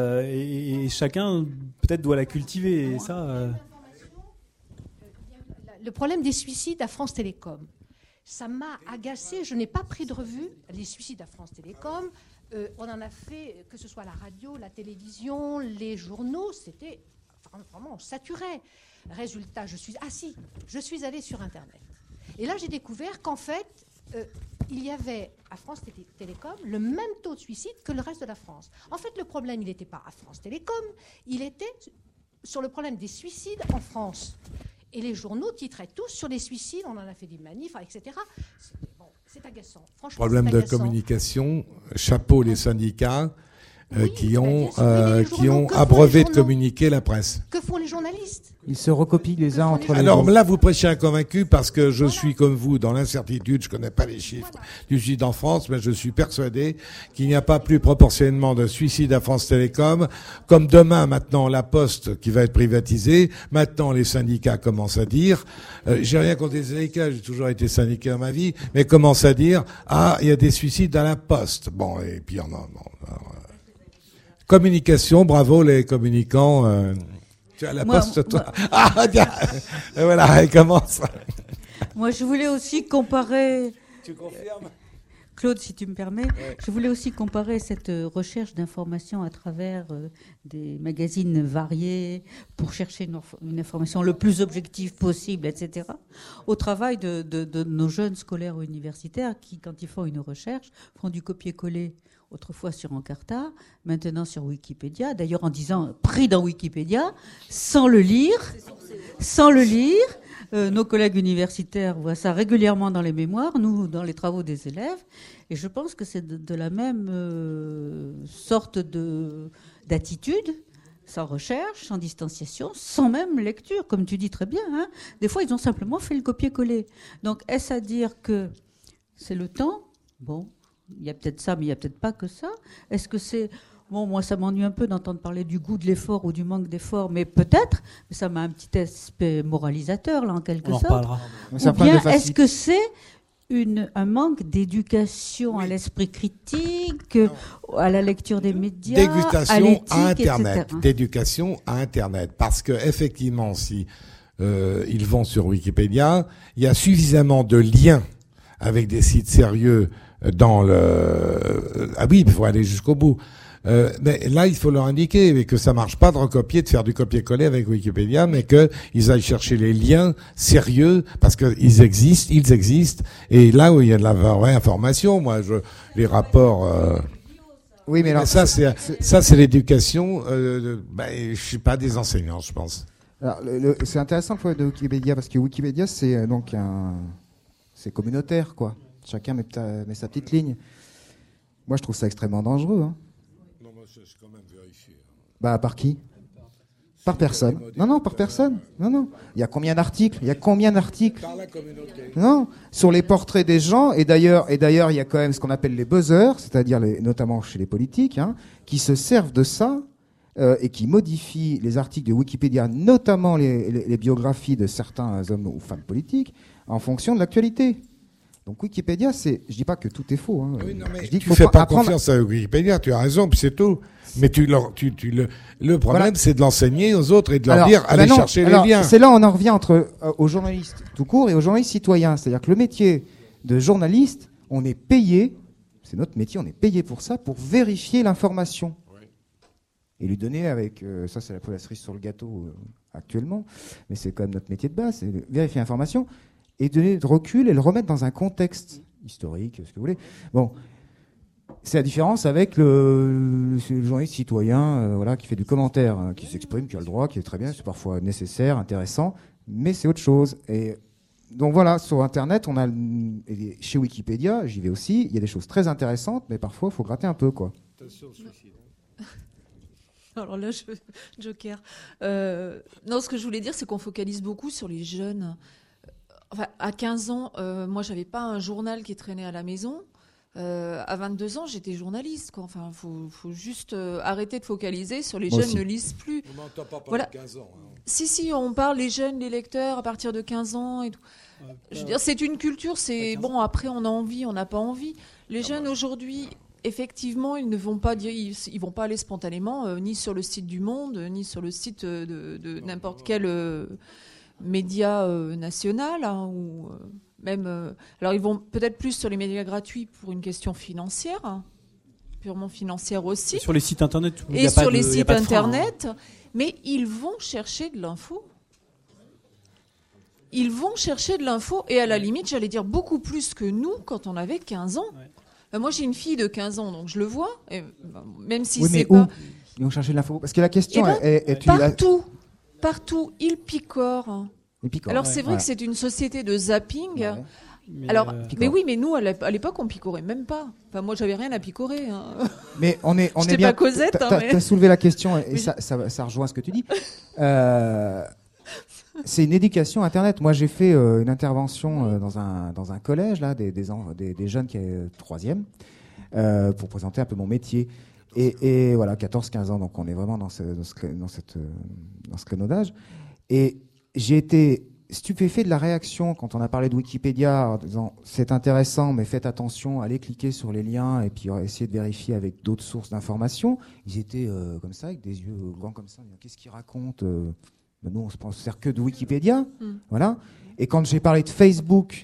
Speaker 5: et chacun peut-être doit la cultiver. Et ça.
Speaker 15: le problème des suicides à France Télécom. Ça m'a agacé. Je n'ai pas pris de revue les suicides à France Télécom. On en a fait, que ce soit la radio, la télévision, les journaux, c'était vraiment, on saturait. Résultat, je suis allée sur Internet. Et là, j'ai découvert qu'en fait, il y avait à France Télécom le même taux de suicide que le reste de la France. En fait, le problème, il n'était pas à France Télécom, il était sur le problème des suicides en France. Et les journaux titraient tous sur les suicides, on en a fait des manifs, etc. C'est agaçant. Franchement,
Speaker 1: Problème
Speaker 15: c'est
Speaker 1: de
Speaker 15: agaçant.
Speaker 1: communication, chapeau les syndicats qui ont
Speaker 15: que font
Speaker 1: abreuvé
Speaker 15: les
Speaker 1: de
Speaker 15: journaux
Speaker 1: communiquer la presse.
Speaker 15: Que font les journalistes?
Speaker 6: Ils se recopient les uns entre les
Speaker 1: Alors
Speaker 6: autres.
Speaker 1: là, vous prêchez un convaincu parce que je suis comme vous dans l'incertitude. Je connais pas les chiffres du suicide en France, mais je suis persuadé qu'il n'y a pas plus proportionnellement de suicides à France Télécom. Comme demain, maintenant, la Poste qui va être privatisée. Maintenant, les syndicats commencent à dire, j'ai rien contre les syndicats, j'ai toujours été syndiqué dans ma vie, mais commencent à dire, il y a des suicides à la Poste. Bon, et puis communication, bravo les communicants. Tu as la Poste, toi. Tiens, voilà, elle commence.
Speaker 4: Moi, je voulais aussi comparer.
Speaker 1: Tu confirmes ?
Speaker 4: Claude, si tu me permets, je voulais aussi comparer cette recherche d'informations à travers des magazines variés pour chercher une information le plus objective possible, etc., au travail de nos jeunes scolaires ou universitaires qui, quand ils font une recherche, font du copier-coller. Autrefois sur Encarta, maintenant sur Wikipédia, d'ailleurs en disant pris dans Wikipédia, sans le lire. Nos collègues universitaires voient ça régulièrement dans les mémoires, nous dans les travaux des élèves, et je pense que c'est de la même sorte d'attitude, sans recherche, sans distanciation, sans même lecture, comme tu dis très bien. Hein. Des fois, ils ont simplement fait le copier-coller. Donc, est-ce à dire que c'est le temps ? Bon. Il y a peut-être ça, mais il n'y a peut-être pas que ça. Est-ce que c'est... Bon, moi, ça m'ennuie un peu d'entendre parler du goût de l'effort ou du manque d'effort, mais peut-être, mais ça m'a un petit aspect moralisateur, là, en quelque sorte.
Speaker 5: On en reparlera.
Speaker 4: Ou bien, est-ce que c'est un manque d'éducation à l'esprit critique, à la lecture des médias, à l'éthique,
Speaker 1: à Internet,
Speaker 4: etc.
Speaker 1: d'éducation à Internet. Parce que, effectivement, si ils vont sur Wikipédia, il y a suffisamment de liens avec des sites sérieux dans il faut aller jusqu'au bout. Mais là, il faut leur indiquer que ça marche pas de recopier, de faire du copier-coller avec Wikipédia, mais qu'ils aillent chercher les liens sérieux parce qu'ils existent. Et là où il y a de la vraie information, les rapports.
Speaker 6: Oui, mais alors
Speaker 1: ça, c'est l'éducation. Je suis pas des enseignants, je pense.
Speaker 6: Alors, c'est intéressant le problème de Wikipédia parce que Wikipédia, c'est donc c'est communautaire, quoi. Chacun met sa petite ligne. Moi, je trouve ça extrêmement dangereux. Hein.
Speaker 1: Non, moi, je quand même vérifié.
Speaker 6: Par qui ? Par personne. Non, par personne. Non. Il y a combien d'articles ?
Speaker 1: Par la communauté.
Speaker 6: Non. Sur les portraits des gens, et d'ailleurs, il y a quand même ce qu'on appelle les buzzers, c'est-à-dire notamment chez les politiques, qui se servent de ça et qui modifient les articles de Wikipédia, notamment les biographies de certains hommes ou femmes politiques, en fonction de l'actualité. Donc Wikipédia, je dis pas que tout est faux. Hein.
Speaker 1: Oui, non, mais
Speaker 6: je dis
Speaker 1: tu fais pas confiance à Wikipédia, tu as raison, puis c'est tout. Mais le problème, c'est de l'enseigner aux autres et de leur dire, allez chercher les liens.
Speaker 6: C'est là où on en revient aux journalistes tout court et aux journalistes citoyens. C'est-à-dire que le métier de journaliste, on est payé, c'est notre métier, on est payé pour ça, pour vérifier l'information. Oui. Et lui donner ça c'est la cerise sur le gâteau actuellement, mais c'est quand même notre métier de base, c'est de vérifier l'information et donner de recul et le remettre dans un contexte historique, ce que vous voulez. Bon, c'est la différence avec le journaliste citoyen qui fait du commentaire, qui s'exprime, qui a le droit, qui est très bien, c'est parfois nécessaire, intéressant, mais c'est autre chose. Et donc voilà, sur Internet, et chez Wikipédia, j'y vais aussi, il y a des choses très intéressantes, mais parfois, il faut gratter un peu, quoi.
Speaker 1: Attention au suicide.
Speaker 9: Alors là, Joker. Non, ce que je voulais dire, c'est qu'on focalise beaucoup sur les jeunes. Enfin, à 15 ans, moi, j'avais pas un journal qui traînait à la maison. À 22 ans, j'étais journaliste. Quoi. Enfin, faut juste arrêter de focaliser sur les
Speaker 1: moi
Speaker 9: jeunes
Speaker 1: aussi.
Speaker 9: Ne lisent plus.
Speaker 1: On n'entend pas parler
Speaker 9: Voilà.
Speaker 1: de 15 ans. Hein.
Speaker 9: Si, on parle les jeunes, les lecteurs à partir de 15 ans et tout. Je veux dire, c'est une culture. C'est bon. Après, on a envie, on n'a pas envie. Les jeunes aujourd'hui. Effectivement, ils ne vont pas dire, ils vont pas aller spontanément ni sur le site du Monde, ni sur le site de n'importe quel média national, hein, ou même. Alors, ils vont peut-être plus sur les médias gratuits pour une question financière, hein, purement financière aussi.
Speaker 5: Et sur les sites internet.
Speaker 9: Et sur les sites internet, mais ils vont chercher de l'info. Ils vont chercher de l'info, et à la limite, j'allais dire beaucoup plus que nous quand on avait 15 ans. Ouais. Moi, j'ai une fille de 15 ans, donc je le vois, et, même si c'est pas...
Speaker 6: Ils vont chercher de l'info. Parce que la question est...
Speaker 9: Partout, ils picorent. Alors, c'est vrai que c'est une société de zapping. Ouais. Mais oui, mais nous, à l'époque, on picorait même pas. Enfin, moi, j'avais rien à picorer. Hein.
Speaker 6: Mais on est bien...
Speaker 9: pas Cosette.
Speaker 6: T'as soulevé la question, et ça rejoint ce que tu dis. C'est une éducation Internet. Moi, j'ai fait une intervention dans un collège, là, des jeunes qui est 3e, pour présenter un peu mon métier. Et voilà, 14-15 ans, donc on est vraiment dans ce créneau d'âge. Et j'ai été stupéfait de la réaction quand on a parlé de Wikipédia en disant c'est intéressant, mais faites attention, allez cliquer sur les liens et puis essayer de vérifier avec d'autres sources d'informations. Ils étaient comme ça, avec des yeux grands comme ça. Qu'est-ce qu'ils racontent nous, on ne se sert que de Wikipédia. Voilà. Et quand j'ai parlé de Facebook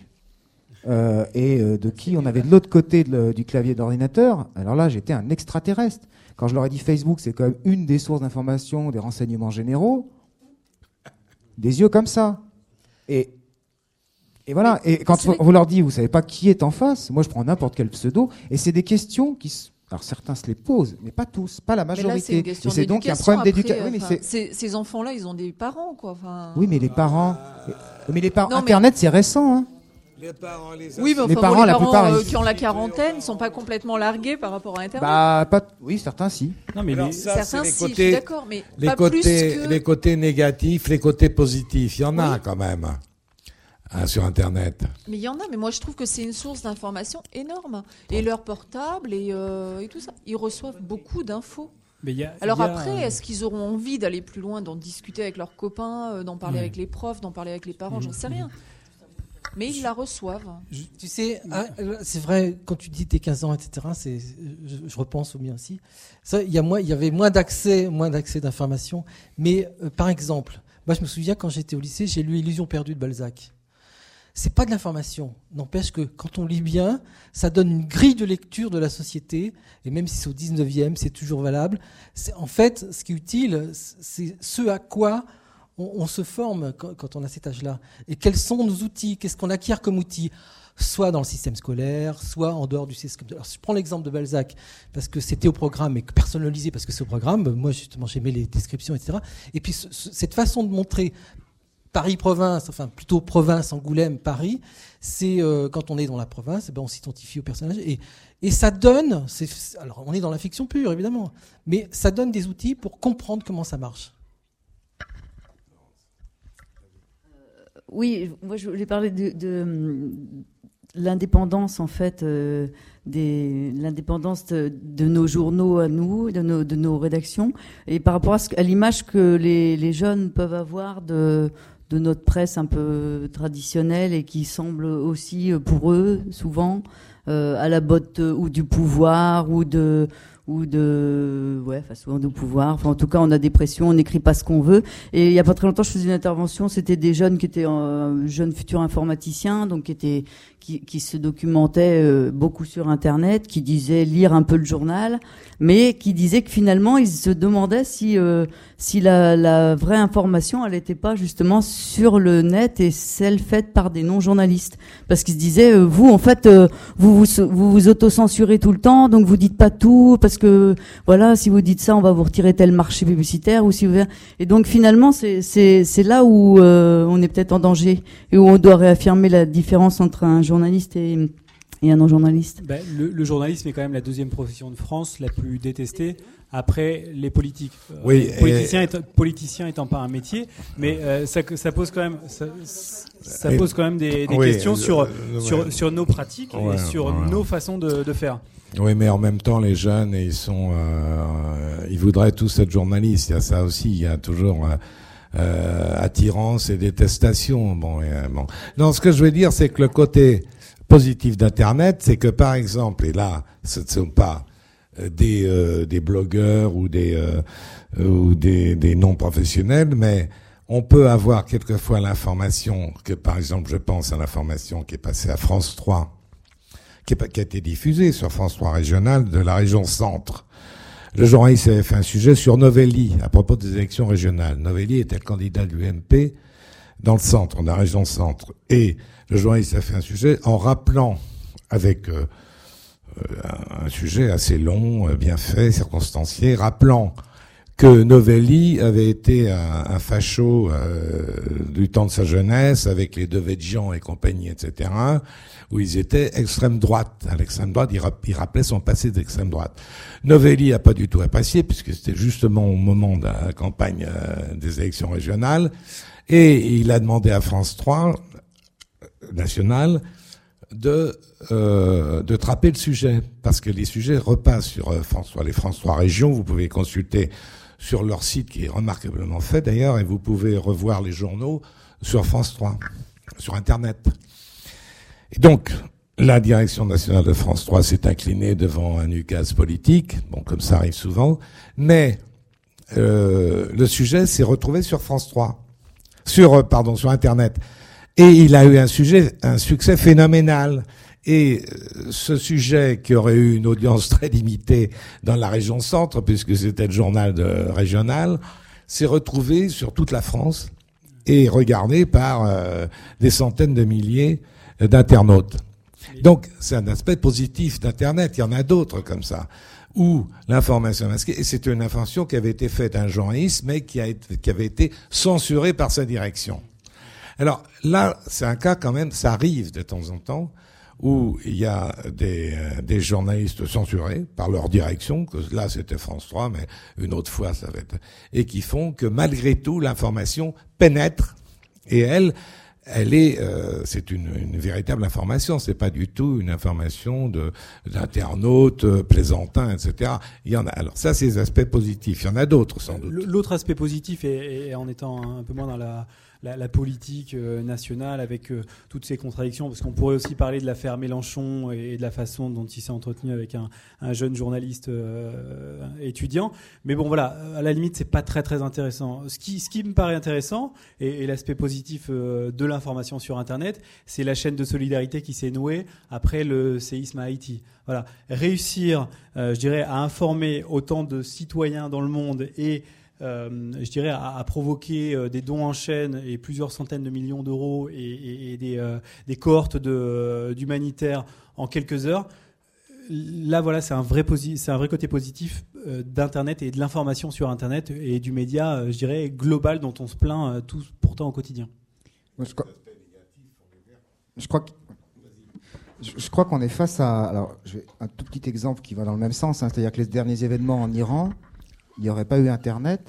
Speaker 6: et de qui on avait de l'autre côté du clavier d'ordinateur, alors là, j'étais un extraterrestre. Quand je leur ai dit Facebook, c'est quand même une des sources d'information, des renseignements généraux, des yeux comme ça. Et voilà. Et quand vous leur dites, vous ne savez pas qui est en face, moi, je prends n'importe quel pseudo, et c'est des questions qui... Alors certains se les posent, mais pas tous, pas la majorité.
Speaker 9: Mais là, c'est
Speaker 6: et c'est donc un problème d'éducation.
Speaker 9: Oui, ces enfants-là, ils ont des parents, quoi. Enfin...
Speaker 6: Oui, mais les parents. Internet, c'est récent, hein.
Speaker 1: Les parents,
Speaker 9: oui, mais enfin, les parents, la plupart, qui ont la quarantaine, sont pas complètement largués par rapport à Internet.
Speaker 6: Oui, certains si.
Speaker 1: Non, mais
Speaker 9: certains si, je suis d'accord, mais
Speaker 1: les côtés négatifs, les côtés positifs, il y en a quand même. Sur Internet.
Speaker 9: Mais il y en a, mais moi je trouve que c'est une source d'information énorme. Et leur portable et tout ça, ils reçoivent beaucoup d'infos. Alors après, est-ce qu'ils auront envie d'aller plus loin, d'en discuter avec leurs copains, d'en parler avec les profs, d'en parler avec les parents, j'en sais rien. Mais ils la reçoivent.
Speaker 13: Tu sais, c'est vrai, quand tu dis tes 15 ans, etc., je repense au mien aussi. Il y avait moins d'accès d'informations. Mais par exemple, moi je me souviens quand j'étais au lycée, j'ai lu Illusion perdue de Balzac. C'est pas de l'information. N'empêche que quand on lit bien, ça donne une grille de lecture de la société. Et même si c'est au 19e, c'est toujours valable. En fait, ce qui est utile, c'est ce à quoi on se forme quand on a cet âge-là. Et quels sont nos outils? Qu'est-ce qu'on acquiert comme outils? Soit dans le système scolaire, soit en dehors du système. Alors, je prends l'exemple de Balzac, parce que c'était au programme et que personne ne le lisait parce que c'est au programme. Moi, justement, j'aimais les descriptions, etc. Et puis, cette façon de montrer Paris-Province, enfin plutôt province, Angoulême, Paris, c'est quand on est dans la province, on s'identifie au personnage et ça donne, alors on est dans la fiction pure évidemment, mais ça donne des outils pour comprendre comment ça marche.
Speaker 2: Oui, moi je voulais parler de l'indépendance en fait, l'indépendance de nos journaux à nous, de nos rédactions, et par rapport à l'image que les jeunes peuvent avoir de notre presse un peu traditionnelle et qui semble aussi pour eux souvent à la botte ou du pouvoir souvent du pouvoir. Enfin, en tout cas, on a des pressions, on n'écrit pas ce qu'on veut. Et il y a pas très longtemps, je faisais une intervention. C'était des jeunes qui étaient jeunes futurs informaticiens, donc qui se documentaient beaucoup sur Internet, qui disaient lire un peu le journal, mais qui disaient que finalement, ils se demandaient si la vraie information, elle n'était pas justement sur le net et celle faite par des non-journalistes. Parce qu'ils se disaient, vous, en fait, vous auto-censurez tout le temps, donc vous dites pas tout, parce que, voilà, si vous dites ça, on va vous retirer tel marché publicitaire, ou si vous... Et donc, finalement, c'est là où on est peut-être en danger, et où on doit réaffirmer la différence entre un journaliste et un non-journaliste.
Speaker 5: Le journalisme est quand même la deuxième profession de France la plus détestée après les politiques.
Speaker 1: Oui,
Speaker 5: politicien étant pas un métier, mais ça pose quand même pose quand même des questions sur nos pratiques et sur nos façons de faire.
Speaker 1: Oui, mais en même temps, les jeunes, ils voudraient tous être journalistes. Il y a ça aussi. Il y a toujours attirance et détestation. Bon. Non, ce que je veux dire, c'est que le côté positif d'Internet, c'est que par exemple, et là, ce ne sont pas des blogueurs ou des non professionnels, mais on peut avoir quelquefois l'information que, par exemple, je pense à l'information qui est passée à France 3, qui a été diffusée sur France 3 régionale de la région Centre. Le journaliste avait fait un sujet sur Novelli, à propos des élections régionales. Novelli était le candidat de l'UMP dans le centre, dans la région Centre. Et le journaliste a fait un sujet en rappelant, avec un sujet assez long, bien fait, circonstancié, rappelant que Novelli avait été un facho du temps de sa jeunesse, avec les Devedjian et compagnie, etc., où ils étaient extrême droite. À l'extrême droite, il rappelait son passé d'extrême droite. Novelli a pas du tout apprécié, puisque c'était justement au moment de la campagne des élections régionales, et il a demandé à France 3 nationale de trapper le sujet, parce que les sujets repassent sur France 3. Les France 3 régions, vous pouvez consulter sur leur site, qui est remarquablement fait d'ailleurs, et vous pouvez revoir les journaux sur France 3, sur Internet. Et donc, la direction nationale de France 3 s'est inclinée devant un ukase politique, bon, comme ça arrive souvent, mais le sujet s'est retrouvé sur France 3, sur Internet. Et il a eu un succès phénoménal. Et ce sujet, qui aurait eu une audience très limitée dans la région Centre, puisque c'était le journal régional, s'est retrouvé sur toute la France et regardé par des centaines de milliers d'internautes. Donc, c'est un aspect positif d'Internet. Il y en a d'autres comme ça, où l'information masquée, et c'était une information qui avait été faite à un journaliste, mais qui avait été censurée par sa direction. Alors là, c'est un cas quand même, ça arrive de temps en temps, où il y a des journalistes censurés par leur direction, que là c'était France 3, mais une autre fois ça va être, et qui font que malgré tout l'information pénètre, et elle est, c'est une véritable information. C'est pas du tout une information d'internautes plaisantins, etc. Il y en a. Alors ça, c'est les aspects positifs. Il y en a d'autres, sans doute.
Speaker 5: L'autre aspect positif est en étant un peu moins dans la politique nationale, avec toutes ces contradictions, parce qu'on pourrait aussi parler de l'affaire Mélenchon et de la façon dont il s'est entretenu avec un jeune journaliste étudiant. Mais bon, voilà, à la limite, c'est pas très très intéressant. Ce qui me paraît intéressant, et l'aspect positif de l'information sur Internet, c'est la chaîne de solidarité qui s'est nouée après le séisme à Haïti. Voilà, réussir, je dirais, à informer autant de citoyens dans le monde et je dirais à provoquer des dons en chaîne et plusieurs centaines de millions d'euros et des cohortes d'humanitaires en quelques heures. Là, voilà, c'est un vrai côté positif d'Internet et de l'information sur Internet et du média, je dirais, global dont on se plaint tous pourtant au quotidien.
Speaker 6: Je crois qu'on est face à... Alors, un tout petit exemple qui va dans le même sens, hein, c'est-à-dire que les derniers événements en Iran, il n'y aurait pas eu Internet,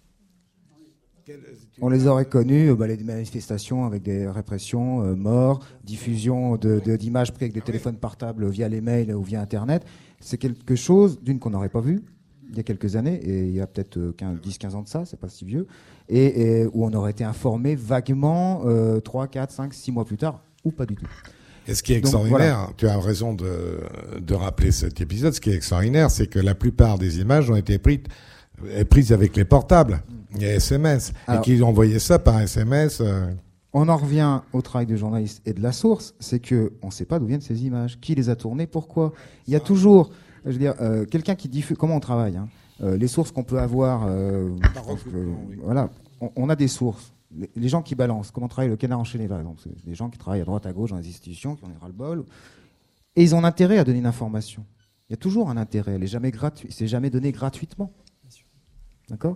Speaker 6: on les aurait connus, les manifestations avec des répressions, morts, diffusion d'images prises avec des téléphones portables via les mails ou via Internet. C'est quelque chose, d'une, qu'on n'aurait pas vu il y a quelques années, et il y a peut-être 10-15 ans de ça, c'est pas si vieux, et où on aurait été informé vaguement 3, 4, 5, 6 mois plus tard, ou pas du tout.
Speaker 1: Et ce qui est extraordinaire, voilà. Tu as raison de rappeler cet épisode, ce qui est extraordinaire, c'est que la plupart des images ont été prises avec les portables, les SMS, et qu'ils envoyaient ça par SMS.
Speaker 6: On en revient au travail du journaliste et de la source, c'est qu'on ne sait pas d'où viennent ces images, qui les a tournées, pourquoi. Il y a toujours, je veux dire, quelqu'un qui diffuse, comment on travaille, hein, les sources qu'on peut avoir, voilà, on a des sources. Les gens qui balancent, comment travaille le Canard enchaîné par exemple, c'est des gens qui travaillent à droite à gauche dans les institutions, qui en ont ras-le-bol, et ils ont intérêt à donner une information. Il y a toujours un intérêt, elle n'est jamais gratuite, c'est jamais donné gratuitement. D'accord ?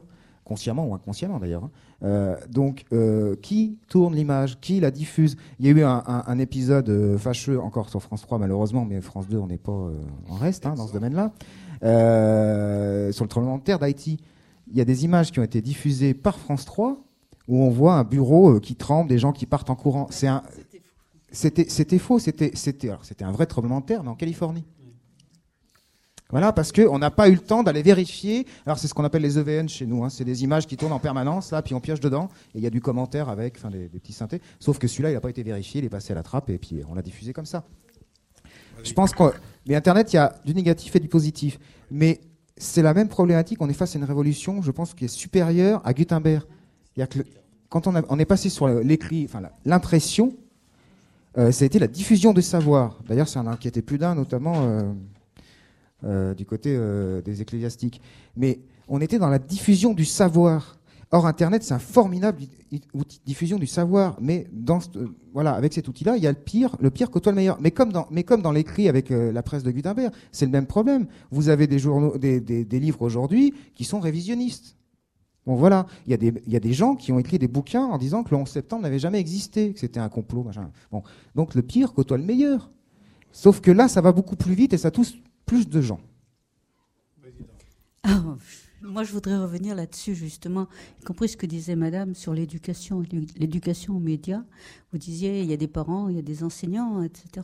Speaker 6: Consciemment ou inconsciemment d'ailleurs. Donc, qui tourne l'image, qui la diffuse ? Il y a eu un épisode fâcheux encore sur France 3 malheureusement, mais France 2 on n'est pas en reste dans ce domaine-là. Sur le tremblement de terre d'Haïti, il y a des images qui ont été diffusées par France 3 où on voit un bureau qui tremble, des gens qui partent en courant. C'était faux, c'était un vrai tremblement de terre, mais en Californie. Voilà, parce qu'on n'a pas eu le temps d'aller vérifier. Alors, c'est ce qu'on appelle les EVN chez nous. Hein. C'est des images qui tournent en permanence, là, puis on pioche dedans, et il y a du commentaire avec, enfin, des petits synthés. Sauf que celui-là, il n'a pas été vérifié, il est passé à la trappe, et puis on l'a diffusé comme ça. Je pense que... Mais Internet, il y a du négatif et du positif. Mais c'est la même problématique. On est face à une révolution, je pense, qui est supérieure à Gutenberg. Il y a que quand on est passé sur l'écrit, enfin l'impression, ça a été la diffusion de savoir. D'ailleurs, ça en a inquiété plus d'un, notamment du côté des ecclésiastiques. Mais on était dans la diffusion du savoir. Or, Internet, c'est un formidable outil de diffusion du savoir. Mais voilà, avec cet outil-là, il y a le pire côtoie le meilleur. Mais comme dans l'écrit avec la presse de Gutenberg, c'est le même problème. Vous avez des journaux, des livres aujourd'hui qui sont révisionnistes. Bon, voilà, il y a des gens qui ont écrit des bouquins en disant que le 11 septembre n'avait jamais existé, que c'était un complot, machin. Bon, donc le pire côtoie le meilleur. Sauf que là, ça va beaucoup plus vite et ça touche plus de gens.
Speaker 4: Moi, je voudrais revenir là-dessus, justement, y compris ce que disait Madame sur l'éducation aux médias. Vous disiez, il y a des parents, il y a des enseignants, etc.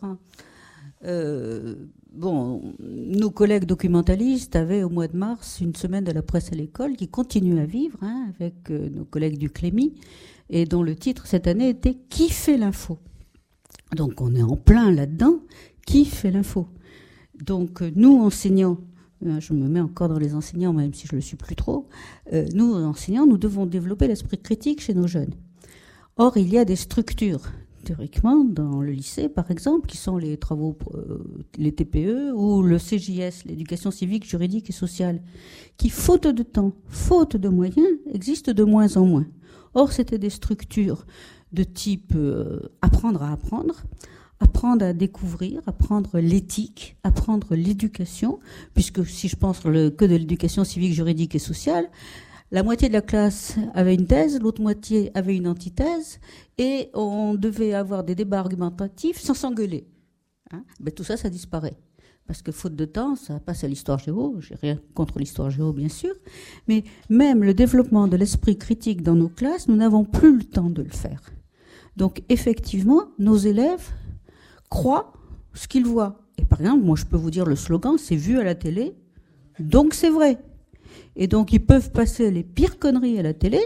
Speaker 4: Nos collègues documentalistes avaient au mois de mars une semaine de la presse à l'école qui continue à vivre, avec nos collègues du Clémy, et dont le titre cette année était « Qui fait l'info ?» Donc on est en plein là-dedans, qui fait l'info? Donc nous, enseignants, je me mets encore dans les enseignants, même si je ne le suis plus trop, nous, enseignants, nous devons développer l'esprit critique chez nos jeunes. Or, il y a des structures, théoriquement, dans le lycée, par exemple, qui sont les travaux, les TPE, ou le CJS, l'éducation civique, juridique et sociale, qui, faute de temps, faute de moyens, existent de moins en moins. Or, c'était des structures de type apprendre à apprendre, apprendre à découvrir, apprendre l'éthique, apprendre l'éducation, puisque si je pense que de l'éducation civique, juridique et sociale, la moitié de la classe avait une thèse, l'autre moitié avait une antithèse, et on devait avoir des débats argumentatifs sans s'engueuler. Tout ça, ça disparaît. Parce que faute de temps, ça passe à l'histoire géo. J'ai rien contre l'histoire géo, bien sûr. Mais même le développement de l'esprit critique dans nos classes, nous n'avons plus le temps de le faire. Donc, effectivement, nos élèves croient ce qu'ils voient. Et par exemple, moi, je peux vous dire le slogan, c'est vu à la télé, donc c'est vrai. Et donc, ils peuvent passer les pires conneries à la télé.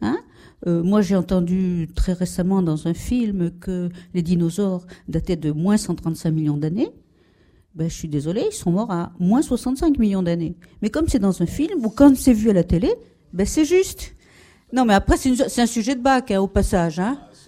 Speaker 4: Moi, j'ai entendu très récemment dans un film que les dinosaures dataient de moins 135 millions d'années. Je suis désolée, ils sont morts à moins 65 millions d'années. Mais comme c'est dans un film, ou quand c'est vu à la télé, c'est juste. Non, mais après, c'est un sujet de bac, au passage.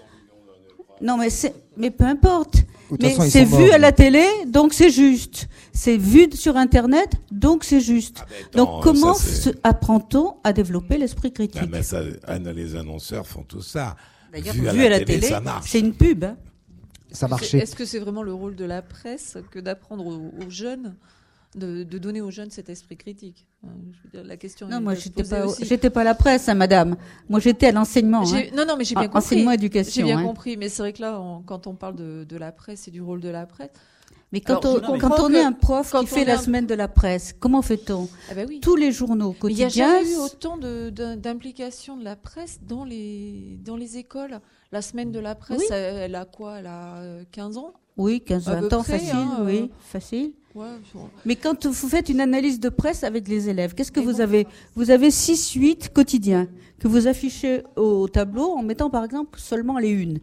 Speaker 4: Non, mais peu importe. Mais c'est vu à la télé, donc c'est juste. C'est vu sur Internet, donc c'est juste. Donc comment apprend-on à développer l'esprit critique?
Speaker 1: Les annonceurs font tout ça.
Speaker 4: D'ailleurs, vu à la télé, c'est une pub.
Speaker 6: Ça marchait.
Speaker 9: Est-ce que c'est vraiment le rôle de la presse que d'apprendre aux jeunes, de donner aux jeunes cet esprit critique? Je veux dire, la question.
Speaker 4: Non, moi j'étais pas à la presse, madame. Moi j'étais à l'enseignement.
Speaker 9: Non, mais j'ai bien compris.
Speaker 4: Enseignement, éducation.
Speaker 9: J'ai bien compris, mais c'est vrai que là, quand on parle de la presse et du rôle de la presse.
Speaker 4: Mais quand on est un prof qui fait la semaine de la presse, comment fait-on?
Speaker 9: Oui.
Speaker 4: Tous les journaux quotidiens.
Speaker 9: Il n'y a jamais eu autant d'implication de la presse dans les écoles. La semaine de la presse, elle a quoi? Elle a 15 ans?
Speaker 4: Oui, 15-20 ans, facile. Oui, facile. Ouais, mais quand vous faites une analyse de presse avec les élèves, qu'est-ce que vous avez? Vous avez 6-8 quotidiens que vous affichez au tableau en mettant par exemple seulement les unes.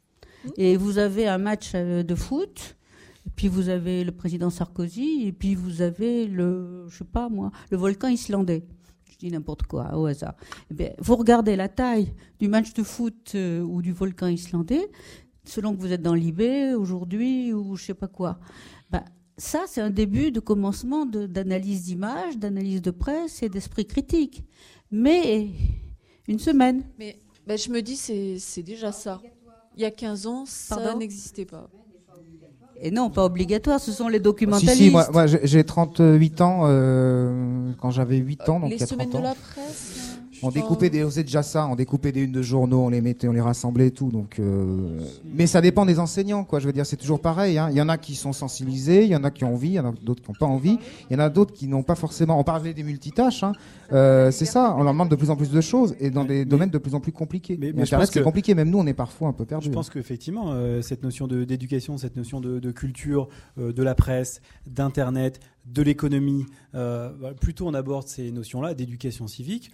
Speaker 4: Et vous avez un match de foot. Et puis vous avez le président Sarkozy, et puis vous avez le volcan islandais. Je dis n'importe quoi, au hasard. Vous regardez la taille du match de foot ou du volcan islandais, selon que vous êtes dans l'IB aujourd'hui ou je sais pas quoi. Ça, c'est un début de commencement d'analyse d'image, d'analyse de presse et d'esprit critique. Mais une semaine.
Speaker 9: Mais je me dis, c'est déjà ça. Il y a 15 ans, ça n'existait pas.
Speaker 4: Et non, pas obligatoire, ce sont les documentalistes.
Speaker 6: Si, moi j'ai 38 ans, quand j'avais 8 ans, donc il y a 30 ans. Les
Speaker 9: semaines de la presse
Speaker 6: on découpait c'est déjà ça, on découpait des unes de journaux, on les mettait, on les rassemblait et tout. Donc, mais ça dépend des enseignants, quoi. Je veux dire, c'est toujours pareil. Il y en a qui sont sensibilisés, il y en a qui ont envie, il y en a d'autres qui n'ont pas envie, il y en a d'autres qui n'ont pas forcément. On parlait des multitâches, c'est ça. On leur demande de plus en plus de choses et dans des domaines de plus en plus compliqués. Mais Internet, c'est compliqué. Même nous, on est parfois un peu perdus.
Speaker 5: Je pense qu'effectivement, cette notion d'éducation, cette notion de culture, de la presse, d'Internet, de l'économie, plutôt on aborde ces notions-là d'éducation civique,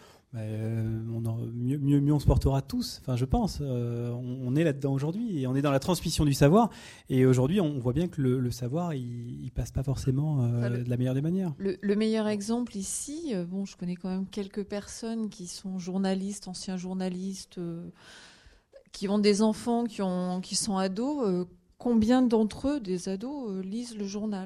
Speaker 5: mieux on se portera tous. Enfin, je pense. On est là-dedans aujourd'hui et on est dans la transmission du savoir. Et aujourd'hui, on voit bien que le savoir, il passe pas forcément de la meilleure des manières.
Speaker 9: Le meilleur exemple ici, je connais quand même quelques personnes qui sont journalistes, anciens journalistes, qui ont des enfants qui sont ados. Combien d'entre eux, des ados, lisent le journal ?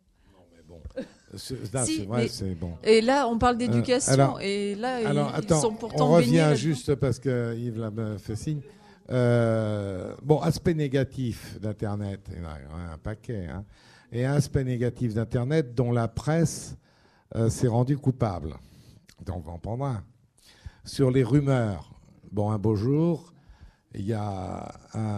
Speaker 1: C'est vrai, c'est bon.
Speaker 9: Et là, on parle d'éducation, et là, ils sont pourtant baignés.
Speaker 1: On revient juste parce que Yves là me fait signe. Aspect négatif d'Internet, il y en a un paquet, hein. Et un aspect négatif d'Internet dont la presse s'est rendue coupable. Donc on en prendra un. Sur les rumeurs, un beau jour, il y a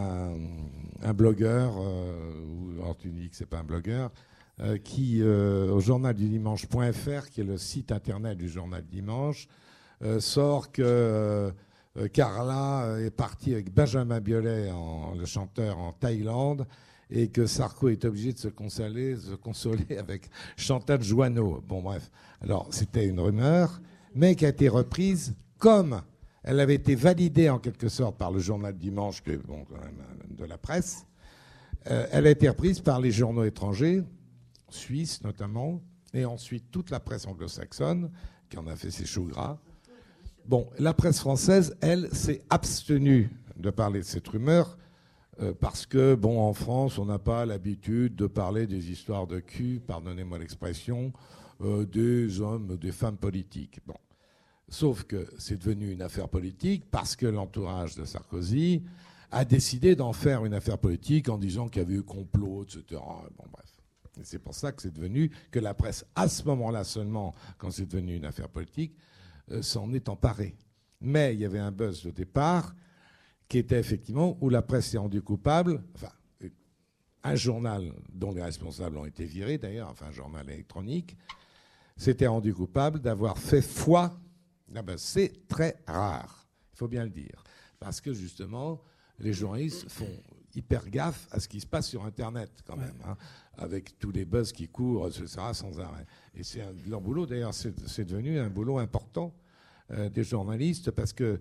Speaker 1: un blogueur, ou tu dis que c'est pas un blogueur, qui, au journal du dimanche.fr, qui est le site internet du journal du dimanche, sort que Carla est partie avec Benjamin Biolay, le chanteur, en Thaïlande, et que Sarko est obligé de se consoler avec Chantal Joanneau. Bon, bref. Alors, c'était une rumeur, mais qui a été reprise comme elle avait été validée en quelque sorte par le journal du dimanche, qui est quand même de la presse. Elle a été reprise par les journaux étrangers, suisse notamment, et ensuite toute la presse anglo-saxonne, qui en a fait ses choux gras. La presse française, elle, s'est abstenue de parler de cette rumeur, parce que, en France, on n'a pas l'habitude de parler des histoires de cul, pardonnez-moi l'expression, des hommes, des femmes politiques. Sauf que c'est devenu une affaire politique parce que l'entourage de Sarkozy a décidé d'en faire une affaire politique en disant qu'il y avait eu complot, etc. Bref. Et c'est pour ça que c'est devenu que la presse, à ce moment-là seulement, quand c'est devenu une affaire politique, s'en est emparée. Mais il y avait un buzz de départ qui était effectivement où la presse s'est rendue coupable. Enfin, un journal dont les responsables ont été virés d'ailleurs, un journal électronique, s'était rendu coupable d'avoir fait foi. C'est très rare, il faut bien le dire, parce que justement, les journalistes font hyper gaffe à ce qui se passe sur Internet quand même, hein, avec tous les buzz qui courent, etc., sans arrêt. Et c'est leur boulot, d'ailleurs, c'est devenu un boulot important des journalistes, parce que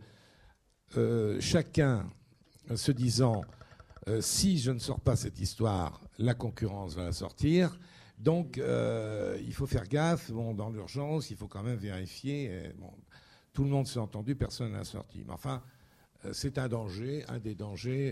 Speaker 1: chacun se disant si je ne sors pas cette histoire, la concurrence va la sortir. Donc, il faut faire gaffe. Dans l'urgence, il faut quand même vérifier. Tout le monde s'est entendu, personne n'a sorti. Mais enfin, c'est un danger, un des dangers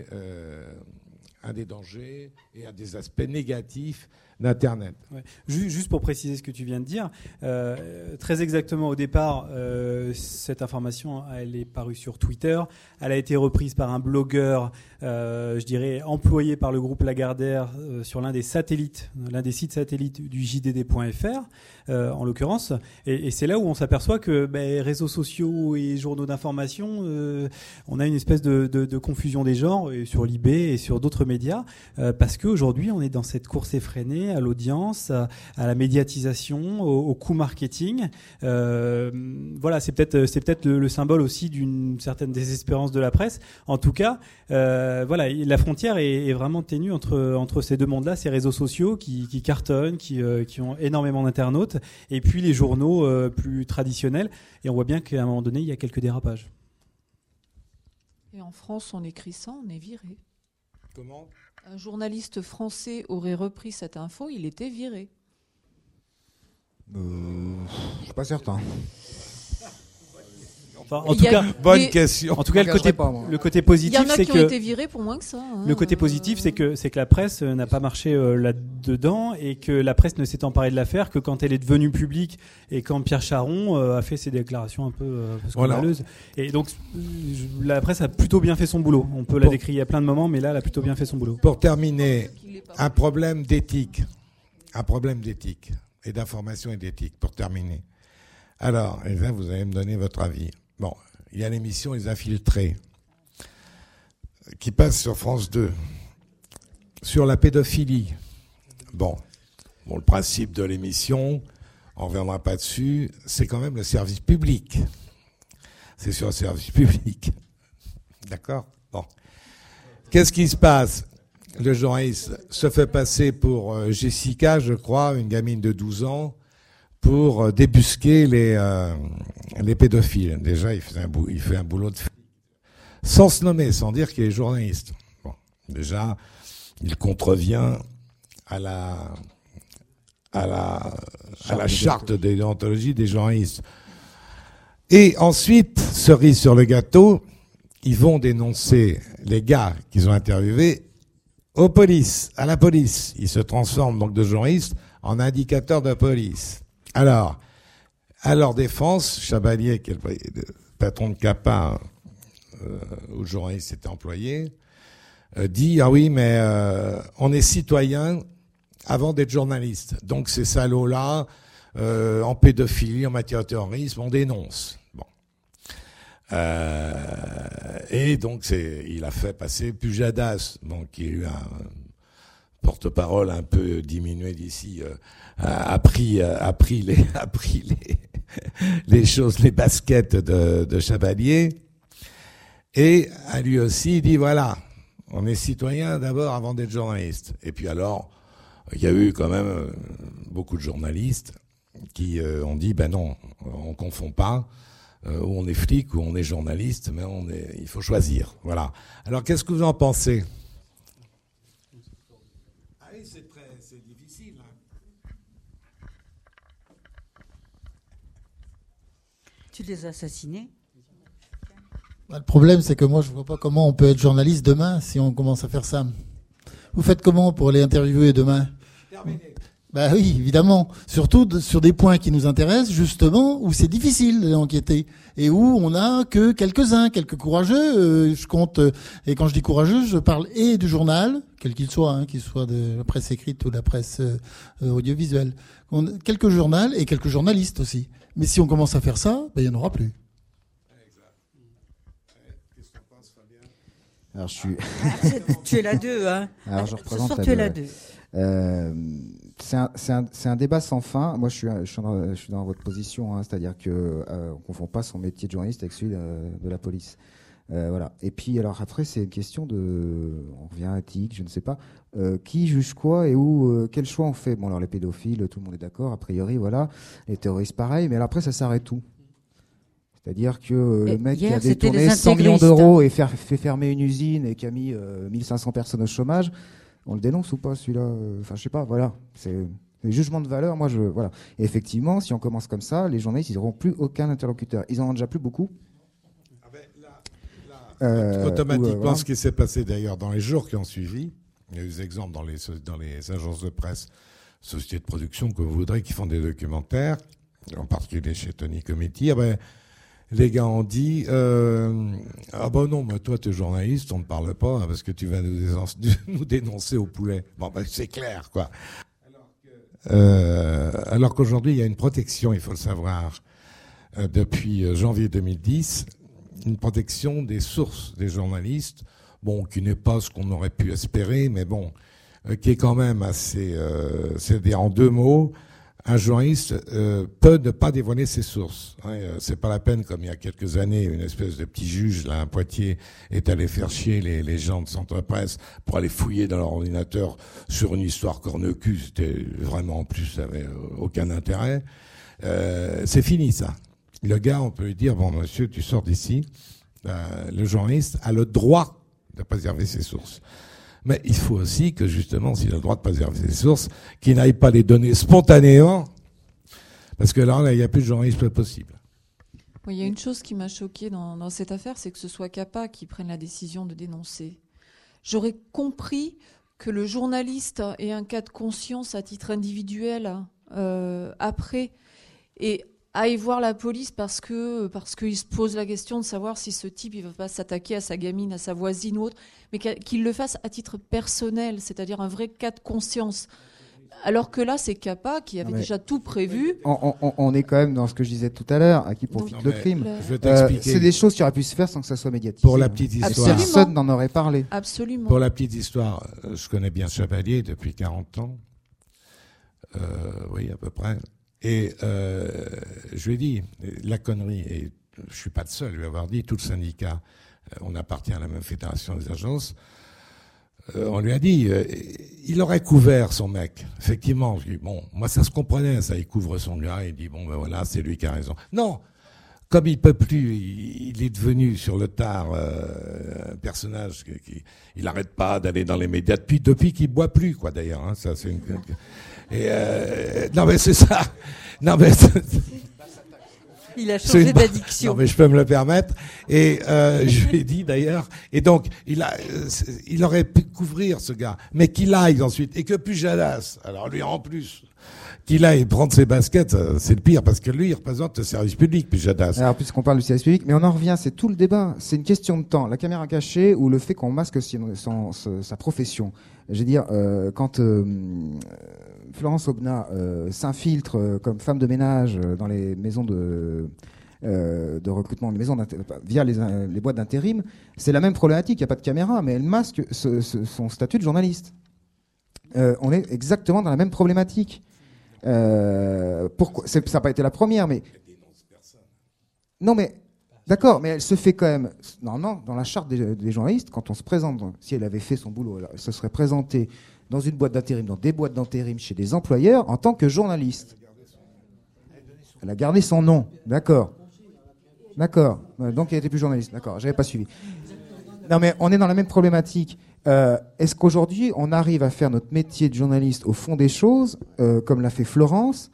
Speaker 1: et un des aspects négatifs d'Internet.
Speaker 5: Ouais. Juste pour préciser ce que tu viens de dire, très exactement au départ, cette information, elle est parue sur Twitter. Elle a été reprise par un blogueur, je dirais, employé par le groupe Lagardère sur l'un des sites satellites du JDD.fr, en l'occurrence. Et c'est là où on s'aperçoit que réseaux sociaux et journaux d'information, on a une espèce de confusion des genres sur Libé et sur d'autres médias, parce qu'aujourd'hui, on est dans cette course effrénée à l'audience, à la médiatisation, au coût marketing. Voilà, c'est peut-être le symbole aussi d'une certaine désespérance de la presse. En tout cas, voilà, la frontière est vraiment ténue entre ces deux mondes-là, ces réseaux sociaux qui cartonnent, qui ont énormément d'internautes, et puis les journaux plus traditionnels. Et on voit bien qu'à un moment donné, il y a quelques dérapages.
Speaker 9: Et en France, on écrit ça, on est viré.
Speaker 1: Comment ?
Speaker 9: Un journaliste français aurait repris cette info, il était viré.
Speaker 6: Je suis pas certain.
Speaker 5: Enfin, en tout cas,
Speaker 1: bonne question.
Speaker 5: En tout cas, le côté positif,
Speaker 9: c'est que il y en a qui ont été virés pour moins que ça.
Speaker 5: Le côté positif, c'est que la presse n'a pas marché là-dedans, et que la presse ne s'est emparée de l'affaire que quand elle est devenue publique et quand Pierre Charon a fait ses déclarations un peu scandaleuses. Et donc, la presse a plutôt bien fait son boulot. On peut la décrire à plein de moments, mais là, elle a plutôt bien fait son boulot.
Speaker 1: Pour terminer, un problème d'éthique et d'information et d'éthique. Pour terminer. Alors, et là, vous allez me donner votre avis. Bon, il y a l'émission Les Infiltrés qui passe sur France 2 sur la pédophilie. Bon, le principe de l'émission, on ne reviendra pas dessus, c'est quand même le service public. C'est sur le service public. D'accord ? Bon. Qu'est-ce qui se passe ? le journaliste se fait passer pour Jessica, je crois, une gamine de 12 ans, pour débusquer les pédophiles. Déjà, il fait un boulot de flic. Sans se nommer, sans dire qu'il est journaliste. Bon, déjà, il contrevient à la charte de déontologie des journalistes. Et ensuite, cerise sur le gâteau, ils vont dénoncer les gars qu'ils ont interviewés à la police. Ils se transforment donc de journalistes en indicateurs de police. Alors, à leur défense, Chabalier, qui est le patron de CAPA, où le journaliste était employé, dit « Ah oui, mais on est citoyen avant d'être journaliste. Donc ces salauds-là, en pédophilie, en matière de terrorisme, on dénonce. » Bon. Et donc il a fait passer Pujadas, bon, qui a eu un porte-parole un peu diminué d'ici, a pris les choses, les baskets de Chabalier, et a lui aussi dit voilà, on est citoyen d'abord avant d'être journaliste. Et puis alors, il y a eu quand même beaucoup de journalistes qui ont dit ben non, on confond pas, ou on est flic ou on est journaliste, mais il faut choisir. Voilà. Alors qu'est-ce que vous en pensez? Ah oui, c'est difficile.
Speaker 4: Tu les as assassinés?
Speaker 16: Le problème, c'est que moi, je vois pas comment on peut être journaliste demain si on commence à faire ça. Vous faites comment pour les interviewer demain?
Speaker 1: Terminé.
Speaker 16: Bah oui, évidemment. Surtout sur des points qui nous intéressent, justement, où c'est difficile d'enquêter. Et où on n'a que quelques courageux. Je compte, et quand je dis courageux, je parle et du journal, quel qu'il soit, qu'il soit de la presse écrite ou de la presse audiovisuelle. Quelques journaux et quelques journalistes aussi. Mais si on commence à faire ça, il n'y en aura plus.
Speaker 6: Alors,
Speaker 4: tu es la 2, hein.
Speaker 6: Alors, je représente
Speaker 4: ce soir, tu es la 2.
Speaker 6: C'est un débat sans fin. Moi, je suis dans votre position, hein, c'est-à-dire que on confond pas son métier de journaliste avec celui de la police. Voilà. Et puis, alors après, c'est une question on revient à éthique, je ne sais pas, qui juge quoi et où, quel choix on fait. Bon, alors les pédophiles, tout le monde est d'accord, a priori, voilà. Les terroristes, pareil. Mais alors après, ça s'arrête où? C'est-à-dire que le mec qui a détourné 100 millions d'euros et fait fermer une usine et qui a mis 1500 personnes au chômage, on le dénonce ou pas, celui-là? Enfin, je sais pas, voilà. C'est les jugements de valeur, voilà. Et effectivement, si on commence comme ça, les journalistes, ils n'auront plus aucun interlocuteur. Ils en ont déjà plus beaucoup.
Speaker 1: Automatiquement,
Speaker 6: voilà.
Speaker 1: Ce qui s'est passé d'ailleurs dans les jours qui ont suivi, il y a eu des exemples dans les agences de presse, sociétés de production, comme vous voudrez, qui font des documentaires, en particulier chez Tony Cometti. Les gars ont dit ah ben non, mais toi tu es journaliste, on ne parle pas parce que tu vas nous dénoncer au poulet. Bon c'est clair quoi. Alors qu'aujourd'hui il y a une protection, il faut le savoir, depuis janvier 2010, une protection des sources des journalistes, bon qui n'est pas ce qu'on aurait pu espérer, mais bon qui est quand même assez, c'est-à-dire en deux mots. Un journaliste peut ne pas dévoiler ses sources. C'est pas la peine, comme il y a quelques années, une espèce de petit juge là à Poitiers est allé faire chier les gens de Centre Presse pour aller fouiller dans leur ordinateur sur une histoire corne-cul. C'était vraiment, en plus, ça avait aucun intérêt. C'est fini ça. Le gars, on peut lui dire bon monsieur, tu sors d'ici. Le journaliste a le droit de préserver ses sources. Mais il faut aussi que, justement, s'il a le droit de préserver ses sources, qu'il n'aille pas les donner spontanément, parce que là, il n'y a plus de journalisme possible.
Speaker 9: Oui, il y a une chose qui m'a choquée dans cette affaire, c'est que ce soit CAPA qui prenne la décision de dénoncer. J'aurais compris que le journaliste ait un cas de conscience à titre individuel après, et aille voir la police parce qu'il se pose la question de savoir si ce type il va pas s'attaquer à sa gamine, à sa voisine ou autre, mais qu'il le fasse à titre personnel, c'est-à-dire un vrai cas de conscience. Alors que là, c'est CAPA qui avait déjà tout prévu.
Speaker 6: On est quand même dans ce que je disais tout à l'heure, à qui profite le crime.
Speaker 1: Je vais t'expliquer.
Speaker 6: C'est des choses qui auraient pu se faire sans que ça soit médiatisé.
Speaker 1: Pour la petite histoire.
Speaker 6: Personne n'en aurait parlé.
Speaker 9: Absolument.
Speaker 1: Pour la petite histoire, je connais bien Chabalier depuis 40 ans. Oui, à peu près. Et je lui ai dit, la connerie, et je suis pas le seul à lui avoir dit, tout le syndicat, on appartient à la même fédération des agences, on lui a dit, il aurait couvert son mec. Effectivement, je dis, bon, moi ça se comprenait, ça, il couvre son gars, il dit, bon ben voilà, c'est lui qui a raison. Non, comme il peut plus, il est devenu sur le tard un personnage qui il n'arrête pas d'aller dans les médias depuis qu'il boit plus, quoi, d'ailleurs. Hein, ça, c'est non mais c'est ça. Non mais
Speaker 2: il a changé d'addiction.
Speaker 1: Non mais je peux me le permettre. Et je lui ai dit d'ailleurs. Et donc il aurait pu couvrir ce gars, mais qu'il aille ensuite et que Pujadas. Alors lui en plus. Qu'il aille prendre ses baskets, c'est le pire, parce que lui, il représente le service public, Pujadas.
Speaker 6: Alors, puisqu'on parle du service public, mais on en revient, c'est tout le débat. C'est une question de temps. La caméra cachée ou le fait qu'on masque sa profession. Je veux dire, quand Florence Aubenas s'infiltre comme femme de ménage dans les maisons de recrutement, les maisons via les boîtes d'intérim, c'est la même problématique. Il n'y a pas de caméra, mais elle masque son statut de journaliste. On est exactement dans la même problématique. Pourquoi ça n'a pas été la première, mais non, mais d'accord, mais elle se fait quand même. Non, dans la charte des journalistes, quand on se présente, si elle avait fait son boulot, elle se serait présentée dans une boîte d'intérim, dans des boîtes d'intérim chez des employeurs en tant que journaliste. Elle a gardé son nom, d'accord. Donc elle n'était plus journaliste, d'accord. J'avais pas suivi. Non, mais on est dans la même problématique. Est-ce qu'aujourd'hui, on arrive à faire notre métier de journaliste au fond des choses, comme l'a fait Florence,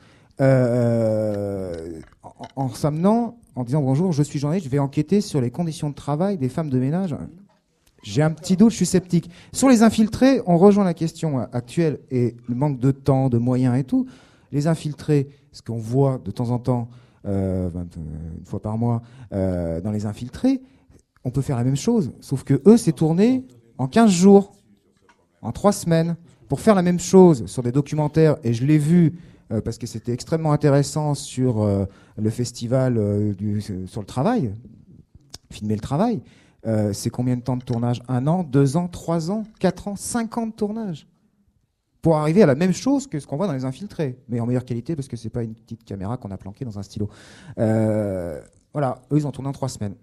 Speaker 6: en s'amenant, en disant bonjour, je suis journaliste, je vais enquêter sur les conditions de travail des femmes de ménage. J'ai un petit doute, je suis sceptique. Sur les infiltrés, on rejoint la question actuelle et le manque de temps, de moyens et tout. Les infiltrés, ce qu'on voit de temps en temps, une fois par mois, dans les infiltrés, on peut faire la même chose, sauf que eux, c'est tourné en 15 jours, en 3 semaines, pour faire la même chose sur des documentaires, et je l'ai vu parce que c'était extrêmement intéressant sur le festival sur le travail, filmer le travail. C'est combien de temps de tournage? 1 an, 2 ans, 3 ans, 4 ans, 5 ans de tournage pour arriver à la même chose que ce qu'on voit dans les infiltrés, mais en meilleure qualité parce que c'est pas une petite caméra qu'on a planquée dans un stylo. Voilà, eux ils ont tourné en 3 semaines.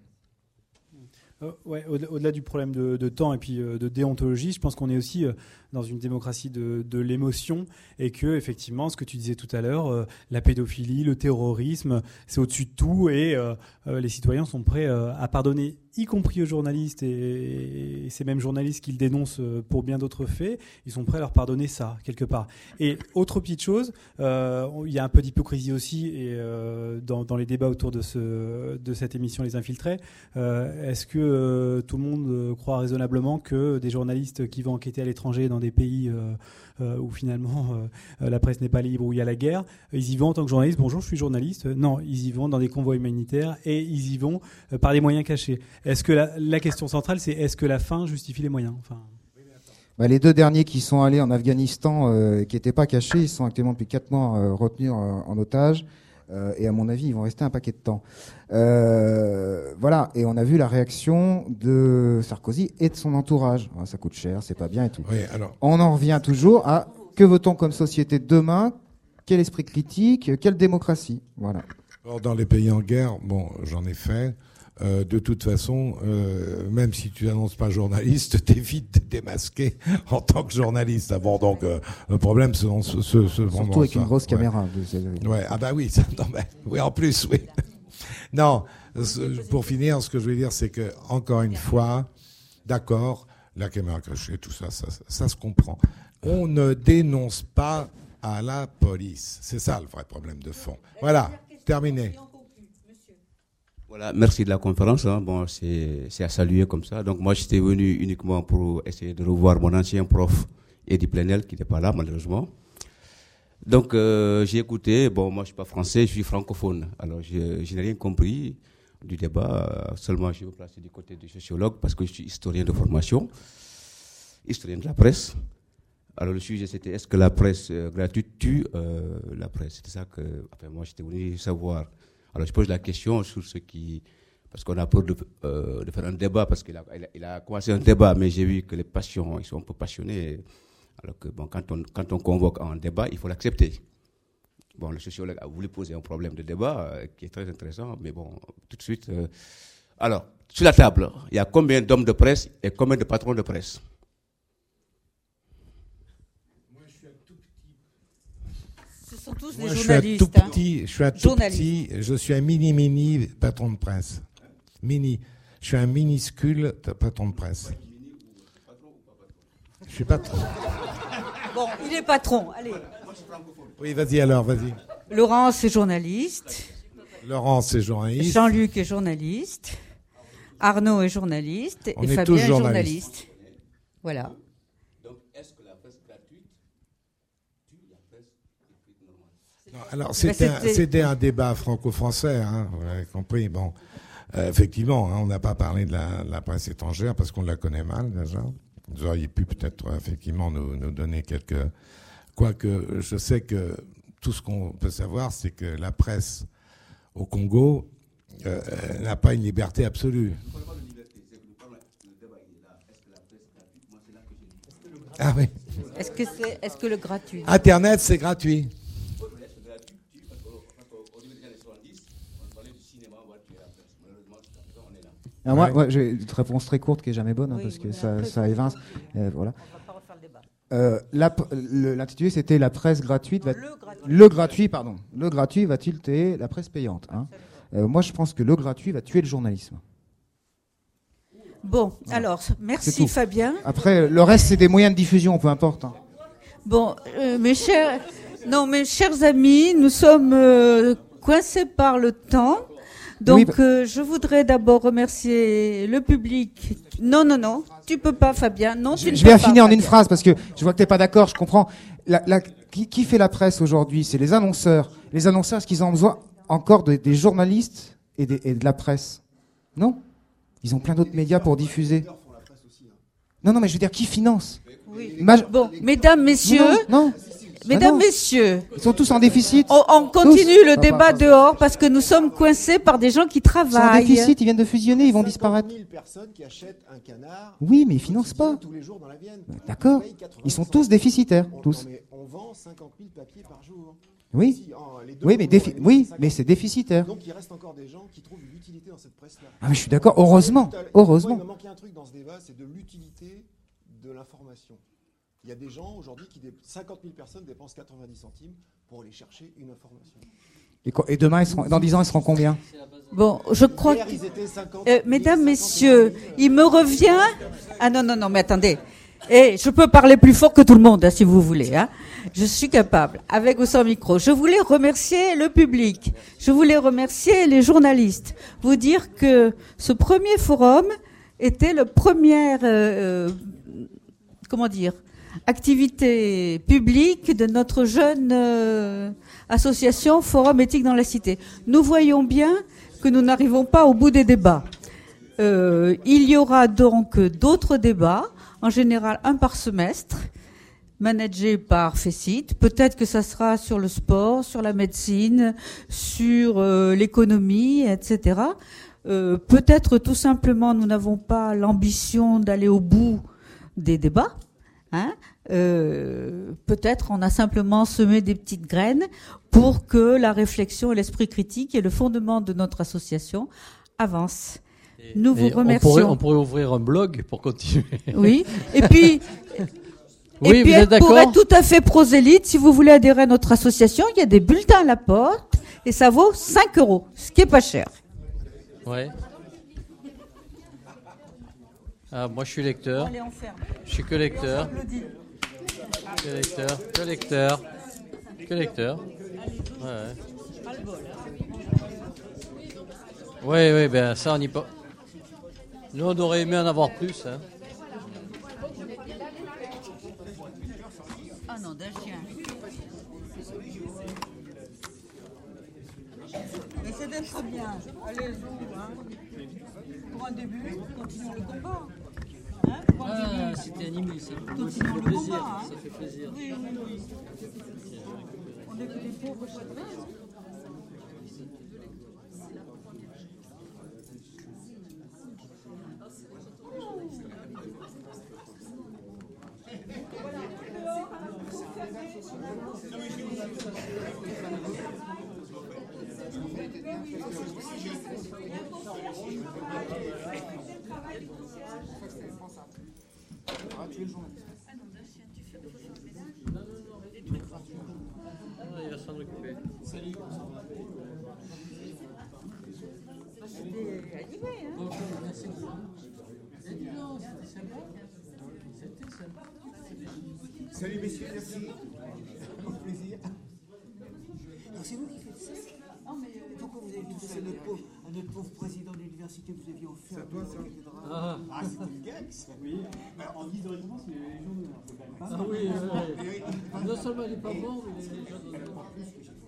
Speaker 5: Ouais, au-delà du problème de temps et puis de déontologie, je pense qu'on est aussi dans une démocratie de l'émotion et que effectivement, ce que tu disais tout à l'heure, la pédophilie, le terrorisme, c'est au-dessus de tout et les citoyens sont prêts à pardonner, y compris aux journalistes et ces mêmes journalistes qui le dénoncent pour bien d'autres faits, ils sont prêts à leur pardonner ça quelque part. Et autre petite chose, il y a un peu d'hypocrisie aussi et dans les débats autour de cette émission Les Infiltrés, est-ce que tout le monde croit raisonnablement que des journalistes qui vont enquêter à l'étranger dans des pays où finalement la presse n'est pas libre, où il y a la guerre, ils y vont en tant que journalistes, bonjour je suis journaliste, non, ils y vont dans des convois humanitaires et ils y vont par des moyens cachés. Est-ce que la question centrale c'est est-ce que la fin justifie les moyens?
Speaker 6: Les 2 derniers qui sont allés en Afghanistan, qui n'étaient pas cachés, ils sont actuellement depuis 4 mois retenus en otage. Et à mon avis, ils vont rester un paquet de temps. Voilà. Et on a vu la réaction de Sarkozy et de son entourage. Ça coûte cher, c'est pas bien et tout.
Speaker 1: Oui, alors...
Speaker 6: On en revient toujours à que veut-on comme société demain? Quel esprit critique? Quelle démocratie? Voilà.
Speaker 1: Alors, dans les pays en guerre, bon, j'en ai fait. De toute façon, même si tu n'annonces pas journaliste, t'évites de démasquer en tant que journaliste. Bon, donc le problème, c'est
Speaker 6: surtout avec une grosse caméra.
Speaker 1: Ouais. Ah bah oui, oui, en plus, oui. Non, pour finir, ce que je veux dire, c'est que encore une fois, d'accord, la caméra cachée, tout ça se comprend. On ne dénonce pas à la police. C'est ça le vrai problème de fond. Voilà, terminé.
Speaker 17: Voilà, merci de la conférence. Bon, c'est à saluer comme ça. Donc moi, j'étais venu uniquement pour essayer de revoir mon ancien prof Eddy Plenel, qui n'était pas là malheureusement. Donc j'ai écouté. Bon, moi je suis pas français, je suis francophone. Alors je n'ai rien compris du débat. Seulement, je vais me placer du côté du sociologue parce que je suis historien de formation, historien de la presse. Alors le sujet c'était est-ce que la presse gratuite tue la presse? C'était ça que, enfin, moi j'étais venu savoir. Alors je pose la question sur ce qui, parce qu'on a peur de faire un débat, parce qu'il a commencé un débat, mais j'ai vu que les passions, ils sont un peu passionnés. Alors que bon, quand on convoque un débat, il faut l'accepter. Bon, le sociologue a voulu poser un problème de débat qui est très intéressant, mais bon, tout de suite. Alors, sur la table, il y a combien d'hommes de presse et combien de patrons de presse?
Speaker 4: sont tous
Speaker 1: Moi,
Speaker 4: des
Speaker 1: je suis un
Speaker 4: journalistes.
Speaker 1: tout
Speaker 4: hein.
Speaker 1: petit, je suis un mini patron de presse. Mini. Je suis un minuscule patron de presse. Je suis patron.
Speaker 4: Bon, il est patron, allez.
Speaker 1: Oui, vas-y alors, vas-y.
Speaker 4: Laurence est journaliste.
Speaker 1: Laurence est journaliste.
Speaker 4: Jean-Luc est journaliste. Arnaud est journaliste.
Speaker 1: On
Speaker 4: et
Speaker 1: est
Speaker 4: Fabien
Speaker 1: tous
Speaker 4: est
Speaker 1: journalistes.
Speaker 4: journaliste. Voilà.
Speaker 17: Donc, est-ce que la presse gratuite tue la presse écrite normale?
Speaker 1: Non, alors, c'était un débat franco-français, hein, vous l'avez compris. Bon, effectivement, hein, on n'a pas parlé de la presse étrangère parce qu'on la connaît mal déjà. Vous auriez pu peut-être effectivement nous donner quelques... Quoique, je sais que tout ce qu'on peut savoir, c'est que la presse au Congo n'a pas une liberté absolue. Ah oui.
Speaker 4: Est-ce que le gratuit?
Speaker 1: Internet, c'est gratuit.
Speaker 6: Alors moi, j'ai une réponse très courte qui est jamais bonne, hein, parce que ça évince. Voilà. L'intitulé, c'était la presse gratuite. Le gratuit va-t-il tuer la presse payante, hein? Moi, je pense que le gratuit va tuer le journalisme.
Speaker 4: Bon, alors, merci Fabien.
Speaker 6: Après, le reste, c'est des moyens de diffusion, peu importe. Hein.
Speaker 4: Bon, mes chers amis, nous sommes coincés par le temps. Donc, je voudrais d'abord remercier le public. Non, tu peux pas, Fabien. Non, tu ne peux pas.
Speaker 6: Je vais affiner en une phrase parce que je vois que t'es pas d'accord. Je comprends. Qui fait la presse aujourd'hui? C'est les annonceurs. Les annonceurs, est-ce qu'ils ont besoin encore des journalistes et de la presse? Non. Ils ont plein d'autres médias pour diffuser. Non, mais je veux dire, qui finance?
Speaker 4: Oui. Bon, mesdames, messieurs. Mesdames, messieurs,
Speaker 6: ils sont tous en déficit.
Speaker 4: On continue le débat dehors parce que nous sommes coincés par des gens qui travaillent.
Speaker 6: Ils sont en déficit, ils viennent de fusionner, ils vont disparaître.
Speaker 14: 000 personnes qui achètent un canard.
Speaker 6: Oui, mais ils financent pas.
Speaker 14: Tous les jours dans la Vienne.
Speaker 6: D'accord. Ils sont tous déficitaires, tous.
Speaker 14: On vend 50 000 papiers par jour.
Speaker 6: Oui. Mais c'est déficitaire.
Speaker 14: Donc il reste encore des gens qui trouvent une utilité dans cette presse-là.
Speaker 6: Ah, mais je suis d'accord. Heureusement.
Speaker 14: Il m'a manqué un truc dans ce débat, c'est de l'utilité de l'information. Il y a des gens aujourd'hui 50 000 personnes dépensent 90 centimes pour aller chercher une information.
Speaker 6: Et demain, dans 10 ans, ils seront combien?
Speaker 4: Bon, je crois que... mesdames, messieurs, il me revient... Ah non, mais attendez. Je peux parler plus fort que tout le monde, hein, si vous voulez. Hein. Je suis capable, avec ou sans micro. Je voulais remercier le public. Je voulais remercier les journalistes. Vous dire que ce premier forum était le premier... activité publique de notre jeune association Forum éthique dans la cité. Nous voyons bien que nous n'arrivons pas au bout des débats. Il y aura donc d'autres débats, en général un par semestre, managés par FECIT. Peut-être que ça sera sur le sport, sur la médecine, sur l'économie, etc. Peut-être tout simplement nous n'avons pas l'ambition d'aller au bout des débats. Hein, peut-être on a simplement semé des petites graines pour que la réflexion et l'esprit critique et le fondement de notre association avancent. Nous vous remercions.
Speaker 7: On pourrait ouvrir un blog pour continuer.
Speaker 4: Oui, et puis...
Speaker 7: Oui, vous êtes d'accord?
Speaker 4: Pour être tout à fait prosélyte, si vous voulez adhérer à notre association, il y a des bulletins à la porte et ça vaut 5 €, ce qui est pas cher.
Speaker 7: Ouais. Ah, moi je suis lecteur.
Speaker 4: Allez, on ferme.
Speaker 7: Je suis que lecteur. Que lecteur. Ouais. Oui, ben ça on y pas. Nous on aurait aimé en avoir plus. Hein.
Speaker 4: Ah non, d'un chien. Mais c'est d'être bien. Allez, pour un début, continuons le combat.
Speaker 7: Hein, c'était animé ça.
Speaker 4: Continuons le
Speaker 7: plaisir,
Speaker 4: combat. Hein.
Speaker 7: Ça fait plaisir.
Speaker 4: Oui. On est que des pauvres poitrines.
Speaker 6: tuer le journaliste.
Speaker 7: Il va s'en occuper.
Speaker 18: Salut messieurs, merci. Au plaisir. Alors c'est vous qui faites ça? Pourquoi vous avez dit ça à notre pauvre président de l'université, vous aviez offert de la cathédrale? Ah, c'était le gag, ça. Oui. Alors, historiquement, c'est les gens de l'honneur.
Speaker 7: Ah oui, non seulement il n'est pas mort, mais il est les gens de l'honneur.